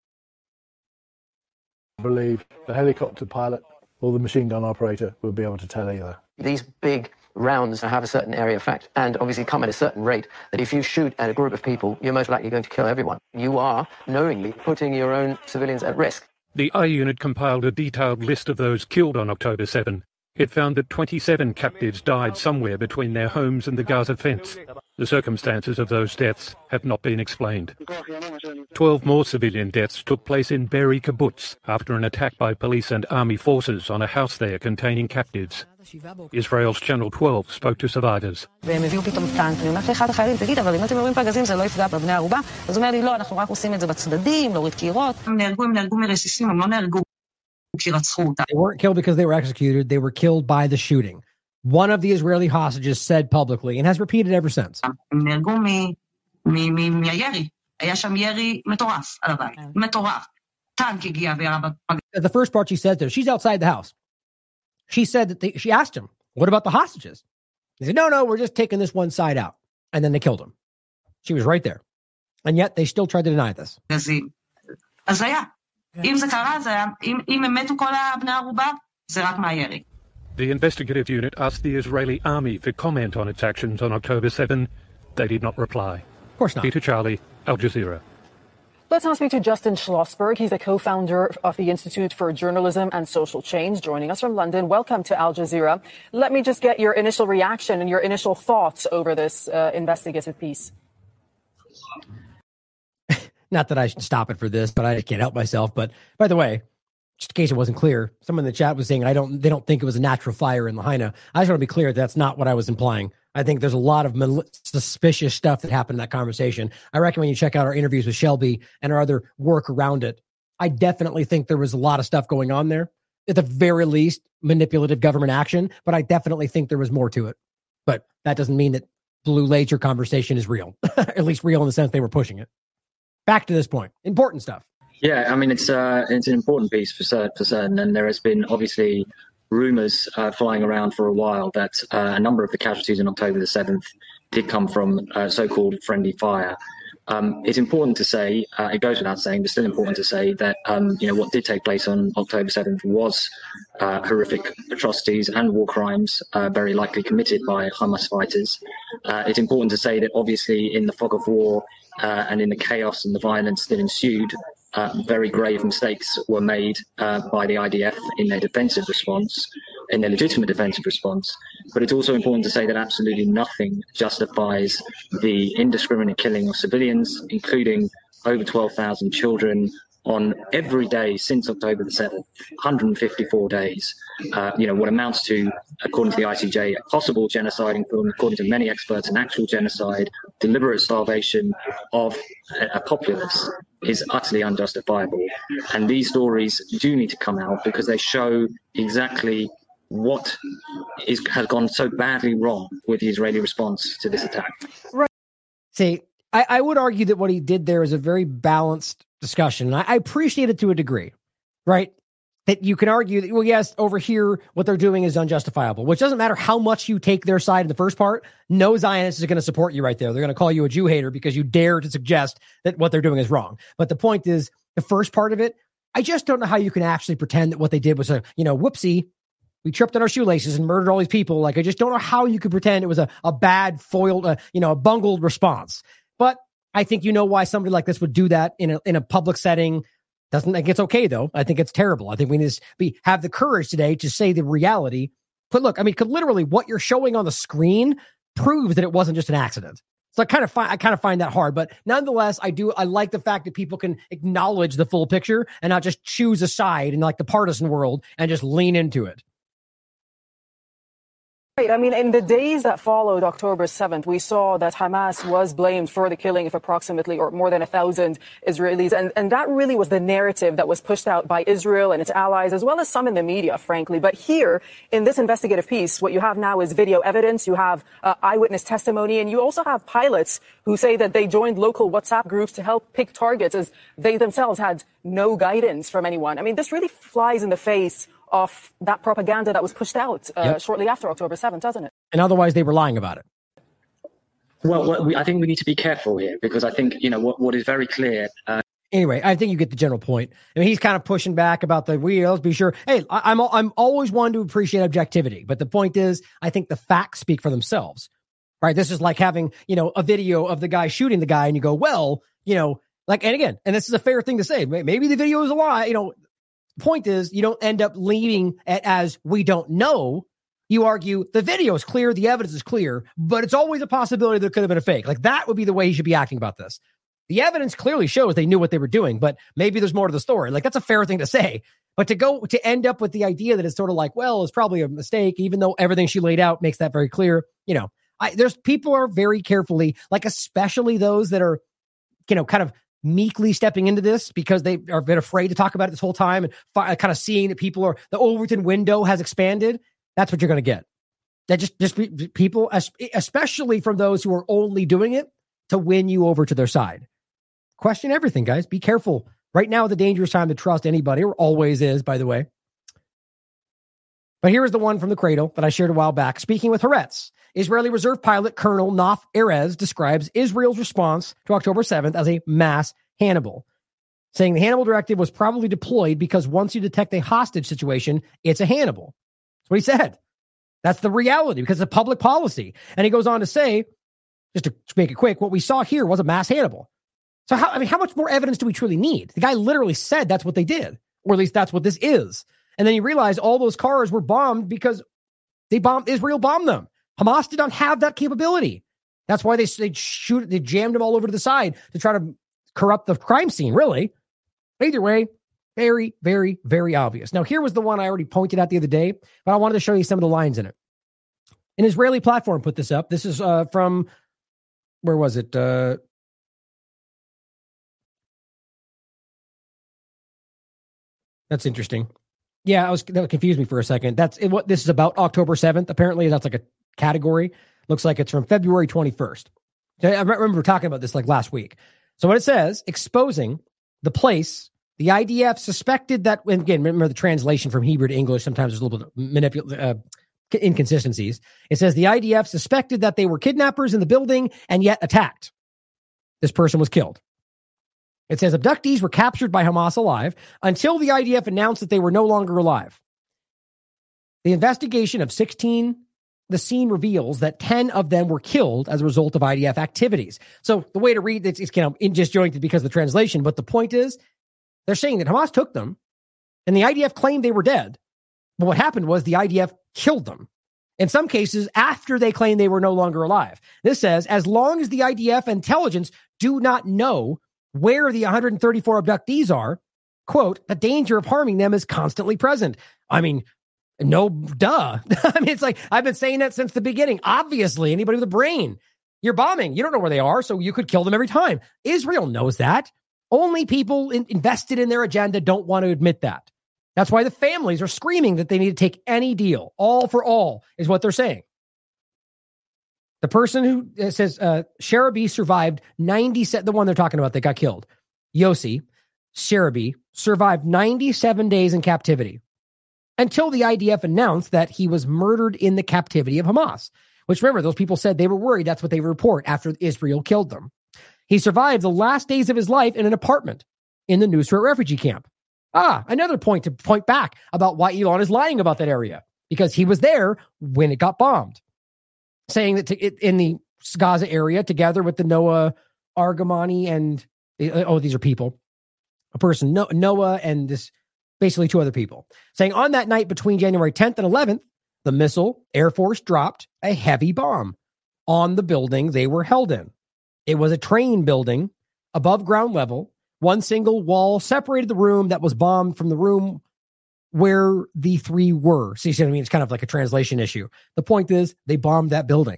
I believe the helicopter pilot or the machine gun operator will be able to tell either. These big rounds have a certain area effect and obviously come at a certain rate that if you shoot at a group of people, you're most likely going to kill everyone. You are knowingly putting your own civilians at risk. The I unit compiled a detailed list of those killed on October seventh. It found that twenty-seven captives died somewhere between their homes and the Gaza fence. The circumstances of those deaths have not been explained. Twelve more civilian deaths took place in Be'eri Kibbutz after an attack by police and army forces on a house there containing captives. Israel's Channel twelve spoke to survivors. והם הביאו פתאום טנק, אני אומרת לאחד החיילים, תגיד, אבל אם אתם יורים פגזים זה לא יפגע בבני ערובה? אז הוא אומר לי, לא, אנחנו רק עושים את זה בצדדים, להוריד קירות. הם נהרגו, הם נהרגו מרסיסים, הם לא נהרגו כי רצחו אותם. They weren't killed because they were executed, they were killed by the shooting. One of the Israeli hostages said publicly, and has repeated ever since. הם נהרגו מהירי. היה שם ירי מטורף על הבית. מטורף. טנק הגיע וירה בפגזים. The first part she said there, she's outside the house. She said that they, she asked him, what about the hostages? He said, no, no, we're just taking this one side out. And then they killed him. She was right there. And yet they still tried to deny this. אז היה. אם זה קרה, זה היה. אם הם מתו כל הבני ערובה, זה רק מהירי. The investigative unit asked the Israeli army for comment on its actions on October seventh. They did not reply. Of course not. Peter Charlie, Al Jazeera. Let's now speak to Justin Schlossberg. He's the co-founder of the Institute for Journalism and Social Change, joining us from London. Welcome to Al Jazeera. Let me just get your initial reaction and your initial thoughts over this uh, investigative piece. Not that I should stop it for this, but I can't help myself. But by the way, just in case it wasn't clear, someone in the chat was saying I don't. They don't think it was a natural fire in Lahaina. I just want to be clear that's not what I was implying. I think there's a lot of mal- suspicious stuff that happened in that conversation. I recommend you check out our interviews with Shelby and our other work around it. I definitely think there was a lot of stuff going on there. At the very least, manipulative government action, but I definitely think there was more to it. But that doesn't mean that Blue Laser conversation is real, at least real in the sense they were pushing it. Back to this point, important stuff. Yeah, I mean, it's uh, it's an important piece for certain, for certain, and there has been obviously rumours uh, flying around for a while that uh, a number of the casualties on October the seventh did come from uh, so-called friendly fire. Um, it's important to say, uh, it goes without saying, but still important to say that um, you know what did take place on October seventh was uh, horrific atrocities and war crimes, uh, very likely committed by Hamas fighters. Uh, it's important to say that obviously in the fog of war uh, and in the chaos and the violence that ensued, Uh, very grave mistakes were made uh, by the I D F in their defensive response, in their legitimate defensive response. But it's also important to say that absolutely nothing justifies the indiscriminate killing of civilians, including over twelve thousand children on every day since October the seventh, one hundred fifty-four days. Uh, you know, what amounts to, according to the I C J, a possible genocide, according to many experts, an actual genocide, deliberate starvation of a, a populace is utterly unjustifiable. And these stories do need to come out because they show exactly what is has gone so badly wrong with the Israeli response to this attack. Right. See, I, I would argue that what he did there is a very balanced discussion, and I, I appreciate it to a degree, right? That you can argue that, well, yes, over here, what they're doing is unjustifiable, which doesn't matter how much you take their side in the first part. No Zionist is going to support you right there. They're going to call you a Jew hater because you dare to suggest that what they're doing is wrong. But the point is, the first part of it, I just don't know how you can actually pretend that what they did was a, you know, whoopsie, we tripped on our shoelaces and murdered all these people. Like, I just don't know how you could pretend it was a, a bad, foiled, uh, you know, a bungled response. But I think you know why somebody like this would do that in a, in a public setting. Doesn't think it's okay, though. I think it's terrible. I think we need to be, have the courage today to say the reality. But look, I mean, literally what you're showing on the screen proves that it wasn't just an accident. So I kind of find, I kind of find that hard, but nonetheless, I do, I like the fact that people can acknowledge the full picture and not just choose a side in like the partisan world and just lean into it. Right. I mean, in the days that followed October seventh, we saw that Hamas was blamed for the killing of approximately or more than a thousand Israelis. And, and that really was the narrative that was pushed out by Israel and its allies, as well as some in the media, frankly. But here in this investigative piece, what you have now is video evidence. You have uh, eyewitness testimony, and you also have pilots who say that they joined local WhatsApp groups to help pick targets as they themselves had no guidance from anyone. I mean, this really flies in the face of that propaganda that was pushed out uh, yep. shortly after October seventh, doesn't it? And otherwise, they were lying about it. Well, well we, I think we need to be careful here because I think, you know, what, what is very clear. Uh, anyway, I think you get the general point. I mean, he's kind of pushing back about the, we, let's be sure. Hey, I, I'm, I'm always one to appreciate objectivity. But the point is, I think the facts speak for themselves, right? This is like having, you know, a video of the guy shooting the guy and you go, well, you know, like, and again, and this is a fair thing to say, maybe the video is a lie, you know. Point is, you don't end up leaving it as we don't know. You argue the video is clear, the evidence is clear, but it's always a possibility that it could have been a fake. Like that would be the way you should be acting about this. The evidence clearly shows they knew what they were doing, but maybe there's more to the story. Like that's a fair thing to say. But to go to end up with the idea that it's sort of like, well, it's probably a mistake, even though everything she laid out makes that very clear. You know, I, there's people are very carefully, like especially those that are, you know, kind of meekly stepping into this because they are a bit afraid to talk about it this whole time and fi- kind of seeing that people are, the Overton window has expanded. That's what you're going to get. That just, just be, people, especially from those who are only doing it to win you over to their side. Question everything, guys. Be careful. Right now, the dangerous time to trust anybody, or always is, by the way. But here is the one from the cradle that I shared a while back. Speaking with Haaretz, Israeli Reserve pilot Colonel Naf Erez describes Israel's response to October seventh as a mass Hannibal, saying the Hannibal directive was probably deployed because once you detect a hostage situation, it's a Hannibal. That's what he said. That's the reality because it's a public policy. And he goes on to say, just to make it quick, what we saw here was a mass Hannibal. So how, I mean, how much more evidence do we truly need? The guy literally said that's what they did, or at least that's what this is. And then you realize all those cars were bombed because they bombed, Israel bombed them. Hamas did not have that capability. That's why they, they shoot, they jammed them all over to the side to try to corrupt the crime scene, really. Either way, very, very, very obvious. Now, here was the one I already pointed out the other day, but I wanted to show you some of the lines in it. An Israeli platform put this up. This is uh, from, where was it? Uh, that's interesting. Yeah, I was that confused me for a second. That's it, what this is about. October seventh. Apparently, that's like a category. Looks like it's from February twenty-first. I remember talking about this like last week. So what it says, exposing the place, the I D F suspected that, and again, remember the translation from Hebrew to English, sometimes there's a little bit of manipul- uh, inconsistencies. It says the I D F suspected that they were kidnappers in the building and yet attacked. This person was killed. It says abductees were captured by Hamas alive until the I D F announced that they were no longer alive. The investigation of sixteen, the scene reveals that ten of them were killed as a result of I D F activities. So the way to read this is kind of disjointed because of the translation, but the point is they're saying that Hamas took them and the I D F claimed they were dead. But what happened was the I D F killed them. In some cases, after they claimed they were no longer alive. This says, as long as the I D F intelligence do not know where the one hundred thirty-four abductees are, quote, the danger of harming them is constantly present. I mean, no, duh. I mean, it's like, I've been saying that since the beginning. Obviously, anybody with a brain, you're bombing. You don't know where they are, so you could kill them every time. Israel knows that. Only people in, invested in their agenda don't want to admit that. That's why the families are screaming that they need to take any deal. All for all is what they're saying. The person who uh, says uh, Sharabi survived ninety-seven, the one they're talking about that got killed, Yossi Sharabi survived ninety-seven days in captivity until the I D F announced that he was murdered in the captivity of Hamas, which, remember, those people said they were worried. That's what they report after Israel killed them. He survived the last days of his life in an apartment in the Nusra refugee camp. Ah, another point to point back about why Elon is lying about that area, because he was there when it got bombed, saying that to, it, in the Gaza area, together with the Noah Argamani and, oh, these are people, a person, no, Noah and this, basically two other people, saying on that night between January tenth and eleventh, the missile Air Force dropped a heavy bomb on the building they were held in. It was a train building above ground level. One single wall separated the room that was bombed from the room where the three were. See, what I mean? It's kind of like a translation issue. The point is, they bombed that building.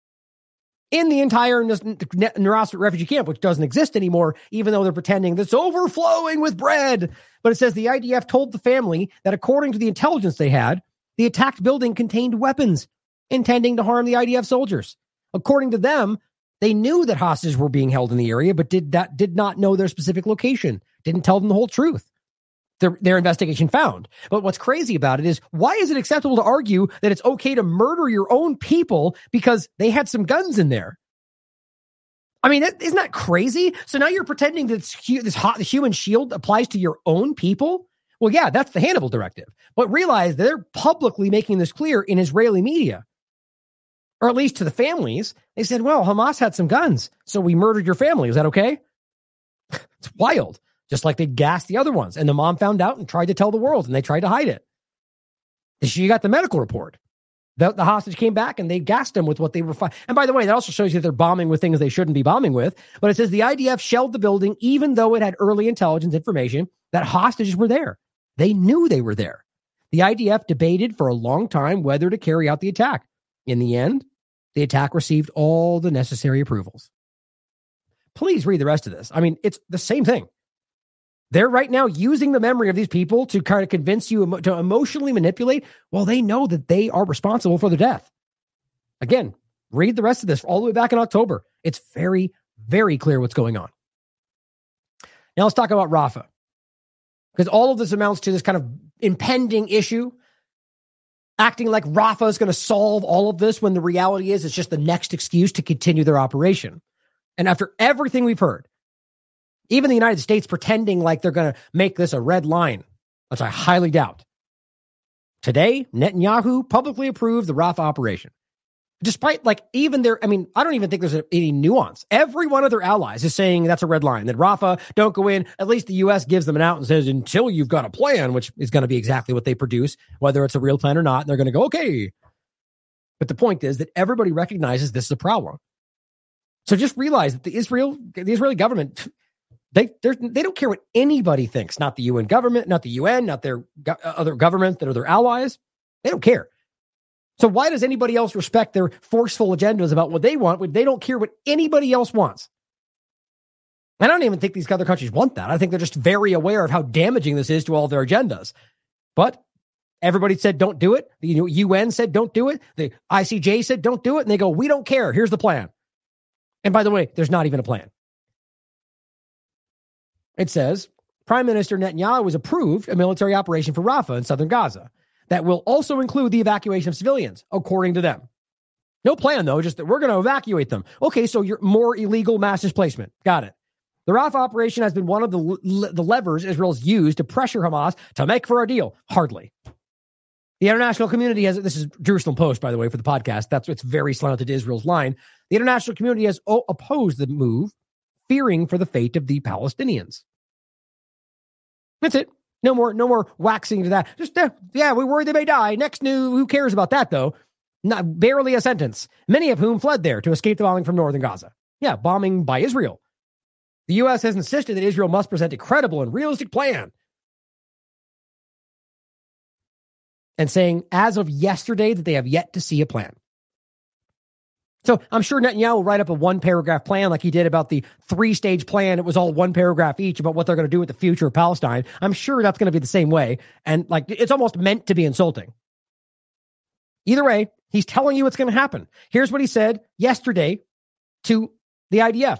In the entire Nusra refugee camp, which doesn't exist anymore, even though they're pretending that's overflowing with bread. But it says the I D F told the family that according to the intelligence they had, the attacked building contained weapons intending to harm the I D F soldiers. According to them, they knew that hostages were being held in the area, but did that did not know their specific location. Didn't tell them the whole truth. Their, their investigation found. But what's crazy about it is, why is it acceptable to argue that it's okay to murder your own people because they had some guns in there? I mean, that, isn't that crazy? So now you're pretending that this, this hot, the human shield applies to your own people? Well, yeah, that's the Hannibal Directive. But realize they're publicly making this clear in Israeli media. Or at least to the families. They said, well, Hamas had some guns, so we murdered your family. Is that okay? It's wild. Just like they gassed the other ones. And the mom found out and tried to tell the world, and they tried to hide it. She got the medical report. The, the hostage came back, and they gassed them with what they were finding. And by the way, that also shows you that they're bombing with things they shouldn't be bombing with. But it says the I D F shelled the building, even though it had early intelligence information that hostages were there. They knew they were there. The I D F debated for a long time whether to carry out the attack. In the end, the attack received all the necessary approvals. Please read the rest of this. I mean, it's the same thing. They're right now using the memory of these people to kind of convince you emo- to emotionally manipulate. Well, they know that they are responsible for their death. Again, read the rest of this all the way back in October. It's very, very clear what's going on. Now let's talk about Rafah, because all of this amounts to this kind of impending issue, acting like Rafah is going to solve all of this when the reality is it's just the next excuse to continue their operation. And after everything we've heard, even the United States pretending like they're going to make this a red line, which I highly doubt. Today, Netanyahu publicly approved the Rafah operation. Despite like even their, I mean, I don't even think there's any nuance. Every one of their allies is saying that's a red line, that Rafah, don't go in. At least the U S gives them an out and says, until you've got a plan, which is going to be exactly what they produce, whether it's a real plan or not. And they're going to go, okay. But the point is that everybody recognizes this is a problem. So just realize that the Israel, the Israeli government, They they don't care what anybody thinks, not the U N government, not the U N, not their go- other governments that are their allies. They don't care. So why does anybody else respect their forceful agendas about what they want when they don't care what anybody else wants? I don't even think these other countries want that. I think they're just very aware of how damaging this is to all their agendas. But everybody said don't do it. The U N said don't do it. The I C J said don't do it. And they go, we don't care. Here's the plan. And by the way, there's not even a plan. It says, Prime Minister Netanyahu has approved a military operation for Rafah in southern Gaza that will also include the evacuation of civilians, according to them. No plan, though, just that we're going to evacuate them. Okay, so you're more illegal mass displacement. Got it. The Rafah operation has been one of the, le- the levers Israel's used to pressure Hamas to make for a deal. Hardly. The international community has, this is Jerusalem Post, by the way, for the podcast. That's what's very slanted to Israel's line. The international community has o- opposed the move, fearing for the fate of the Palestinians. That's it. No more, no more waxing to that. Just, uh, yeah, we worry they may die. Next new, who cares about that, though? Not barely a sentence. Many of whom fled there to escape the bombing from northern Gaza. Yeah, bombing by Israel. The U S has insisted that Israel must present a credible and realistic plan. And saying, as of yesterday, that they have yet to see a plan. So I'm sure Netanyahu will write up a one paragraph plan like he did about the three stage plan. It was all one paragraph each about what they're going to do with the future of Palestine. I'm sure that's going to be the same way. And like, it's almost meant to be insulting. Either way, he's telling you what's going to happen. Here's what he said yesterday to the I D F.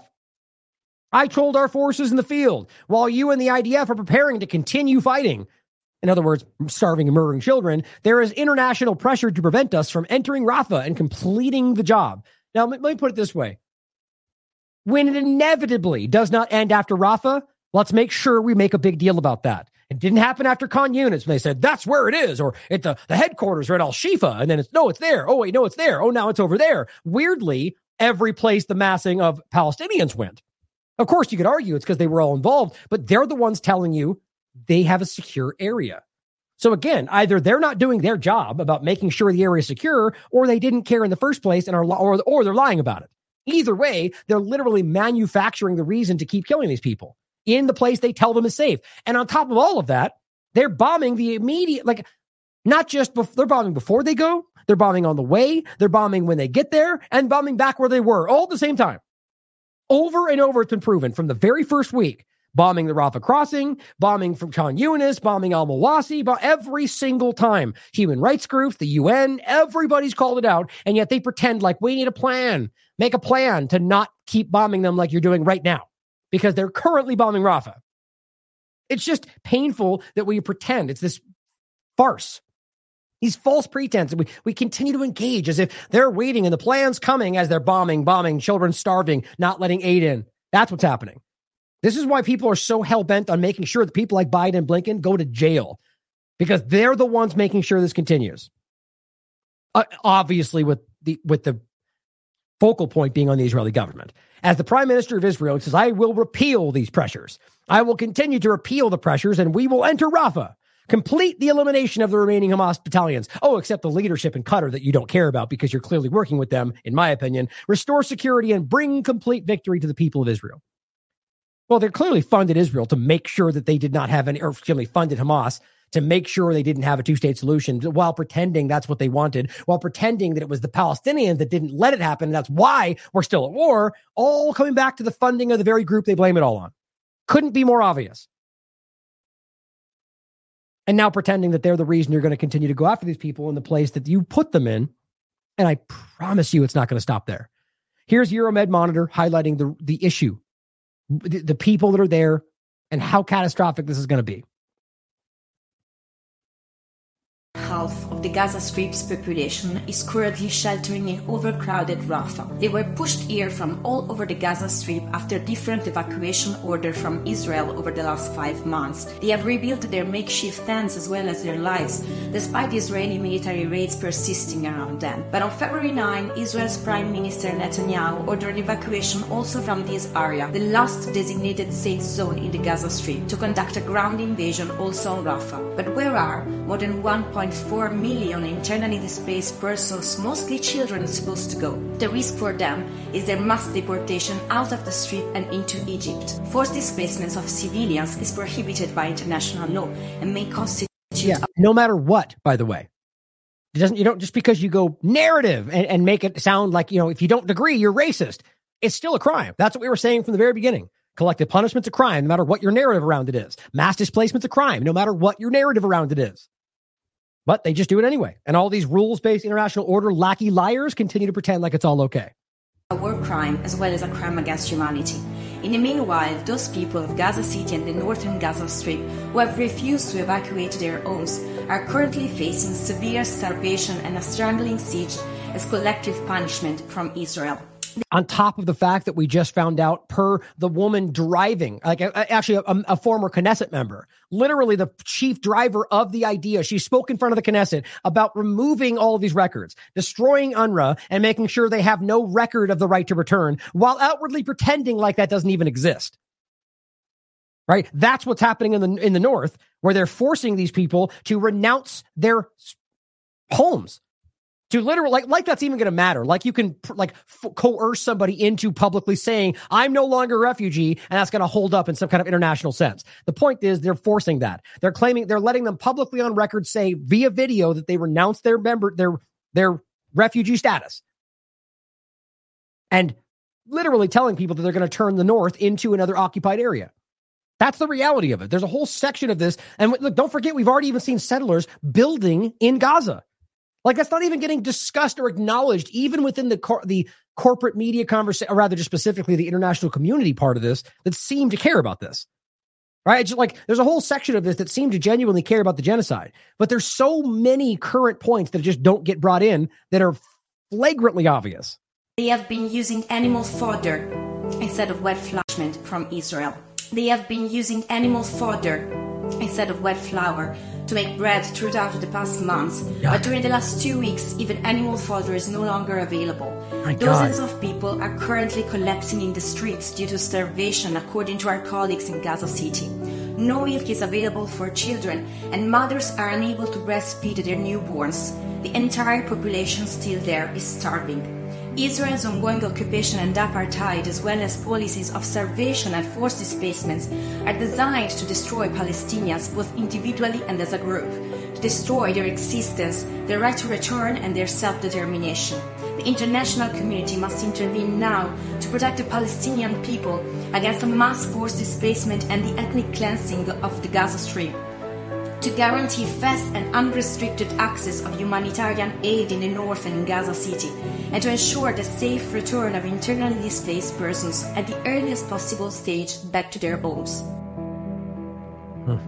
I told our forces in the field, while you and the I D F are preparing to continue fighting, in other words, starving and murdering children, there is international pressure to prevent us from entering Rafah and completing the job. Now, let me put it this way. When it inevitably does not end after Rafah, let's make sure we make a big deal about that. It didn't happen after Khan Yunis. They said, that's where it is, or at the, the headquarters are at Al-Shifa, and then it's, no, it's there. Oh, wait, no, it's there. Oh, now it's over there. Weirdly, every place the massing of Palestinians went. Of course, you could argue it's because they were all involved, but they're the ones telling you they have a secure area. So again, either they're not doing their job about making sure the area is secure, or they didn't care in the first place and are, or, or they're lying about it. Either way, they're literally manufacturing the reason to keep killing these people in the place they tell them is safe. And on top of all of that, they're bombing the immediate, like not just, bef- they're bombing before they go, they're bombing on the way, they're bombing when they get there, and bombing back where they were all at the same time. Over and over, it's been proven from the very first week. Bombing the Rafah crossing, bombing from Khan Yunis, bombing al-Mawasi, but every single time. Human rights groups, the U N, everybody's called it out, and yet they pretend like we need a plan. Make a plan to not keep bombing them like you're doing right now, because they're currently bombing Rafah. It's just painful that we pretend. It's this farce. These false pretenses. We, we continue to engage as if they're waiting and the plan's coming as they're bombing, bombing, children starving, not letting aid in. That's what's happening. This is why people are so hell-bent on making sure that people like Biden and Blinken go to jail, because they're the ones making sure this continues. Uh, obviously, with the with the focal point being on the Israeli government. As the Prime Minister of Israel says, I will repeal these pressures. I will continue to repeal the pressures, and we will enter Rafah. Complete the elimination of the remaining Hamas battalions. Oh, except the leadership in Qatar that you don't care about because you're clearly working with them, in my opinion. Restore security and bring complete victory to the people of Israel. Well, they clearly funded Israel to make sure that they did not have any, or clearly funded Hamas to make sure they didn't have a two-state solution while pretending that's what they wanted, while pretending that it was the Palestinians that didn't let it happen. And that's why we're still at war, all coming back to the funding of the very group they blame it all on. Couldn't be more obvious. And now pretending that they're the reason you're going to continue to go after these people in the place that you put them in. And I promise you it's not going to stop there. Here's Euromed Monitor highlighting the, the issue. The, the people that are there and how catastrophic this is going to be. Half of the Gaza Strip's population is currently sheltering in overcrowded Rafah. They were pushed here from all over the Gaza Strip after different evacuation orders from Israel over the last five months. They have rebuilt their makeshift tents as well as their lives, despite the Israeli military raids persisting around them. But on February ninth, Israel's Prime Minister Netanyahu ordered evacuation also from this area, the last designated safe zone in the Gaza Strip, to conduct a ground invasion also on Rafah. But where are more than one point four million internally displaced persons, mostly children, supposed to go? The risk for them is their mass deportation out of the Strip and into Egypt. Forced displacement of civilians is prohibited by international law and may constitute... Yeah, no matter what, by the way. It doesn't, you don't, just because you go narrative and, and make it sound like, you know, if you don't agree, you're racist. It's still a crime. That's what we were saying from the very beginning. Collective punishment's a crime, no matter what your narrative around it is. Mass displacement's a crime, no matter what your narrative around it is. But they just do it anyway. And all these rules-based international order lackey liars continue to pretend like it's all okay. A war crime as well as a crime against humanity. In the meanwhile, those people of Gaza City and the northern Gaza Strip who have refused to evacuate their homes are currently facing severe starvation and a strangling siege as collective punishment from Israel. On top of the fact that we just found out, per the woman driving, like actually a, a former Knesset member, literally the chief driver of the idea, she spoke in front of the Knesset about removing all of these records, destroying UNRWA, and making sure they have no record of the right to return, while outwardly pretending like that doesn't even exist. Right? That's what's happening in the in the north, where they're forcing these people to renounce their homes. To literally, like, like that's even going to matter. Like you can, like, f- coerce somebody into publicly saying, I'm no longer a refugee, and that's going to hold up in some kind of international sense. The point is, they're forcing that. They're claiming, they're letting them publicly on record say via video that they renounce their member, their, their refugee status. and literally telling people that they're going to turn the north into another occupied area. That's the reality of it. There's a whole section of this. And look, don't forget, we've already even seen settlers building in Gaza. Like, that's not even getting discussed or acknowledged, even within the cor- the corporate media conversation, or rather just specifically the international community part of this, that seem to care about this. Right? It's just like, there's a whole section of this that seem to genuinely care about the genocide. But there's so many current points that just don't get brought in that are flagrantly obvious. They have been using animal fodder instead of wet flour from Israel. They have been using animal fodder instead of wet flour to make bread throughout the past months. Yeah. But during the last two weeks, even animal fodder is no longer available. My Dozens God. of people are currently collapsing in the streets due to starvation, according to our colleagues in Gaza City. No milk is available for children, and mothers are unable to breastfeed their newborns. The entire population still there is starving. Israel's ongoing occupation and apartheid, as well as policies of starvation and forced displacements, are designed to destroy Palestinians both individually and as a group, to destroy their existence, their right to return, and their self-determination. The international community must intervene now to protect the Palestinian people against the mass forced displacement and the ethnic cleansing of the Gaza Strip, to guarantee fast and unrestricted access of humanitarian aid in the north and in Gaza City, and to ensure the safe return of internally displaced persons at the earliest possible stage back to their homes. Hmm.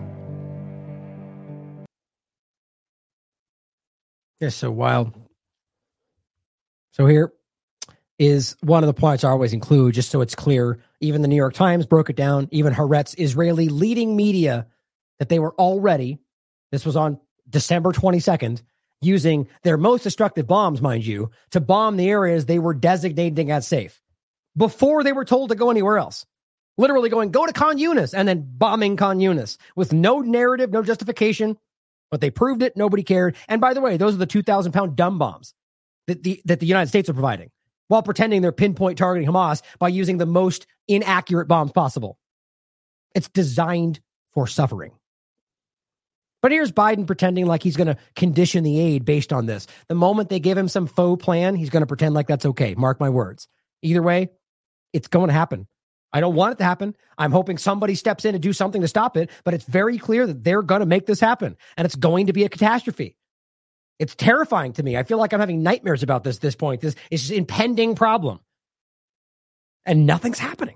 It's so wild. So here is one of the points I always include, just so it's clear. Even the New York Times broke it down, even Haaretz, Israeli leading media, that they were already, this was on December twenty-second, using their most destructive bombs, mind you, to bomb the areas they were designating as safe before they were told to go anywhere else. Literally going, go to Khan Yunis, and then bombing Khan Yunis with no narrative, no justification, but they proved it. Nobody cared. And by the way, those are the two thousand pound dumb bombs that the, that the United States are providing while pretending they're pinpoint targeting Hamas by using the most inaccurate bombs possible. It's designed for suffering. But here's Biden pretending like he's going to condition the aid based on this. The moment they give him some faux plan, he's going to pretend like that's okay. Mark my words. Either way, it's going to happen. I don't want it to happen. I'm hoping somebody steps in to do something to stop it, but it's very clear that they're going to make this happen, and it's going to be a catastrophe. It's terrifying to me. I feel like I'm having nightmares about this at this point. This is an impending problem, and nothing's happening.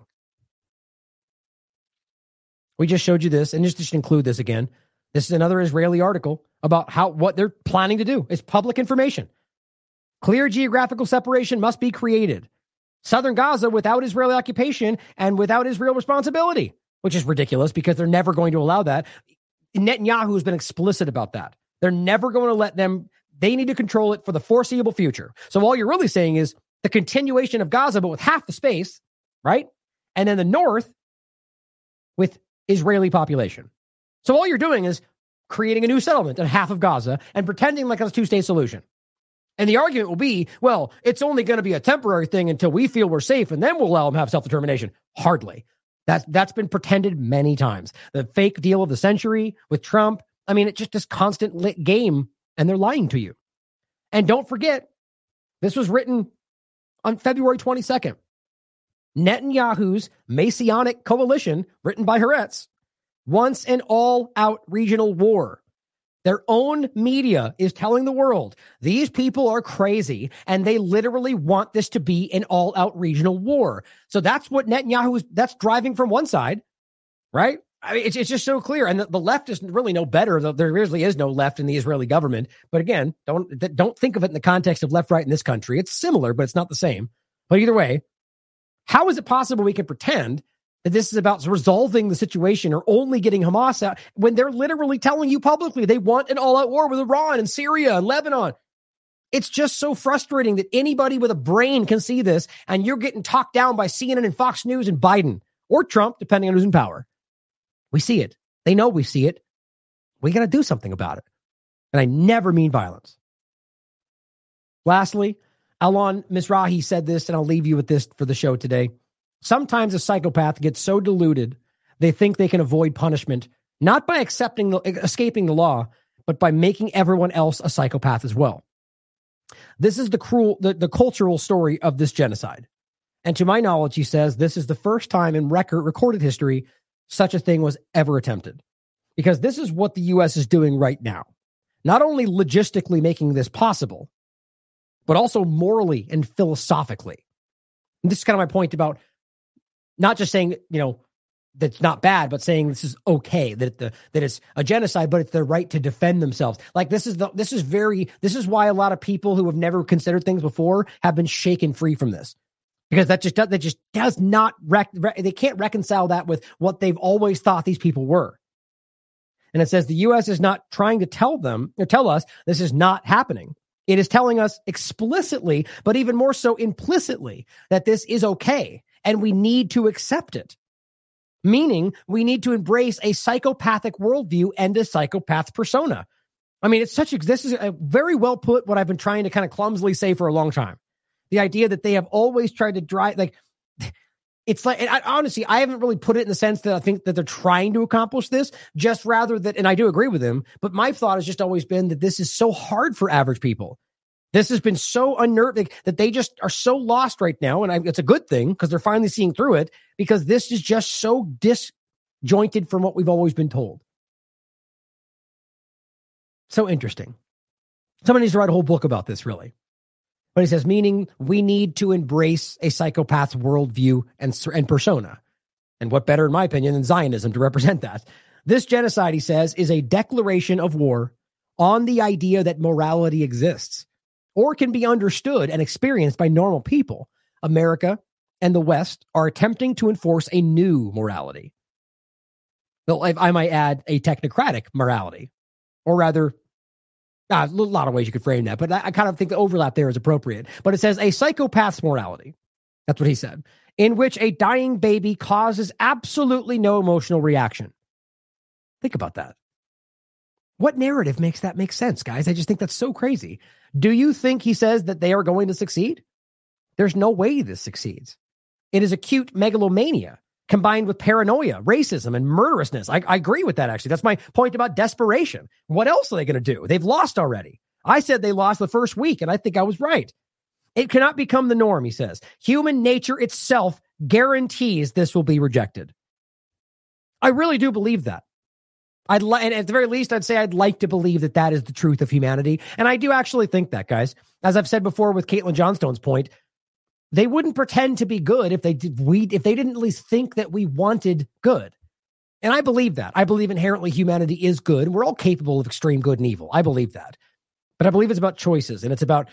We just showed you this, and just to include this again. This is another Israeli article about how what they're planning to do. It's public information. Clear geographical separation must be created. Southern Gaza without Israeli occupation and without Israel responsibility, which is ridiculous because they're never going to allow that. Netanyahu has been explicit about that. They're never going to let them. They need to control it for the foreseeable future. So all you're really saying is the continuation of Gaza, but with half the space, right? And then the north with Israeli population. So all you're doing is creating a new settlement in half of Gaza and pretending like it's a two-state solution. And the argument will be, well, it's only going to be a temporary thing until we feel we're safe, and then we'll allow them to have self-determination. Hardly. That's, that's been pretended many times. The fake deal of the century with Trump. I mean, it's just this constant lit game, and they're lying to you. And don't forget, this was written on February twenty-second. Netanyahu's Messianic coalition, written by Haaretz, wants an all-out regional war. Their own media is telling the world these people are crazy and they literally want this to be an all-out regional war. So that's what Netanyahu is, that's driving from one side, right? I mean, it's, it's just so clear. And the, the left is really no better. There really is no left in the Israeli government. But again, don't, don't think of it in the context of left, right in this country. It's similar, but it's not the same. But either way, how is it possible we can pretend that this is about resolving the situation or only getting Hamas out when they're literally telling you publicly they want an all-out war with Iran and Syria and Lebanon? It's just so frustrating that anybody with a brain can see this, and you're getting talked down by C N N and Fox News and Biden or Trump, depending on who's in power. We see it. They know we see it. We got to do something about it. And I never mean violence. Lastly, Alon Mizrahi said this, and I'll leave you with this for the show today. Sometimes a psychopath gets so deluded, they think they can avoid punishment, not by accepting the, escaping the law, but by making everyone else a psychopath as well. This is the cruel, the, the cultural story of this genocide. And to my knowledge, he says this is the first time in record recorded history such a thing was ever attempted. Because this is what the U S is doing right now. Not only logistically making this possible, but also morally and philosophically. And this is kind of my point about not just saying, you know, that's not bad, but saying this is okay, that the that it's a genocide, but it's their right to defend themselves. Like this is the this is very this is why a lot of people who have never considered things before have been shaken free from this, because that just does, that just does not rec, rec, they can't reconcile that with what they've always thought these people were. And it says the U S is not trying to tell them or tell us this is not happening. It is telling us explicitly, but even more so implicitly, that this is okay and we need to accept it. Meaning we need to embrace a psychopathic worldview and a psychopath persona. I mean, it's such a, this is a very well put what I've been trying to kind of clumsily say for a long time. The idea that they have always tried to drive, like, it's like, and I, honestly, I haven't really put it in the sense that I think that they're trying to accomplish this, just rather that, and I do agree with him, but my thought has just always been that this is so hard for average people. This has been so unnerving that they just are so lost right now. And I, it's a good thing because they're finally seeing through it, because this is just so disjointed from what we've always been told. So interesting. Someone needs to write a whole book about this, really. But he says, meaning we need to embrace a psychopath's worldview and, and persona. And what better, in my opinion, than Zionism to represent that? This genocide, he says, is a declaration of war on the idea that morality exists or can be understood and experienced by normal people. America and the West are attempting to enforce a new morality. Well, I might add a technocratic morality, or rather, Uh, a lot of ways you could frame that, but I, I kind of think the overlap there is appropriate. But it says a psychopath's morality. That's what he said. In which a dying baby causes absolutely no emotional reaction. Think about that. What narrative makes that make sense, guys? I just think that's so crazy. Do you think he says that they are going to succeed? There's no way this succeeds. It is acute megalomania combined with paranoia, racism, and murderousness. I, I agree with that, actually. That's my point about desperation. What else are they going to do? They've lost already. I said they lost the first week, and I think I was right. It cannot become the norm, he says. Human nature itself guarantees this will be rejected. I really do believe that. I'd li- and at the very least, I'd say I'd like to believe that that is the truth of humanity. And I do actually think that, guys. As I've said before with Caitlin Johnstone's point, they wouldn't pretend to be good if they did, we if they didn't at least think that we wanted good. And I believe that. I believe inherently humanity is good. And we're all capable of extreme good and evil. I believe that. But I believe it's about choices, and it's about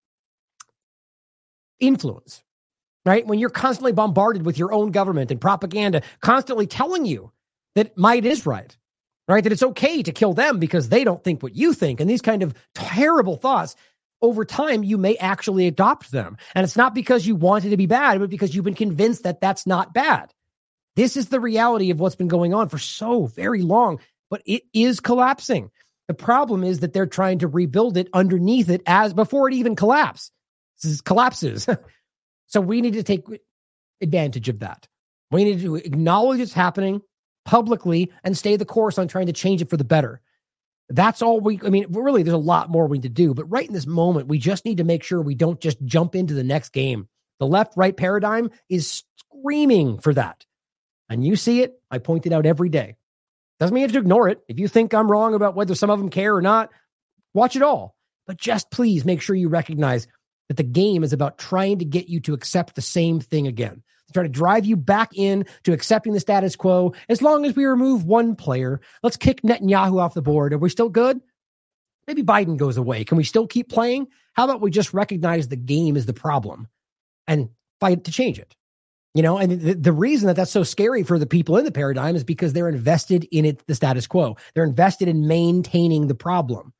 influence, right? When you're constantly bombarded with your own government and propaganda, constantly telling you that might is right, right? That it's okay to kill them because they don't think what you think. And these kind of terrible thoughts, over time, you may actually adopt them. And it's not because you want it to be bad, but because you've been convinced that that's not bad. This is the reality of what's been going on for so very long, but it is collapsing. The problem is that they're trying to rebuild it underneath it as before it even collapses. collapses. So we need to take advantage of that. We need to acknowledge it's happening publicly and stay the course on trying to change it for the better. That's all we, I mean, really, there's a lot more we need to do. But right in this moment, we just need to make sure we don't just jump into the next game. The left-right paradigm is screaming for that. And you see it. I point it out every day. Doesn't mean you have to ignore it. If you think I'm wrong about whether some of them care or not, watch it all. But just please make sure you recognize that the game is about trying to get you to accept the same thing again. To try to drive you back in to accepting the status quo. As long as we remove one player, let's kick Netanyahu off the board. Are we still good? Maybe Biden goes away. Can we still keep playing? How about we just recognize the game is the problem and fight to change it? You know, and the, the reason that that's so scary for the people in the paradigm is because they're invested in it, the status quo. They're invested in maintaining the problem.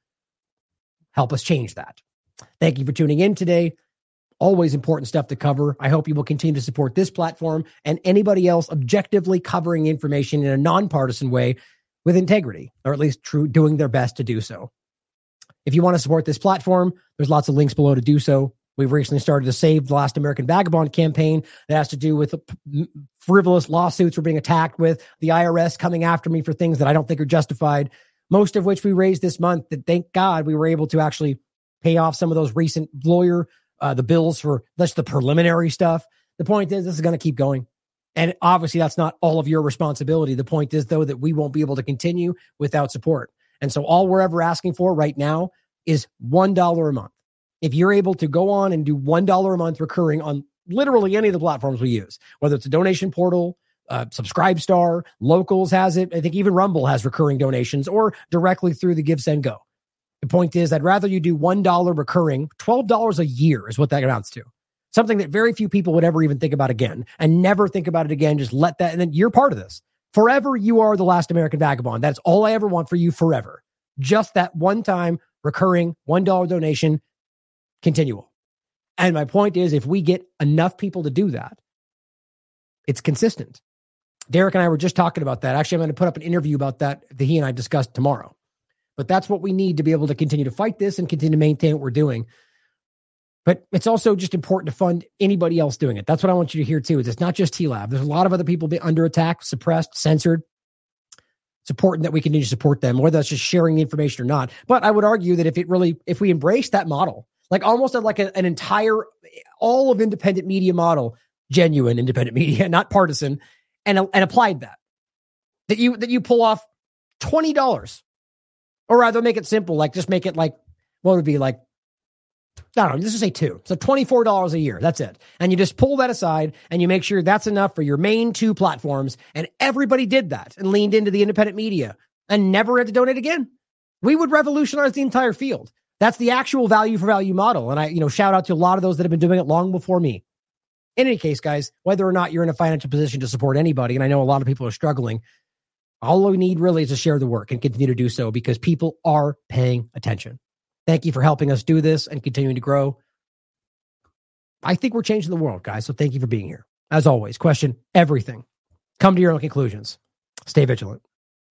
Help us change that. Thank you for tuning in today. Always important stuff to cover. I hope you will continue to support this platform and anybody else objectively covering information in a nonpartisan way with integrity, or at least true, doing their best to do so. If you want to support this platform, there's lots of links below to do so. We've recently started to Save the Last American Vagabond campaign that has to do with frivolous lawsuits we're being attacked with, the I R S coming after me for things that I don't think are justified, most of which we raised this month. That thank God we were able to actually pay off some of those recent lawyer, uh, the bills for that's the preliminary stuff. The point is, this is going to keep going. And obviously, that's not all of your responsibility. The point is, though, that we won't be able to continue without support. And so all we're ever asking for right now is one dollar a month. If you're able to go on and do one dollar a month recurring on literally any of the platforms we use, whether it's a donation portal, uh, Subscribestar, Locals has it. I think even Rumble has recurring donations, or directly through the Give, Send, Go. The point is, I'd rather you do one dollar recurring. twelve dollars a year is what that amounts to. Something that very few people would ever even think about again, and never think about it again. Just let that, and then you're part of this. Forever, you are the last American vagabond. That's all I ever want for you forever. Just that one-time recurring one dollar donation, continual. And my point is, if we get enough people to do that, it's consistent. Derek and I were just talking about that. Actually, I'm going to put up an interview about that that he and I discussed tomorrow. But that's what we need to be able to continue to fight this and continue to maintain what we're doing. But it's also just important to fund anybody else doing it. That's what I want you to hear too. Is it's not just T-Lab. There's a lot of other people being under attack, suppressed, censored. It's important that we continue to support them, whether that's just sharing the information or not. But I would argue that if it really, if we embrace that model, like almost like a, an entire, all of independent media model, genuine independent media, not partisan, and and applied that, that you that you pull off twenty dollars, or rather make it simple, like just make it like, what would it be like? I don't know, let's just say two. So twenty-four dollars a year. That's it. And you just pull that aside and you make sure that's enough for your main two platforms. And everybody did that and leaned into the independent media and never had to donate again. We would revolutionize the entire field. That's the actual value for value model. And I, you know, shout out to a lot of those that have been doing it long before me. In any case, guys, whether or not you're in a financial position to support anybody, and I know a lot of people are struggling, all we need really is to share the work and continue to do so, because people are paying attention. Thank you for helping us do this and continuing to grow. I think we're changing the world, guys. So thank you for being here. As always, question everything. Come to your own conclusions. Stay vigilant.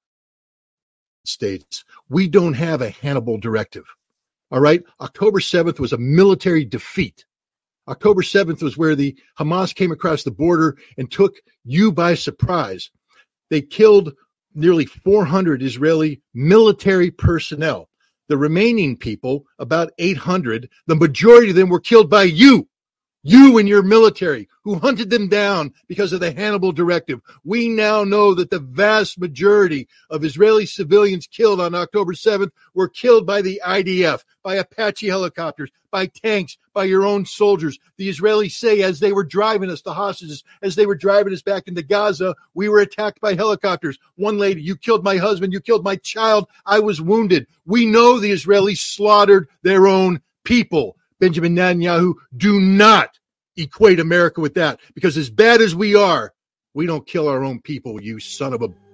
States, we don't have a Hannibal directive. All right. October seventh was a military defeat. October seventh was where the Hamas came across the border and took you by surprise. They killed nearly four hundred Israeli military personnel. The remaining people, about eight hundred, the majority of them were killed by you. You and your military, who hunted them down because of the Hannibal directive. We now know that the vast majority of Israeli civilians killed on October seventh were killed by the I D F, by Apache helicopters, by tanks, by your own soldiers. The Israelis say as they were driving us, the hostages, as they were driving us back into Gaza, we were attacked by helicopters. One lady, you killed my husband, you killed my child, I was wounded. We know the Israelis slaughtered their own people. Benjamin Netanyahu, do not equate America with that, because as bad as we are, we don't kill our own people, you son of a